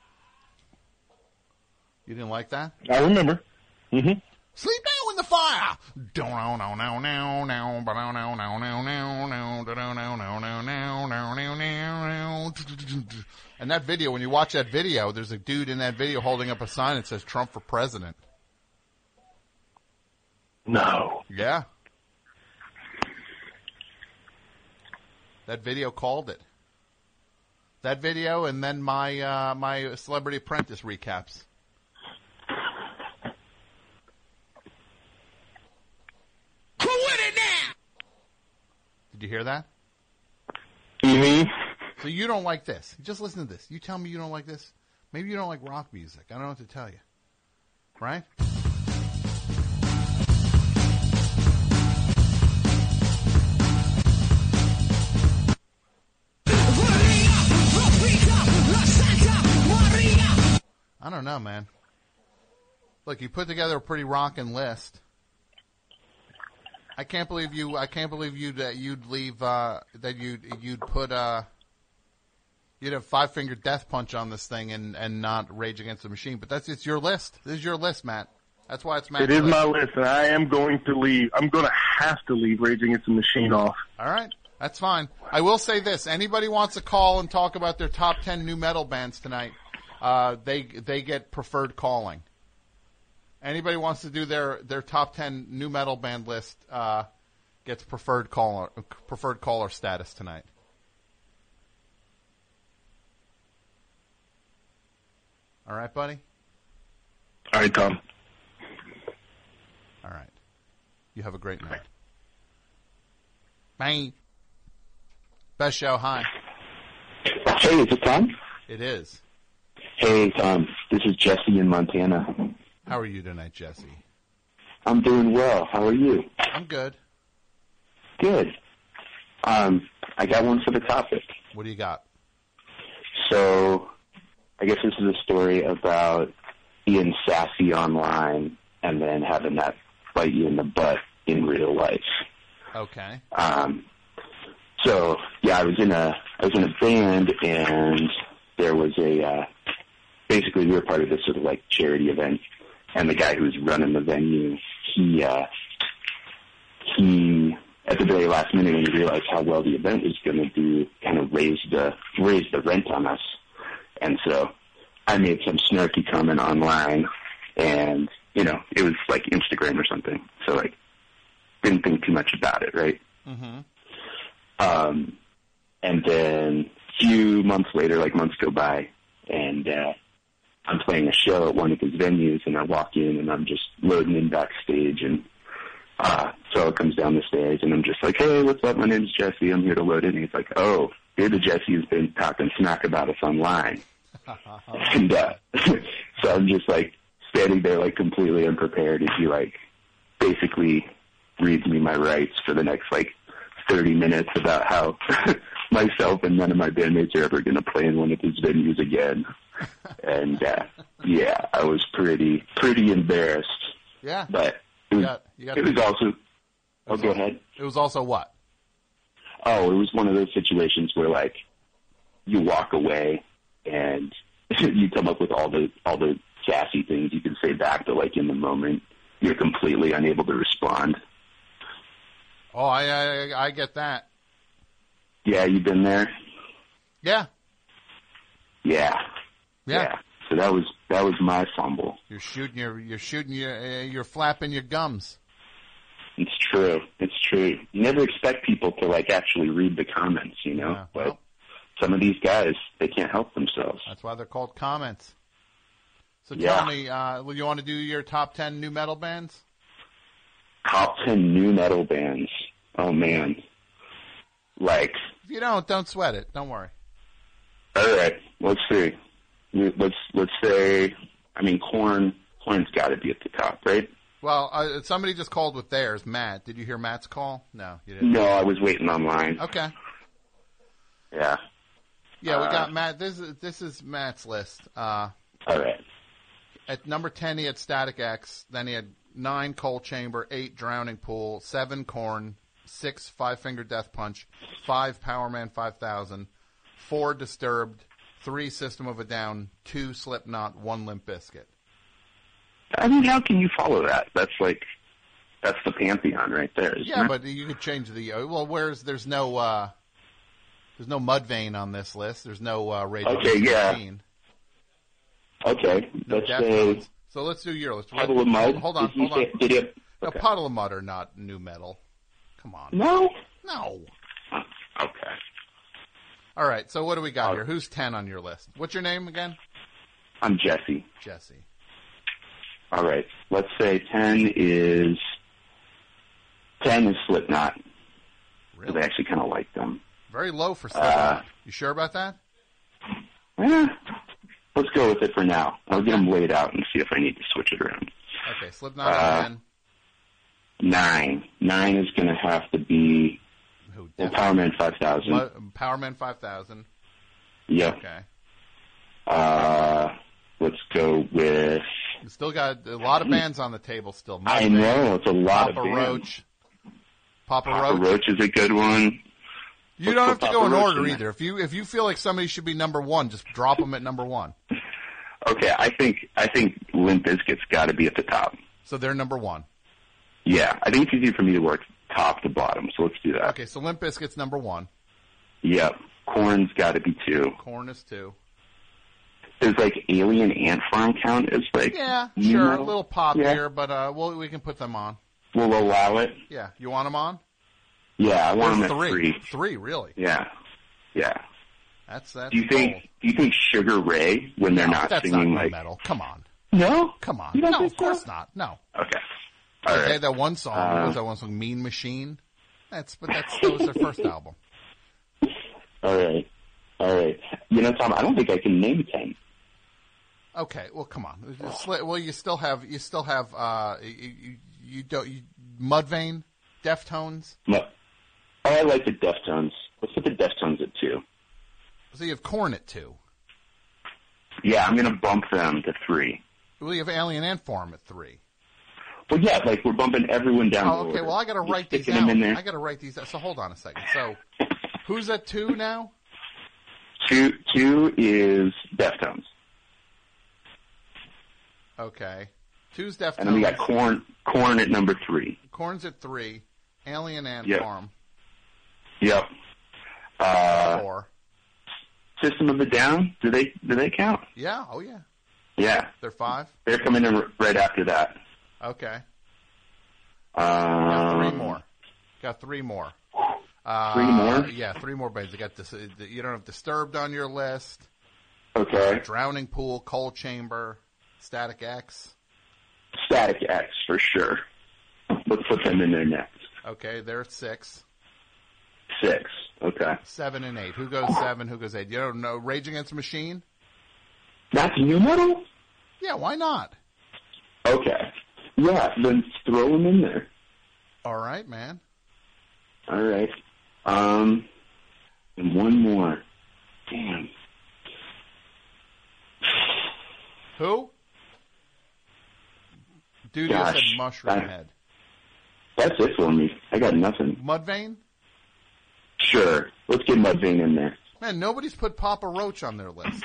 You didn't like that? I remember. Mm-hmm. Sleep now in the fire. And that video, when you watch that video, there's a dude in that video holding up a sign that says Trump for president. No. Yeah. That video called it. That video and then my uh, my Celebrity Apprentice recaps. Quit it now! Did you hear that? Mm-hmm. So you don't like this. Just listen to this. You tell me you don't like this. Maybe you don't like rock music. I don't know what to tell you. Right? I don't know, man. Look, you put together a pretty rockin' list. I can't believe you. I can't believe you that you'd leave. Uh, that you'd you'd put. Uh, you'd have Five Finger Death Punch on this thing and, and not Rage Against the Machine. But that's it's your list. This is your list, Matt. That's why it's Matt. It is my list, and I am going to leave. I'm going to have to leave Rage Against the Machine off. All right, that's fine. I will say this: anybody wants to call and talk about their top ten new metal bands tonight? Uh, they they get preferred calling. Anybody wants to do their, their top ten new metal band list uh, gets preferred caller preferred caller status tonight. All right, buddy. All right, Tom. All right. You have a great night. Bye. Best show. Hi. Hey, is it Tom? It is. Hey, Tom. This is Jesse in Montana. How are you tonight, Jesse? I'm doing well. How are you? I'm good. Good. Um, I got one for the topic. What do you got? So, I guess this is a story about being sassy online and then having that bite you in the butt in real life. Okay. Um, so yeah, I was in a I was in a band, and there was a uh, basically we were part of this sort of like charity event, and the guy who was running the venue, he uh, he at the very last minute, when he realized how well the event was going to do, kind of raised the raised the rent on us, and so I made some snarky comment online, and you know it was like Instagram or something, so like didn't think too much about it, right? Mm-hmm. Um, and then a few months later, like months go by, and uh, I'm playing a show at one of his venues, and I walk in, and I'm just loading in backstage, and uh, so it comes down the stairs, and I'm just like, hey, what's up? My name's Jesse. I'm here to load in. And he's like, oh, you're the Jesse who's been talking smack about us online. and uh, so I'm just like standing there like completely unprepared, and he like basically reads me my rights for the next like thirty minutes about how myself and none of my bandmates are ever going to play in one of his venues again. And, uh, yeah, I was pretty, pretty embarrassed. Yeah. But it was, you got, you got it was the, also, it oh, was go also, ahead. It was also what? Oh, it was one of those situations where, like, you walk away and you come up with all the, all the sassy things you can say back, but, like, in the moment, you're completely unable to respond. Oh, I, I I get that. Yeah, you been there? Yeah. Yeah. Yeah. Yeah. So that was that was my fumble. You're shooting your you're shooting your uh, you're flapping your gums. It's true. It's true. You never expect people to like actually read the comments, you know. Yeah, but well, some of these guys, they can't help themselves. That's why they're called comments. So Yeah. tell me, uh, will you want to do your top ten new metal bands? Top ten new metal bands. Oh man. Like, If you don't, don't sweat it. Don't worry. all right, let's see. Let's let's say, I mean, Korn. Korn's got to be at the top, right? Well, uh, somebody just called with theirs, Matt. Did you hear Matt's call? No, you didn't. No, I was waiting online. Okay. Yeah. Yeah, we Uh, got Matt. This is this is Matt's list. Uh, All right. At number ten, he had Static X. Then he had nine Coal Chamber, eight Drowning Pool, seven Korn, six Five Finger Death Punch, five Powerman five thousand, four Disturbed, three System of a Down, two Slipknot, one Limp Bizkit. I mean, how can you follow that? That's like, that's the pantheon right there, isn't Yeah, it? but you could change the uh, well. Where's there's no uh, there's no Mudvayne on this list. There's no uh, Radio Okay, yeah. fifteen. Okay, No let's Deftones. say So let's do your list. Puddle of Mud. Hold on, Did you hold on. say- did you- No, okay. Puddle of Mud are not new metal. Come on. No? No. Okay. All right, so what do we got here? Who's ten on your list? What's your name again? I'm Jesse. Jesse. All right, let's say ten is ten is Slipknot. Really? I actually kind of like them. Very low for Slipknot. Uh, you sure about that? Eh, let's go with it for now. I'll get them laid out and see if I need to switch it around. Okay, Slipknot Uh, at ten. Nine. Nine is going to have to be Who? well, Powerman five thousand. Mud- Powerman five thousand. Yep. Okay. Uh, let's go with... You still got a lot of bands on the table still. I Mudvayne, know, it's a lot Papa of bands. Roach. Papa, Papa Roach. Roach is a good one. You Let's don't put have to Papa go in Roach order in there. either. If you if you feel like somebody should be number one, just drop them at number one. Okay, I think I think Limp Bizkit's got to be at the top. So they're number one. Yeah, I think it's easy for me to work top to bottom, so let's do that. Okay, so Limp Bizkit's number one. Yep. Korn's got to be two. Korn is two. Does like Alien Ant Farm count as like? Yeah, new sure, metal? a little pop Yeah. here, but uh, we'll, we can put them on. We'll allow it. Yeah, you want them on? Yeah, I want There's them at three. three. Three, really? Yeah, yeah. That's that's. Do you think? bold. Do you think Sugar Ray when they're No, not that's singing not like? metal. Come on. No. Come on. You don't No, think of course so? not. No. Okay. All They right. had that one song. Uh, what was that one song? Mean Machine. That's but that's that was their first album. All right. All right. You know, Tom, I don't think I can name ten. Okay, well, come on. Sli- Well, you still have you still have uh you, you, you don't you, Mudvayne, Deftones. No. Oh, I like the Deftones. Let's put the Deftones at two. So you have Korn at two. Yeah, I'm going to bump them to three. Well, you have Alien Ant Farm at three. Well, yeah, like we're bumping everyone down. Oh, the okay. order. Well, I got to write these sticking them in out. there. I got to write these out. So hold on a second. So who's at two now? Two, two is Deftones. Okay. Two's Deftones. And then we got Korn, Korn at number three. Korn's at three. Alien Ant Yep. Farm. Yep. Uh, Four. System of a Down. Do they do they count? Yeah. Oh, yeah. Yeah. They're five? They're coming in r- right after that. Okay. Um, Got three more. Got three more. Uh, Three more? Yeah, three more bands. You got this. You don't have Disturbed on your list. Okay. Drowning Pool, Cold Chamber, Static X. Static X for sure. Let's put them in there next. Okay, they're at six. Six. Okay. Seven and eight. Who goes seven? Who goes eight? You don't know Rage Against the Machine? That's new metal? Yeah, why not? Okay. Yeah, then throw them in there. All right, man. All right. Um, and one more. Damn. Who? Dude, you Gosh, said Mushroom I- Head. That's it for me. I got nothing. Mudvayne? Sure. Let's get Mudvayne in there. Man, nobody's put Papa Roach on their list.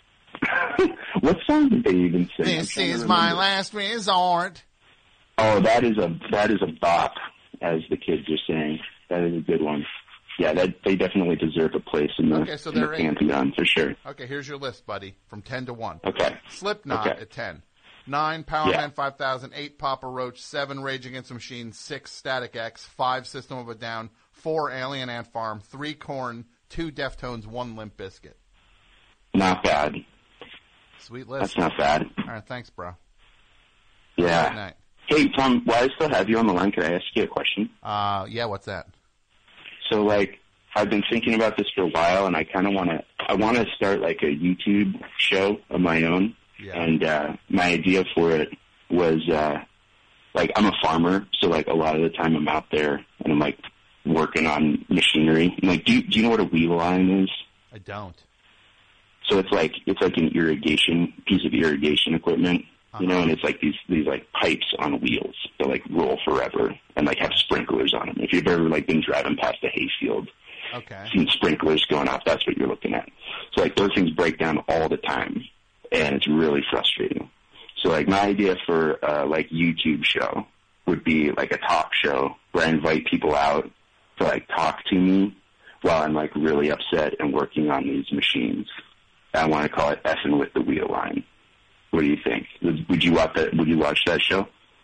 What song did they even sing? I'm This trying to is my remember. last resort. Oh, that is a that is a bop, as the kids are saying. That is a good one. Yeah, that they definitely deserve a place in the, Okay, so in the they're in. pantheon for sure. Okay, here's your list, buddy, from ten to one. Okay. Slipknot Okay. at ten. nine, Power Yeah. Man five thousand. eight, Papa Roach. seven, Rage Against the Machine. six, Static X. five, System of a Down. four, Alien Ant Farm. three, Korn. two, Deftones. one, Limp Bizkit. Not bad. Sweet list. That's not bad. All right, thanks, bro. Yeah. Good night. Hey, Tom, while I still have you on the line, could I ask you a question? Uh, yeah, what's that? So, like, I've been thinking about this for a while, and I kind of want to. I want to start like a YouTube show of my own. Yeah. And uh, my idea for it was, uh, like, I'm a farmer, so like a lot of the time I'm out there and I'm like working on machinery. And, like, do you, do you know what a wheel line is? I don't. So it's like it's like an irrigation piece of irrigation equipment, you know, and it's like these these like pipes on wheels that like roll forever and like have sprinklers on them. If you've ever like been driving past a hayfield, Okay. seen sprinklers going off, that's what you're looking at. So like those things break down all the time, and it's really frustrating. So like my idea for uh, like YouTube show would be like a talk show where I invite people out to like talk to me while I'm like really upset and working on these machines. I want to call it Effing with the Wheel Line. What do you think? Would, would you watch that? Would you watch that show?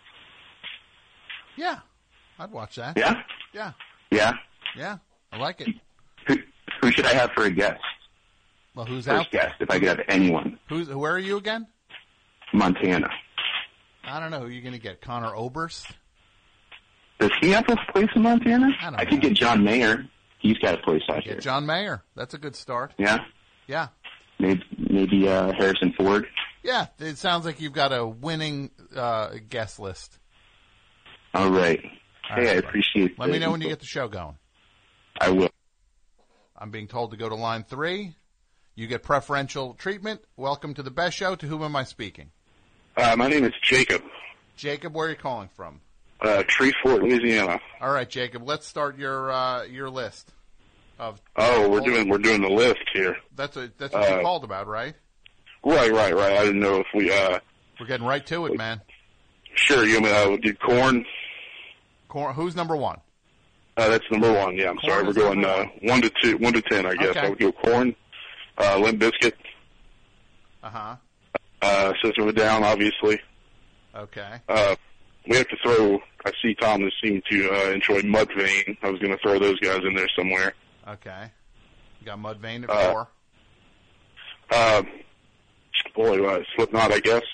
Yeah, I'd watch that. Yeah. Yeah. Yeah. Yeah, I like it. Who, who should I have for a guest? Well, who's First out? guest, if I could have anyone. Who's? Where are you again? Montana. I don't know. Who are you going to get? Connor Oberst? Does he have a place in Montana? I don't I could know. get John Mayer. He's got a place out here. Get John Mayer. That's a good start. Yeah. Yeah. Maybe maybe uh, Harrison Ford. Yeah, it sounds like you've got a winning uh, guest list. All right. All hey, right, I buddy. appreciate. Let the me know when you info. get the show going. I will. I'm being told to go to line three. You get preferential treatment. Welcome to the best show. To whom am I speaking? Uh, my name is Jacob, Jacob, where are you calling from? uh, Treefort, Louisiana. All right, Jacob. Let's start your uh, your list of. Oh, we're doing we're doing the list here. That's a, that's what you Uh, called about, right? Right, right, right. I didn't know if we. Uh, We're getting right to it, man. sure, you want me to uh, do corn? Corn, who's number one? Uh, that's number one. Yeah, I'm Corn sorry. We're is going number uh, one to two, one to ten. I guess Okay. I would go corn, uh, Limp Bizkit, Uh huh. uh, System of a Down, obviously. Okay. Uh, we have to throw. I see Tom has seemed to uh, enjoy Mudvayne. I was going to throw those guys in there somewhere. Okay. You got Mudvayne at Uh, four. Uh, boy, uh, Slipknot, I guess.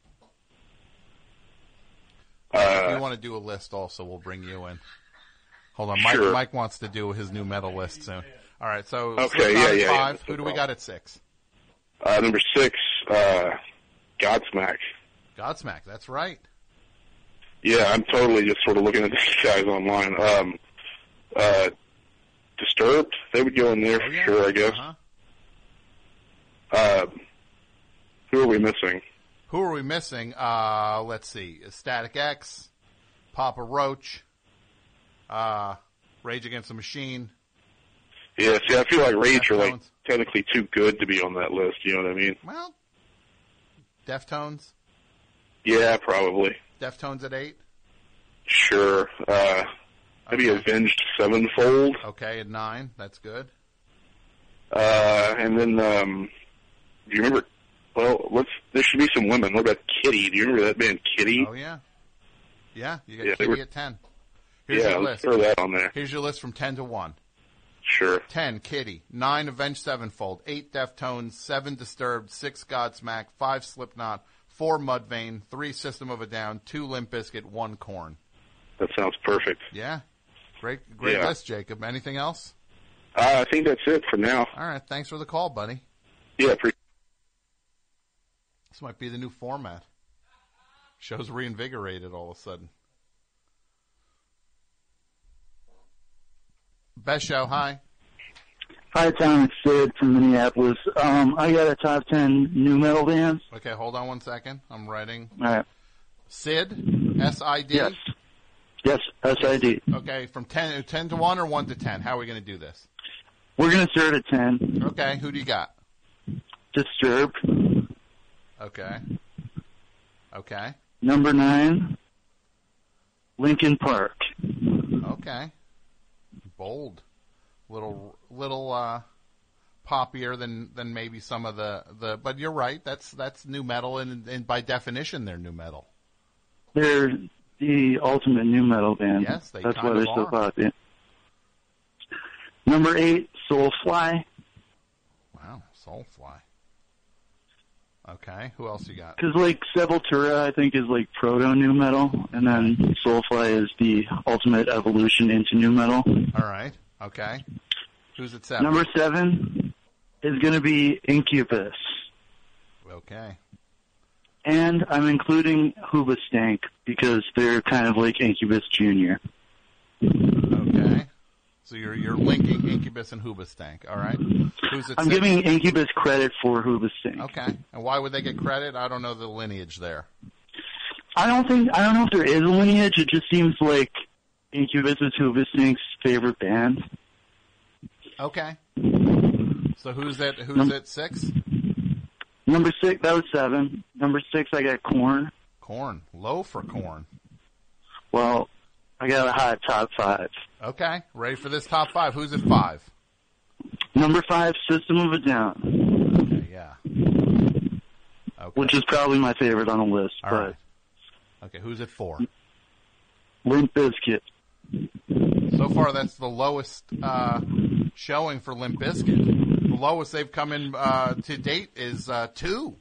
if you Uh, want to do a list, also, we'll bring you in. Hold on, Mike. Sure. Mike wants to do his new metal list soon. All right, so Okay, Slipknot yeah, at yeah, yeah, five. that's Who no do we problem. got at six? uh, number six, uh, Godsmack. Godsmack. That's right. Yeah, I'm totally just sort of looking at these guys online. Um, uh, Disturbed, they would go in there for Oh, yeah. sure, I guess. Uh-huh. Uh, who are we missing? Who are we missing? Uh, let's see. Static X, Papa Roach, uh, Rage Against the Machine. Yeah, see, I feel like Rage are like Deftones. technically too good to be on that list. You know what I mean? Well, Deftones. Yeah, probably. Deftones at eight. Sure. Uh, maybe Avenged Sevenfold. Okay, at nine. That's good. Uh, and then, um, do you remember? Well, let's. There should be some women. What about Kitty? Do you remember that band Kitty? Oh yeah, yeah. You got Yeah, they Kitty were- at ten. Here's Yeah, your let's list. throw that on there. Here's your list from ten to one. Sure. Ten Kitty, nine Avenged Sevenfold, eight Deftones, seven Disturbed, six Godsmack, five Slipknot, four Mudvayne, three System of a Down, two Limp Bizkit, one Korn. That sounds perfect. Yeah, great, great Yeah. list, Jacob. Anything else? Uh, I think that's it for now. All right, thanks for the call, buddy. Yeah, pre- This might be the new format. Show's reinvigorated all of a sudden. Best show, hi. Hi, Tom. It's Sid from Minneapolis. Um, I got a top ten new metal bands. Okay, hold on one second. I'm writing. All right. Sid, S I D? Yes. Yes, S I D. Okay, from ten, ten to one or one to ten? How are we going to do this? We're going to start at ten. Okay, who do you got? Disturbed. Okay. Okay. Number nine, Linkin Park. Okay. Bold. Little, little, uh, poppier than, than maybe some of the, the, but you're right. That's, that's new metal and, and by definition they're new metal. They're the ultimate new metal band. Yes, they That's kind why they're of so are. popular. Number eight, Soulfly. Wow, Soulfly. Okay, who else you got? Because, like, Sepultura, I think, is, like, proto-new metal, and then Soulfly is the ultimate evolution into new metal. All right. Okay. Who's at seven? Number seven is going to be Incubus. Okay. And I'm including Hoobastank because they're kind of like Incubus Junior Okay. So you're you're linking Incubus and Hoobastank. All right. Who's at I'm six? giving Incubus credit for Hoobastank. Okay. And why would they get credit? I don't know the lineage there. I don't think, I don't know if there is a lineage. It just seems like Incubus is Hoobastank's favorite band. Okay. So who's at who's Num- at six? Number six, that was seven. Number six, I got Korn. Korn. Low for Korn. Well, I got a hot top five. Okay. Ready for this top five? Who's at five? Number five, System of a Down. Okay, yeah. Okay. Which is probably my favorite on the list, All but right. Okay, who's at four? Limp Bizkit. So far, that's the lowest uh, showing for Limp Bizkit. The lowest they've come in uh, to date is uh, two.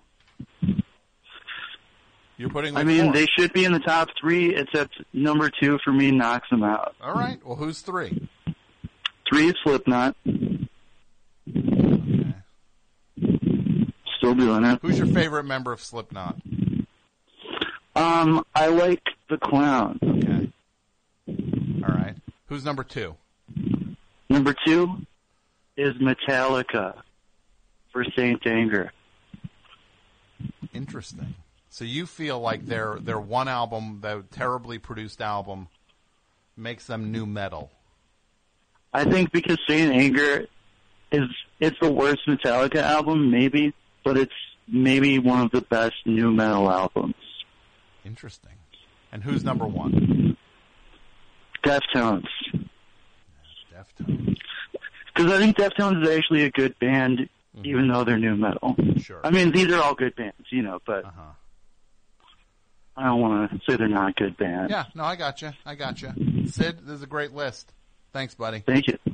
You're putting. I like mean, four. they should be in the top three, except number two for me knocks them out. All right. Well, who's three? Three is Slipknot. Okay. Still doing it. Who's your favorite member of Slipknot? Um, I like the Clown. Okay. All right. Who's number two? Number two is Metallica for Saint Anger. Interesting. So you feel like their their one album, the terribly produced album, makes them new metal. I think because Saint Anger is it's the worst Metallica album, maybe, but it's maybe one of the best new metal albums. Interesting. And who's number one? Deftones. Deftones. Because I think Deftones is actually a good band, mm-hmm. even though they're new metal. Sure. I mean, these are all good bands, you know, but uh-huh. I don't want to say they're not good bands. Yeah, no, I got you. I got you. Sid, this is a great list. Thanks, buddy. Thank you.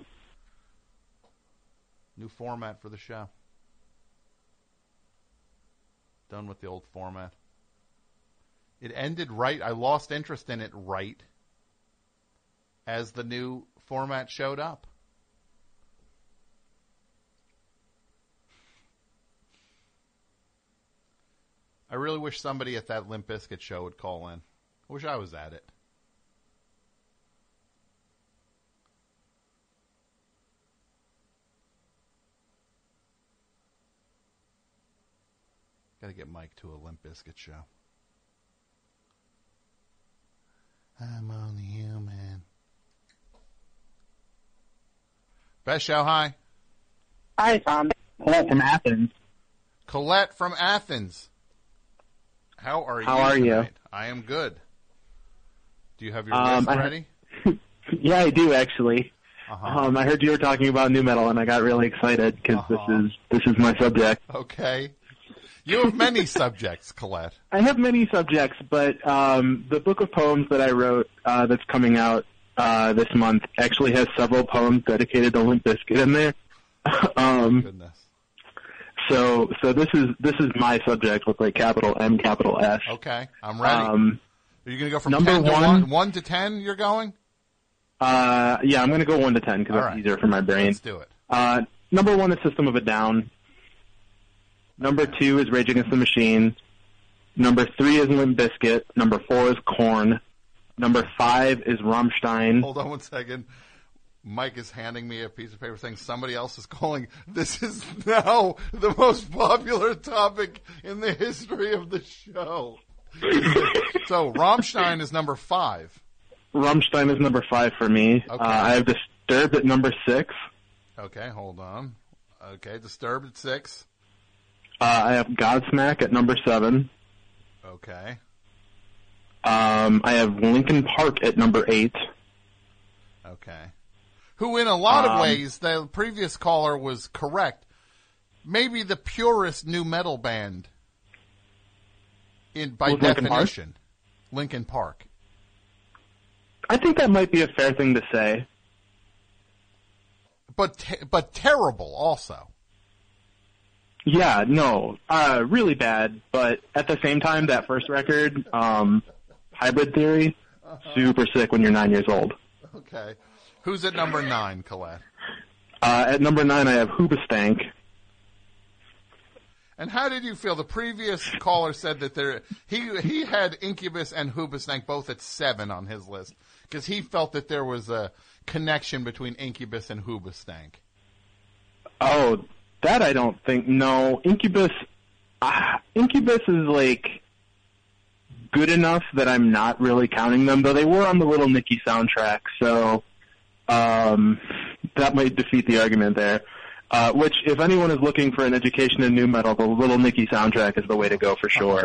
New format for the show. Done with the old format. It ended right. I lost interest in it right as the new format showed up. I really wish somebody at that Limp Bizkit show would call in. I wish I was at it. Got to get Mike to a Limp Bizkit show. I'm only human. Best show, hi. Hi, Tom. Colette from Athens. Colette from Athens. How are you? How are you? tonight? I am good. Do you have your Um, list I- ready? Yeah, I do actually. Uh-huh. Um, I heard you were talking about new metal, and I got really excited because Uh-huh. this is this is my subject. Okay. You have many subjects, Colette. I have many subjects, but um, the book of poems that I wrote uh, that's coming out uh, this month actually has several poems dedicated to Limp Bizkit in there. um, Goodness. So so this is this is my subject with like capital M, capital S. Okay, I'm ready. Um, Are you going to go from number ten to one- one, one to ten? You're going. Uh, yeah, I'm going to go one to ten because All that's right. easier for my brain. Let's do it. Uh, number one is System of a Down. Number two is Rage Against the Machine. Number three is Limp Bizkit. Number four is Korn. Number five is Rammstein. Hold on one second. Mike is handing me a piece of paper saying somebody else is calling. This is now the most popular topic in the history of the show. So Rammstein is number five. Rammstein is number five for me. Okay. Uh, I have Disturbed at number six. Okay, hold on. Okay, Disturbed at six. Uh, I have Godsmack at number seven. Okay. Um, I have Linkin Park at number eight. Okay. Who, in a lot of Um, ways, the previous caller was correct. Maybe the purest new metal band, in by Was Linkin Park? definition, Linkin Park. I think that might be a fair thing to say. But te- but terrible also. Yeah, no, uh, really bad. But at the same time, that first record, um, Hybrid Theory, super sick when you're nine years old. Okay. Who's at number nine, Colette? Uh, at number nine, I have Hoobastank. And how did you feel? The previous caller said that there he he had Incubus and Hoobastank both at seven on his list because he felt that there was a connection between Incubus and Hoobastank. Oh, that I don't think. No, Incubus. Uh, Incubus is like good enough that I'm not really counting them, though they were on the Little Nicky soundtrack, so um, that might defeat the argument there. Uh, which, if anyone is looking for an education in new metal, the Little Nicky soundtrack is the way to go for sure.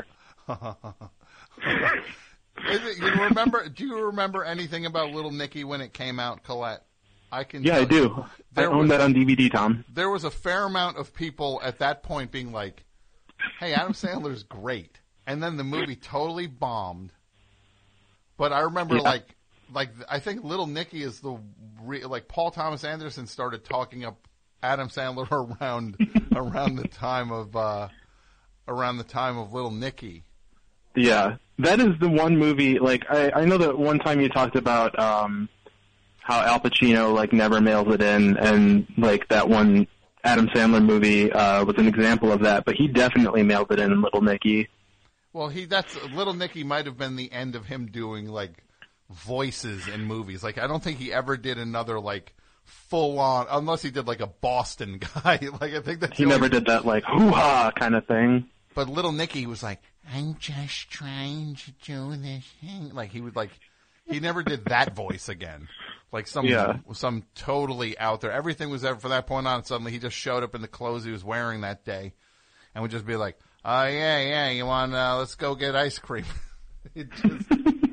Is it, you remember? Do you remember anything about Little Nicky when it came out, Colette? I can. Yeah, tell I do. you. I There own was- that on D V D, Tom. There was a fair amount of people at that point being like, "Hey, Adam Sandler's great," and then the movie totally bombed. But I remember, Yeah. like, like I think Little Nicky is the re- like Paul Thomas Anderson started talking up Adam Sandler around around the time of uh, around the time of Little Nicky. Yeah, that is the one movie. Like, I, I know that one time you talked about um, how Al Pacino like never mails it in, and like that one Adam Sandler movie uh, was an example of that. But he definitely mailed it in in Little Nicky. Well, he that's Little Nicky might have been the end of him doing like voices in movies. Like, I don't think he ever did another like full on, unless he did like a Boston guy. Like, I think that's He the never only- did that like hoo ha kind of thing. But Little Nicky was like, I'm just trying to do this thing. Like, he would like, he never did that voice again. Like some, Yeah. some totally out there. Everything was there from that point on. Suddenly he just showed up in the clothes he was wearing that day and would just be like, oh yeah, yeah, you want, uh, let's go get ice cream. It just,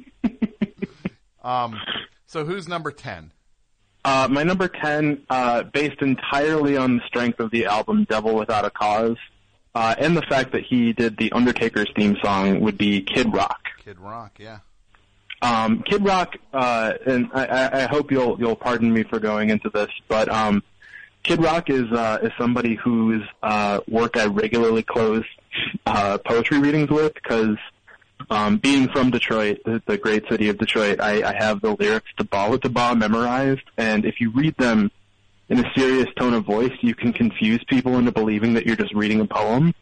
um, so who's number ten? Uh, my number ten, uh, based entirely on the strength of the album Devil Without a Cause, uh, and the fact that he did the Undertaker's theme song, would be Kid Rock. Kid Rock, yeah. Um, Kid Rock, uh, and I- I, I hope you'll you'll pardon me for going into this, but um, Kid Rock is uh, is somebody whose uh, work I regularly close uh, poetry readings with, because um, being from Detroit, the, the great city of Detroit, I, I have the lyrics to Ba With the Ba memorized, and if you read them in a serious tone of voice, you can confuse people into believing that you're just reading a poem.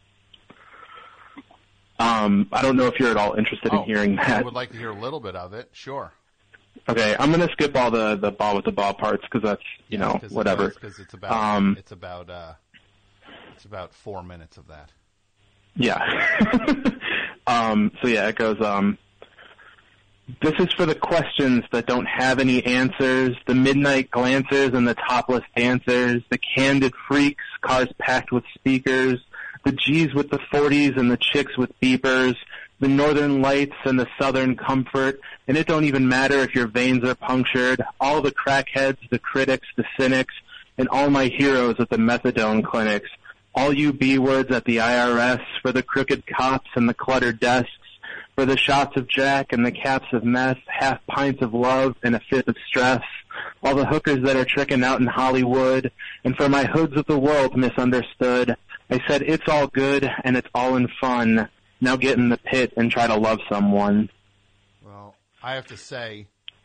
Um, I don't know if you're at all interested Oh, in hearing I that. would like to hear a little bit of it. Sure. Okay, I'm gonna skip all the the Ba With the Ba parts because that's you know Cause whatever. Because it's about Um, it's about uh, it's about four minutes of that. Yeah. um, so yeah, it goes, um, this is for the questions that don't have any answers, the midnight glancers and the topless dancers, the candid freaks, cars packed with speakers, the G's with the forties and the chicks with beepers, the northern lights and the southern comfort, and it don't even matter if your veins are punctured, all the crackheads, the critics, the cynics, and all my heroes at the methadone clinics, all you B-words at the I R S, for the crooked cops and the cluttered desks, for the shots of Jack and the caps of meth, half pints of love and a fifth of stress, all the hookers that are tricking out in Hollywood, and for my hoods of the world misunderstood, I said it's all good and it's all in fun. Now get in the pit and try to love someone. Well, I have to say,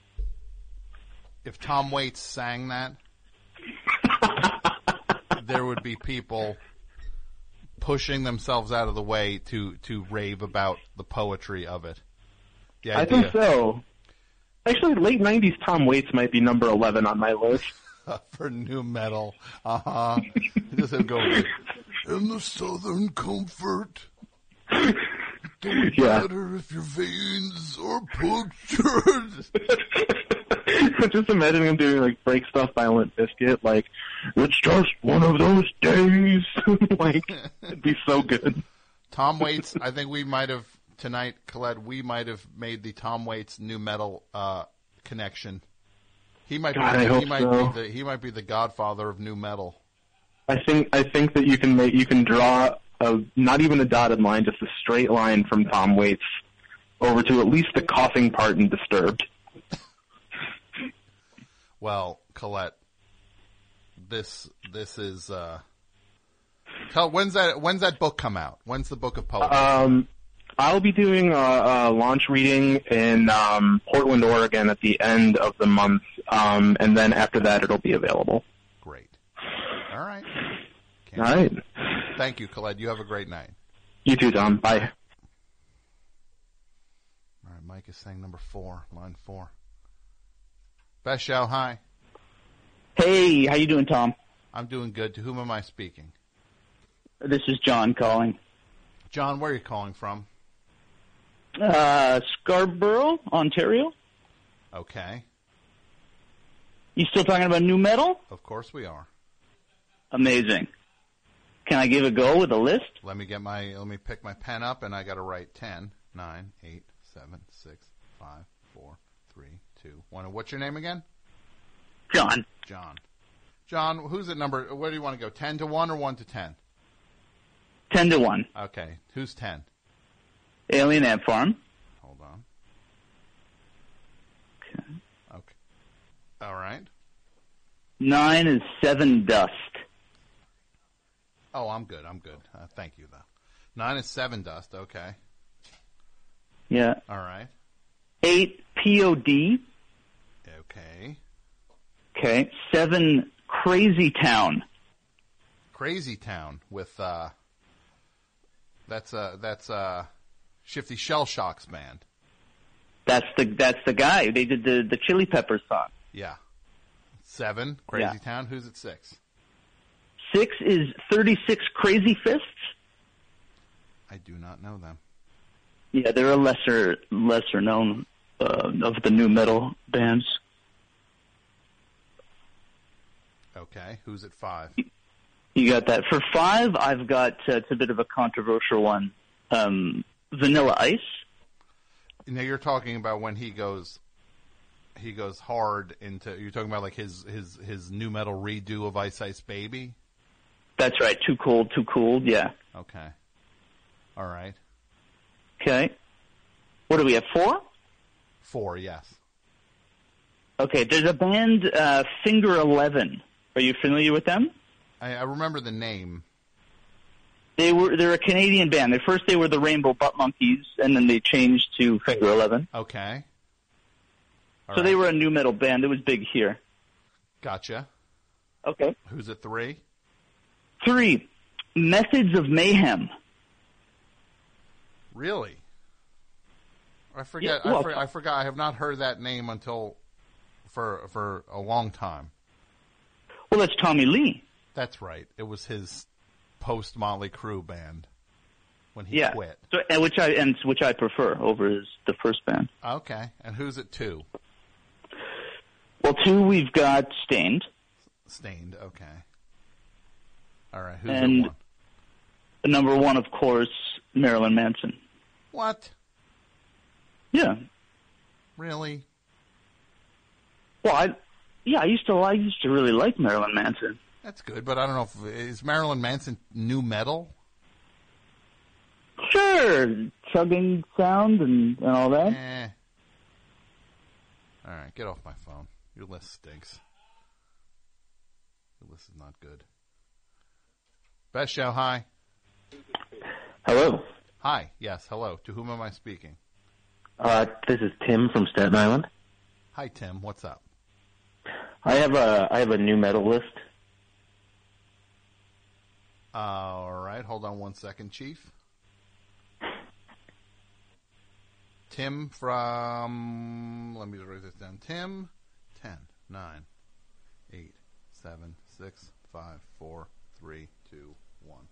if Tom Waits sang that, there would be people pushing themselves out of the way to, to rave about the poetry of it. The I idea. think so. Actually, late nineties Tom Waits might be number eleven on my list. For new metal. Uh-huh. It doesn't go with, in the southern comfort. It don't Yeah. matter if your veins are punctured. Just imagine him doing like break stuff by Limp Bizkit, like, it's just one of those days. Like, it'd be so good. Tom Waits, I think we might have, tonight, Colette, we might have made the Tom Waits new metal uh, connection. He might God, be, I he hope might so. be the he might be the godfather of new metal. I think I think that you can make you can draw a not even a dotted line, just a straight line from Tom Waits over to at least the coughing part in Disturbed. Well, Colette, this this is uh, tell when's that when's that book come out? When's the book of poetry? Um, I'll be doing a, a launch reading in um, Portland, Oregon at the end of the month, um, and then after that it'll be available. Great. All right. All right. Thank you, Colette. You have a great night. You too, Tom. Bye. All right, Mike is saying number four, line four. Best show, hi. Hey, how you doing, Tom? I'm doing good. To whom am I speaking? This is John calling. John, where are you calling from? Uh, Scarborough, Ontario. Okay. You still talking about new metal? Of course we are. Amazing. Can I give a go with a list? Let me get my, let me pick my pen up, and I got to write ten, nine, eight, seven, six, five, four, three, two, one. And what's your name again? John. John. John, who's at number, where do you want to go, ten to one or one to ten? ten to one. Okay. Who's ten? Alien Ant Farm. Hold on. Okay. Okay. All right. Nine is Seven Dust. Oh, I'm good. I'm good. Uh, thank you, though. Nine is Seven Dust. Okay. Yeah. All right. Eight, P O D. Okay. Okay. Seven, Crazy Town. Crazy Town with, uh, that's, uh, that's, uh, Shifty Shell Shock's band. That's the that's the guy. They did the, the Chili Peppers song. Yeah. Seven, Crazy Yeah. Town. Who's at six? Six is thirty-six Crazy Fists. I do not know them. Yeah, they're a lesser lesser known uh, of the new metal bands. Okay. Who's at five? You got that. For five, I've got, uh, it's a bit of a controversial one, um, Vanilla Ice. Now you're talking about when he goes, he goes hard into, you're talking about like his, his, his new metal redo of Ice Ice Baby? That's right. Too Cold, Too Cold, yeah. Okay. All right. Okay. What do we have, four? Four, yes. Okay, there's a band, uh, Finger Eleven. Are you familiar with them? I, I remember the name. They were they're a Canadian band. At first they were the Rainbow Butt Monkeys, and then they changed to Finger Eleven. Okay. All so right. they were a new metal band. It was big here. Gotcha. Okay. Who's at three? Three, Methods of Mayhem. Really? I forget. Yeah, well, I, for, I forgot. I have not heard that name until for for a long time. Well, that's Tommy Lee. That's right. It was his post Motley Crue band. when he yeah. quit. So, and which I and which I prefer over his, the first band. Uh, Okay, and which I and which I and which I prefer over his the first band. Okay, and who's at two? Well, two we've got Stained. Stained. Okay. All right. Who's and at one? Number one, of course, Marilyn Manson. What? Yeah. Really? Well, I yeah, I used to I used to really like Marilyn Manson. That's good, but I don't know if is Marilyn Manson new metal? Sure, chugging sound and, and all that. Eh. All right, get off my phone. Your list stinks. Your list is not good. Best show, hi. Hello. Hi, yes, hello. To whom am I speaking? Uh, this is Tim from Staten Island. Hi, Tim. What's up? I have a I have a new metal list. All right, hold on one second, Chief. Tim from, let me write this down. Tim, ten, nine, eight, seven, six, five, four, three, two, one.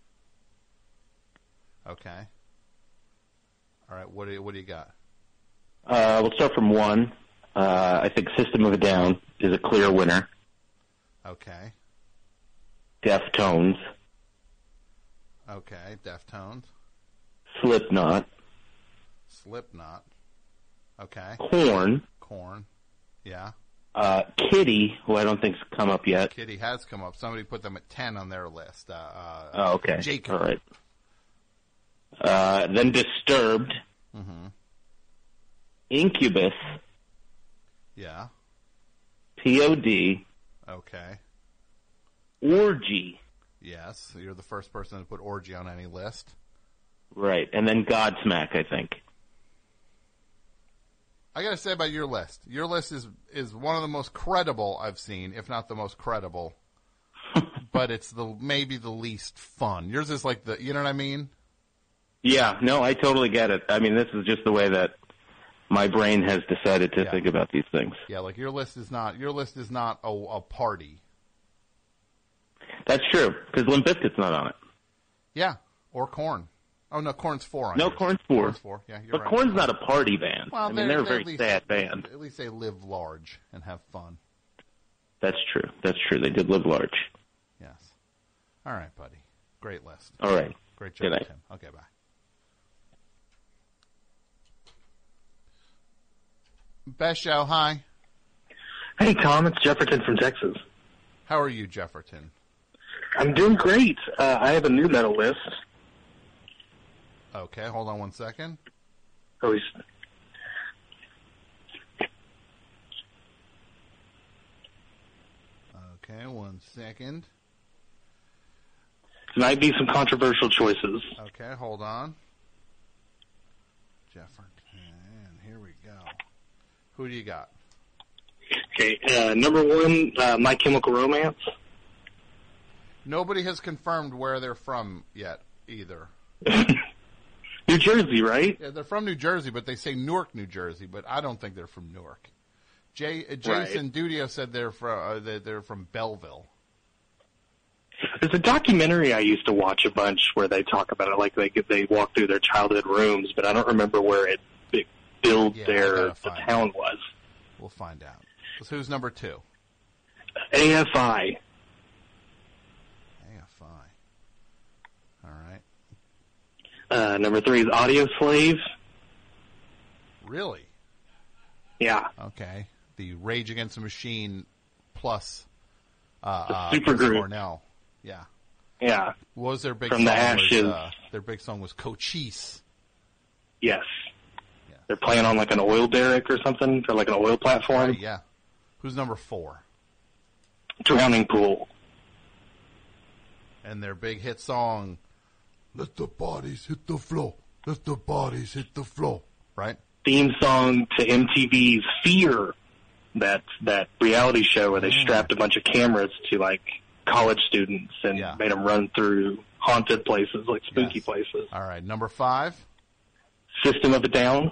Okay. All right, what do you, what do you got? Uh, we'll start from one. Uh, I think System of a Down is a clear winner. Okay. Deftones. Okay, Deftones. Slipknot. Slipknot. Okay. Korn. Korn. Yeah. Uh, Kitty, who I don't think's come up yet. Kitty has come up. Somebody put them at ten on their list. Uh, uh, oh, okay. Jacob. All right. Uh, then Disturbed. Mm-hmm. Incubus. Yeah. P O D. Okay. Orgy. Yes, you're the first person to put Orgy on any list. Right, and then Godsmack, I think. I gotta say about your list, your list is is one of the most credible I've seen, if not the most credible. But it's the maybe the least fun. Yours is like the, you know what I mean? Yeah, no, I totally get it. I mean, this is just the way that my brain has decided to yeah. think about these things. Yeah, like your list is not your list is not a, a party. That's true, because Limp Bizkit's not on it. Yeah, or Korn. Oh no, Korn's four on No, yours. Korn's four. Korn's four. Yeah, you're but right. Korn's not a party band. Well, I mean, they're, they're a very least, sad band. At least they live large and have fun. That's true. That's true. They did live large. Yes. All right, buddy. Great list. All right. Great job, Tim. Okay, bye. Best show, hi. Hey, Tom. It's Jefferson from Texas. How are you, Jefferson? I'm doing great. Uh, I have a new metal list. Okay, hold on one second. Oh, he's... Okay, one second. Might be some controversial choices. Okay, hold on. Jefferson, here we go. Who do you got? Okay, uh, number one, uh, My Chemical Romance. Nobody has confirmed where they're from yet, either. New Jersey, right? Yeah, they're from New Jersey, but they say Newark, New Jersey, but I don't think they're from Newark. Jay, uh, Jason right. Dudio said they're from uh, that they're from Belleville. There's a documentary I used to watch a bunch where they talk about it, like they they walk through their childhood rooms, but I don't remember where it, it billed yeah, their the town out. was. We'll find out. So who's number two? A F I. A F I. All right. Uh, number three is Audio Slave. Really? Yeah. Okay. The Rage Against the Machine plus uh, uh, super group. Cornell. Yeah. Yeah. What was their big From song? the Ashes. Was, uh, their big song was Cochise. Yes. Yeah. They're playing on like an oil derrick or something, or like an oil platform. Right, yeah. Who's number four? Drowning Pool. And their big hit song, Let the Bodies Hit the Floor. Let the Bodies Hit the Floor. Right? Theme song to M T V's Fear, that that reality show where they mm. strapped a bunch of cameras to like college students and yeah. made them run through haunted places, like spooky yes. places. All right, number five. System of a Down.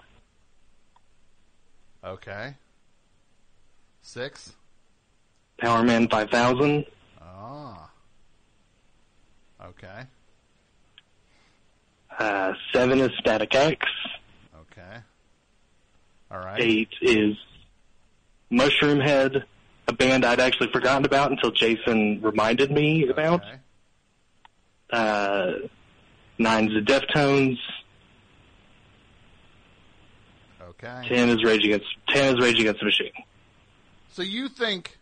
Okay. Six. Powerman five thousand. Ah. Okay. Uh, seven is Static X. Okay. All right. Eight is Mushroom Head, a band I'd actually forgotten about until Jason reminded me about. Okay. Uh, nine's the Deftones. Okay. Ten is Rage Against. Ten is Rage Against the Machine. So you think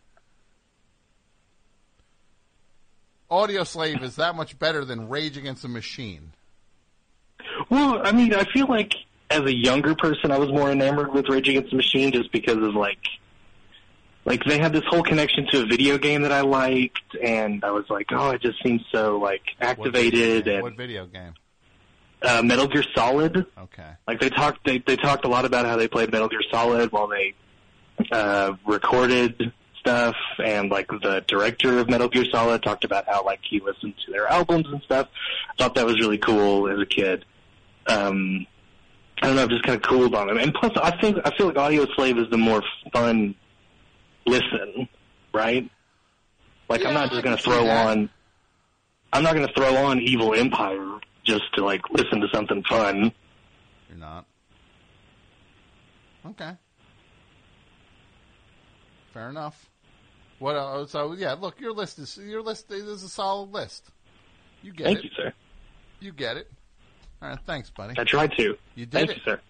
Audioslave is that much better than Rage Against the Machine? Well, I mean, I feel like as a younger person, I was more enamored with Rage Against the Machine just because of like, like they had this whole connection to a video game that I liked, and I was like, oh, it just seems so like activated. What video game? And What video game? Uh, Metal Gear Solid. Okay. Like they talked, they they talked a lot about how they played Metal Gear Solid while they uh, recorded stuff, and like the director of Metal Gear Solid talked about how like he listened to their albums and stuff. I thought that was really cool as a kid. Um, I don't know, just kind of cooled on him. And plus, I think I feel like Audioslave is the more fun listen, right? Like Yeah, I'm not just I going can to see throw that. on. I'm not going to throw on Evil Empire just to like listen to something fun. You're not. Okay. Fair enough. What else? So yeah, look, your list is your list is a solid list. You get Thank it. you, sir. You get it. All right, thanks, buddy. I tried to. You did Thank it. you, sir.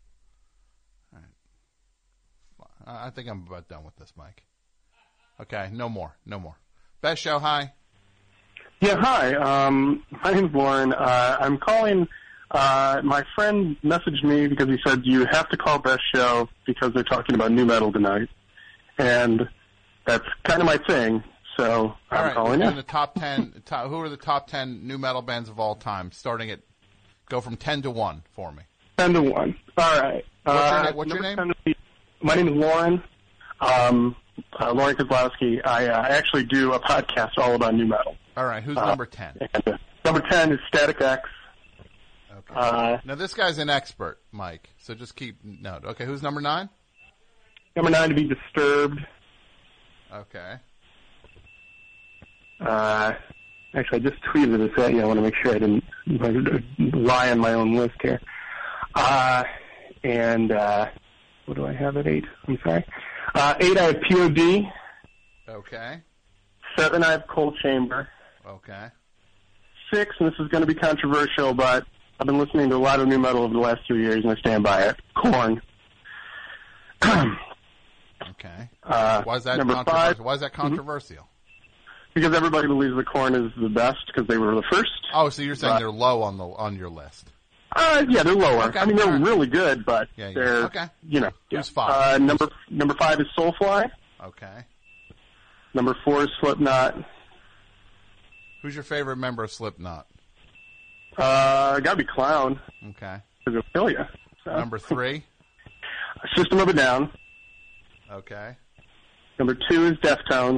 I I think I'm about done with this, Mike. Okay, no more, no more. Best show, hi. Yeah, hi. Um, my name's Lauren. Uh, I'm calling. Uh, my friend messaged me because he said you have to call Best Show because they're talking about new metal tonight, and that's kind of my thing. So All I'm right, calling we're you. doing the top ten. Top, who are the top ten new metal bands of all time? Starting at go from ten to one for me. Ten to one. All right. What's your Uh, name? What's your number name? ten would be- my name is Lauren. Um, uh, Lauren Kozlowski. I uh, actually do a podcast all about new metal. All right, who's Uh, number ten? And, uh, number ten is Static X. Okay. Uh, now this guy's an expert, Mike. So just keep note. Okay, who's number nine? number nine to be Disturbed. Okay. Uh, actually, I just tweeted this at you. I want to make sure I didn't lie on my own list here. Uh, and uh, what do I have at eight? I'm sorry. Uh, eight, I have P O D. Okay. Seven, I have Cold Chamber. Okay. Six, and this is going to be controversial, but I've been listening to a lot of new metal over the last two years, and I stand by it. Korn. Okay. Uh, Why is that number controversial? five. Why is that controversial? Because everybody believes the Korn is the best because they were the first. Oh, so you're saying Uh, they're low on the on your list? Uh, yeah, they're lower. Okay, I mean, they're all right. really good, but Yeah, yeah. they're, Okay. you know. Who's yeah. five? Uh, number number five is Soulfly. Okay. Number four is Slipknot. Who's your favorite member of Slipknot? Uh, gotta be Clown. Okay. Because it'll kill you. So. Number three? System of a Down. Okay. Number two is Deftones.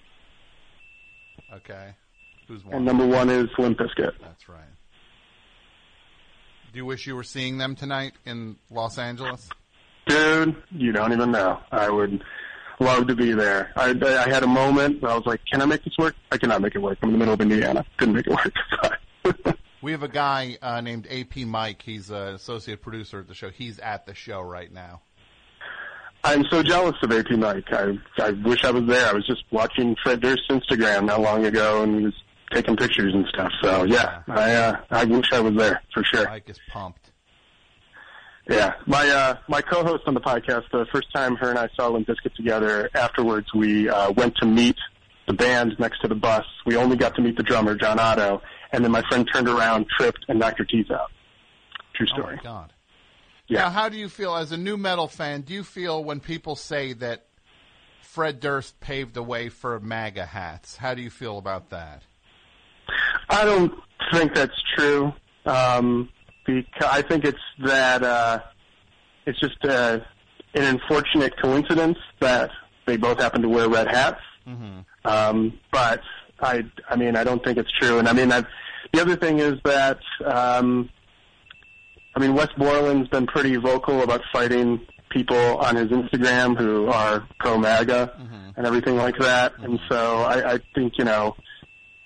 Okay. Who's one? And number one is Limp Bizkit. That's right. Do you wish you were seeing them tonight in Los Angeles? Dude, you don't even know. I would love to be there. I, I had a moment where I was like, can I make this work? I cannot make it work. I'm in the middle of Indiana. Couldn't make it work. We have a guy uh, named A P Mike. He's an associate producer at the show. He's at the show right now. I'm so jealous of A P Mike. I I wish I was there. I was just watching Fred Durst's Instagram not long ago, and he was taking pictures and stuff. So yeah, I uh, I wish I was there for sure. Mike is pumped. Yeah, my uh, my co-host on the podcast, the first time her and I saw Limp Bizkit together, afterwards we uh, went to meet the band next to the bus. We only got to meet the drummer, John Otto, and then my friend turned around, tripped, and knocked her teeth out. True story. Oh my God. Yeah. Now, how do you feel as a new metal fan? Do you feel when people say that Fred Durst paved the way for MAGA hats? How do you feel about that? I don't think that's true. Um, because I think it's that uh, it's just uh, an unfortunate coincidence that they both happen to wear red hats. Mm-hmm. Um, but I, I mean, I don't think it's true. And I mean, I've, the other thing is that, um, I mean, Wes Borland's been pretty vocal about fighting people on his Instagram who are pro-MAGA Mm-hmm. and everything like that. And so I, I think, you know,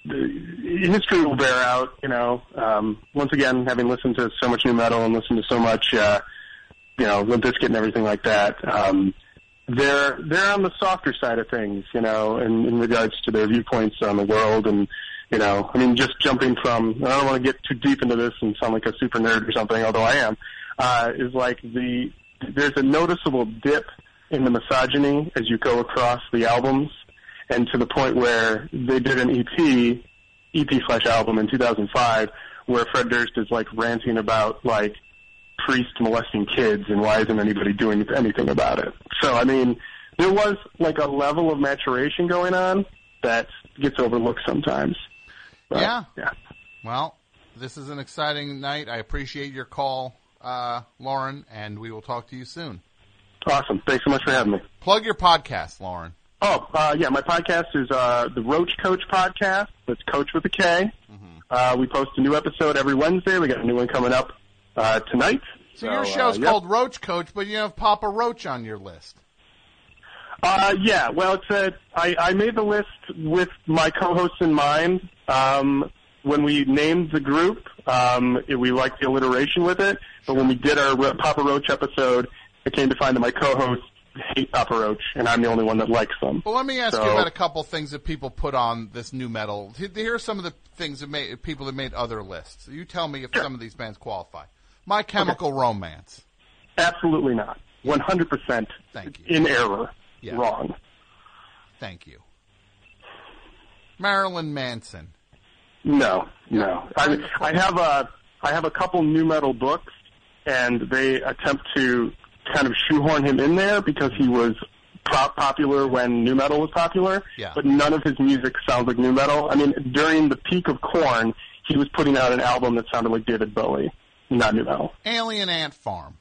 the history will bear out. You know, um, once again, having listened to so much new metal and listened to so much, uh, you know, Limp Bizkit and everything like that, um, they're they're on the softer side of things. You know, in, in regards to their viewpoints on the world, and you know, I mean, just jumping from. I don't want to get too deep into this and sound like a super nerd or something, although I am. Uh, is like the there's a noticeable dip in the misogyny as you go across the albums, and to the point where they did an E P, E P slash album in two thousand five, where Fred Durst is like ranting about like priests molesting kids and why isn't anybody doing anything about it. So I mean, there was like a level of maturation going on that gets overlooked sometimes. But, yeah. Yeah. Well, this is an exciting night. I appreciate your call, uh, Lauren, and we will talk to you soon. Awesome. Thanks so much for having me. Plug your podcast, Lauren. Oh, uh, yeah, my podcast is uh, the Roach Coach Podcast. That's Coach with a K. Mm-hmm. Uh, we post a new episode every Wednesday. We got a new one coming up uh, tonight. So, so your show's uh, yep. called Roach Coach, but you have Papa Roach on your list. Uh, yeah, well, it's a, I, I made the list with my co-hosts in mind. Um, when we named the group, um, it, we liked the alliteration with it, but when we did our Ro- Papa Roach episode, I came to find that my co-hosts hate Papa Roach, and I'm the only one that likes them. Well, let me ask so, you about a couple things that people put on this new metal. Here are some of the things that made people that made other lists. You tell me if sure. some of these bands qualify. My Chemical okay. Romance. Absolutely not. one hundred percent Thank you. In error. Yeah. Wrong. Thank you. Marilyn Manson. No, no. I, I have a I have a couple new metal books, and they attempt to kind of shoehorn him in there because he was pop- popular when new metal was popular. Yeah. But none of his music sounds like new metal. I mean, during the peak of Korn, he was putting out an album that sounded like David Bowie, not new metal. Alien Ant Farm.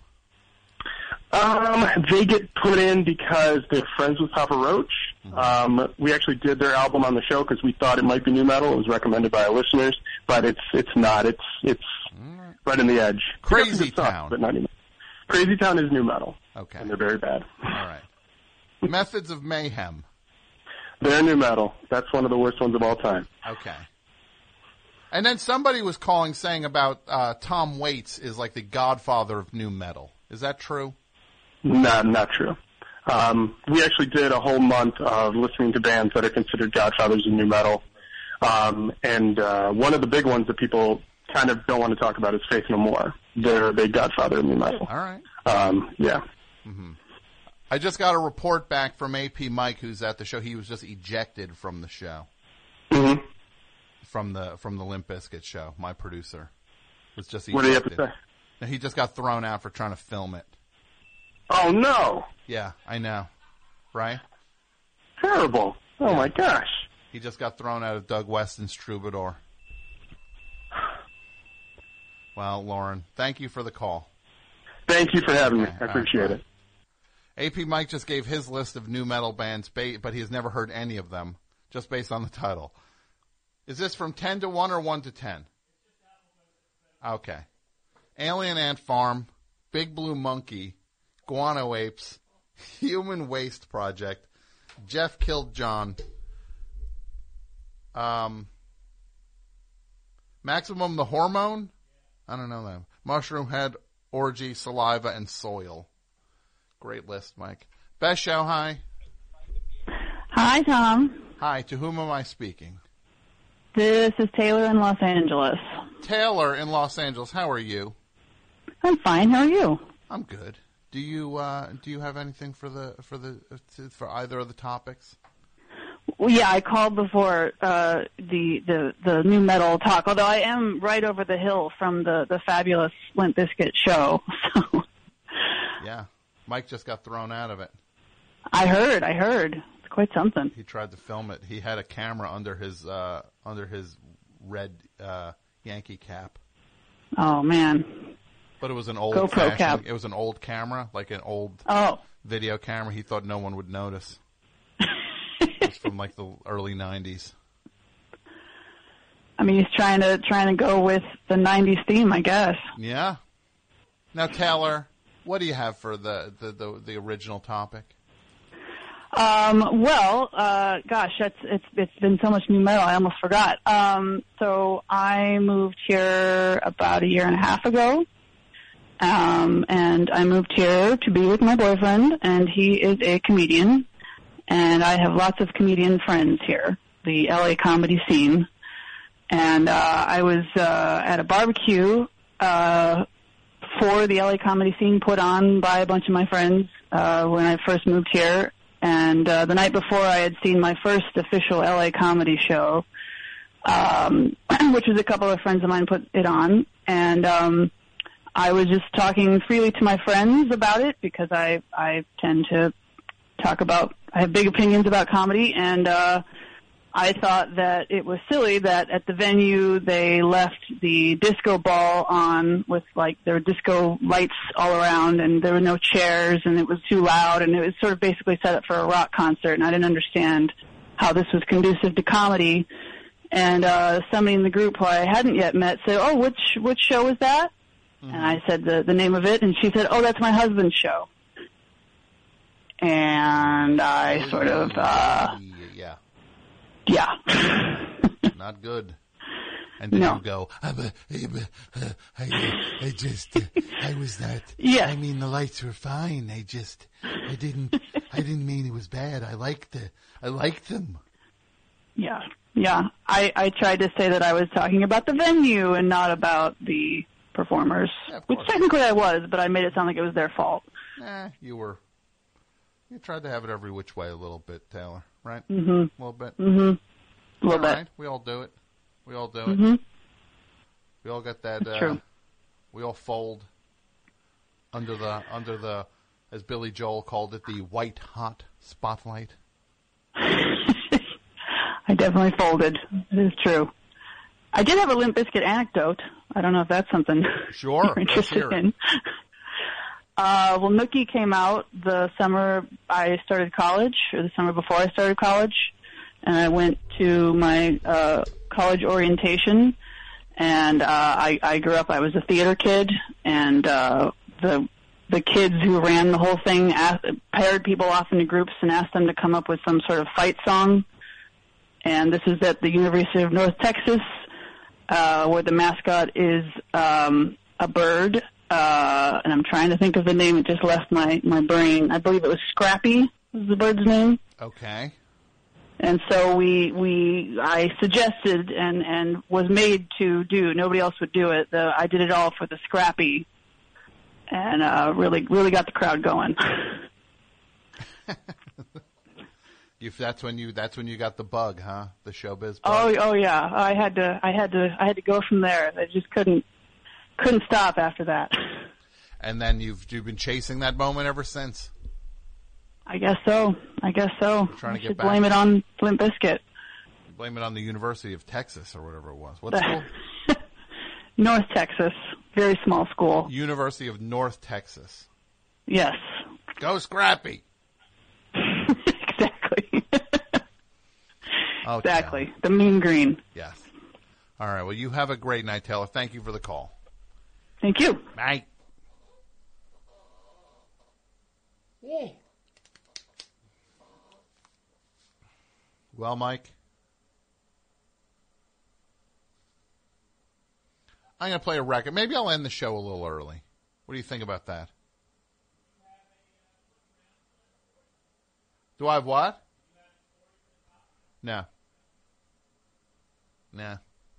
Um, they get put in because they're friends with Papa Roach. Mm-hmm. Um, we actually did their album on the show because we thought it might be new metal. It was recommended by our listeners, but it's it's not. It's it's right, right in the edge. Crazy Town, stuff, but not new. Crazy Town is new metal. Okay, and they're very bad. All right. Methods of Mayhem. They're new metal. That's one of the worst ones of all time. Okay. And then somebody was calling saying about uh, Tom Waits is like the godfather of new metal. Is that true? No, not true. Um, we actually did a whole month of listening to bands that are considered godfathers of new metal. Um, and uh, one of the big ones that people kind of don't want to talk about is Faith No More. They're a big godfather of new metal. All right. Um, yeah. Mm-hmm. I just got a report back from A P Mike, who's at the show. He was just ejected from the show. Mm-hmm. From the from the Limp Bizkit show. My producer was just ejected. What do you have to say? No, he just got thrown out for trying to film it. Oh, no. Yeah, I know. Right? Terrible. Oh, yeah. My gosh. He just got thrown out of Doug Weston's Troubadour. Well, Lauren, thank you for the call. Thank you for having okay. me. I appreciate right, it. A P Mike just gave his list of new metal bands, but he has never heard any of them, just based on the title. Is this from ten to one or one to ten? Okay. Alien Ant Farm, Big Blue Monkey, Guano Apes, Human Waste Project, Jeff Killed John, um, Maximum the Hormone, I don't know that. Mushroom Head, Orgy, Saliva, and Soil. Great list, Mike. Beth Show, hi. Hi, Tom. Hi, to whom am I speaking? This is Taylor in Los Angeles. Taylor in Los Angeles, how are you? I'm fine. How are you? I'm good. Do you uh, do you have anything for the for the for either of the topics? Well, yeah, I called before uh, the the the new metal talk. Although I am right over the hill from the the fabulous Limp Bizkit show. So. Yeah, Mike just got thrown out of it. I heard. I heard. It's quite something. He tried to film it. He had a camera under his uh, under his red uh, Yankee cap. Oh man. But it was an old GoPro cap. It was an old camera, like an old oh. video camera. He thought no one would notice. It was from like the early nineties. I mean, he's trying to trying to go with the nineties theme, I guess. Yeah. Now, Taylor, what do you have for the the, the, the original topic? Um, well, uh, gosh, that's, it's, it's been so much new metal, I almost forgot. Um, so I moved here about a year and a half ago. Um, and I moved here to be with my boyfriend, and he is a comedian. And I have lots of comedian friends here, the L A comedy scene. And, uh, I was, uh, at a barbecue, uh, for the L A comedy scene put on by a bunch of my friends, uh, when I first moved here. And uh, the night before, I had seen my first official L A comedy show, um, which was a couple of friends of mine put it on. And um, I was just talking freely to my friends about it because I, I tend to talk about, I have big opinions about comedy. And uh, I thought that it was silly that at the venue they left the disco ball on with, like, there were disco lights all around and there were no chairs and it was too loud and it was sort of basically set up for a rock concert, and I didn't understand how this was conducive to comedy. And uh somebody in the group who I hadn't yet met said, "Oh, which which show is that?" Mm-hmm. And I said the, the name of it, and she said, "Oh, that's my husband's show." And I sort of, uh... Yeah. Yeah. Not good. And then No. you go, "I'm a- I'm a- uh, I, I just, uh, I was not, Yeah. I mean, the lights were fine. I just, I didn't, I didn't mean it was bad. I liked the, I liked them." Yeah, yeah. I, I tried to say that I was talking about the venue and not about the performers, which technically I was, but I made it sound like it was their fault. Eh, you were, you tried to have it every which way a little bit, Taylor, right? Mm-hmm. A little bit. Mm-hmm. A little All bit. right. We all do it. We all do it. Mm-hmm. We all got that. That's Uh, true. we all fold under the under the, as Billy Joel called it, the white hot spotlight. I definitely folded. It is true. I did have a Limp Bizkit anecdote. I don't know if that's something Sure, you're let's interested hear it. in. Uh, well, Nookie came out the summer I started college, or the summer before I started college, and I went to my uh, college orientation. And uh, I, I grew up. I was a theater kid, and uh, the the kids who ran the whole thing asked, paired people off into groups and asked them to come up with some sort of fight song. And this is at the University of North Texas, uh, where the mascot is um, a bird. Uh, and I'm trying to think of the name. It just left my, my brain. I believe it was Scrappy was the bird's name. Okay. And so we, we, I suggested and, and was made to do, nobody else would do it. The, I did it all for the Scrappy, and, uh, really, really got the crowd going. If that's when you, that's when you got the bug, huh? The showbiz bug. Oh, oh yeah. I had to, I had to, I had to go from there. I just couldn't, couldn't stop after that. And then you've, you've been chasing that moment ever since. I guess so. I guess so. Trying to I get should back. blame it on Limp Bizkit. Blame it on the University of Texas or whatever it was. What school? North Texas. Very small school. University of North Texas. Yes. Go Scrappy. Exactly. Oh, exactly. The mean green. Yes. All right. Well, you have a great night, Taylor. Thank you for the call. Thank you. Bye. Yeah. Well, Mike, I'm going to play a record. Maybe I'll end the show a little early. What do you think about that? Do I have what? No. Nah.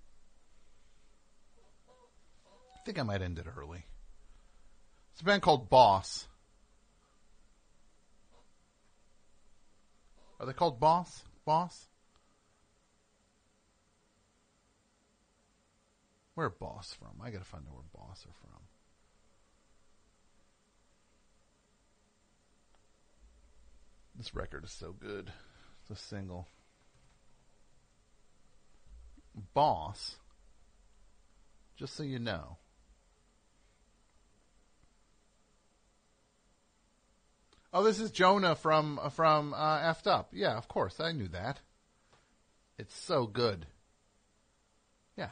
I think I might end it early. It's a band called Boss. Are they called Boss? Boss? Where are Boss from? I gotta find out where Boss are from. This record is so good. It's a single. Boss, just so you know, oh, this is Jonah from from uh, Effed Up. Yeah, of course, I knew that. It's so good. Yeah,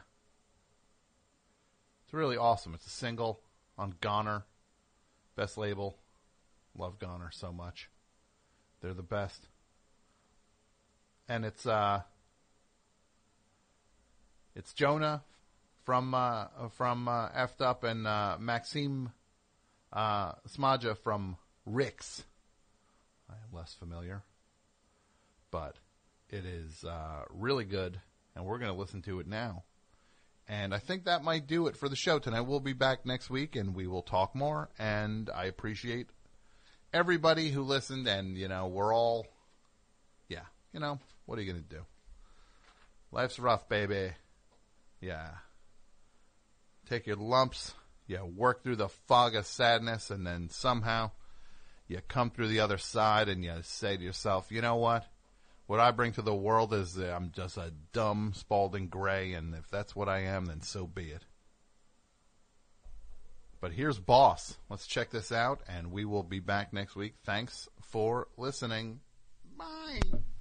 it's really awesome. It's a single on Goner, best label. Love Goner so much. They're the best. and it's uh, it's Jonah from uh, from uh, Effed Up and uh, Maxime uh, Smaja from Rick's. I am less familiar, but it is uh, really good, and we're going to listen to it now. And I think that might do it for the show tonight. We'll be back next week, and we will talk more. And I appreciate everybody who listened, and, you know, we're all, yeah, you know, what are you going to do? Life's rough, baby. Yeah. Take your lumps, you work through the fog of sadness, and then somehow you come through the other side, and you say to yourself, you know what? What I bring to the world is uh, I'm just a dumb Spalding Gray, and if that's what I am, then so be it. But here's Boss. Let's check this out, and we will be back next week. Thanks for listening. Bye.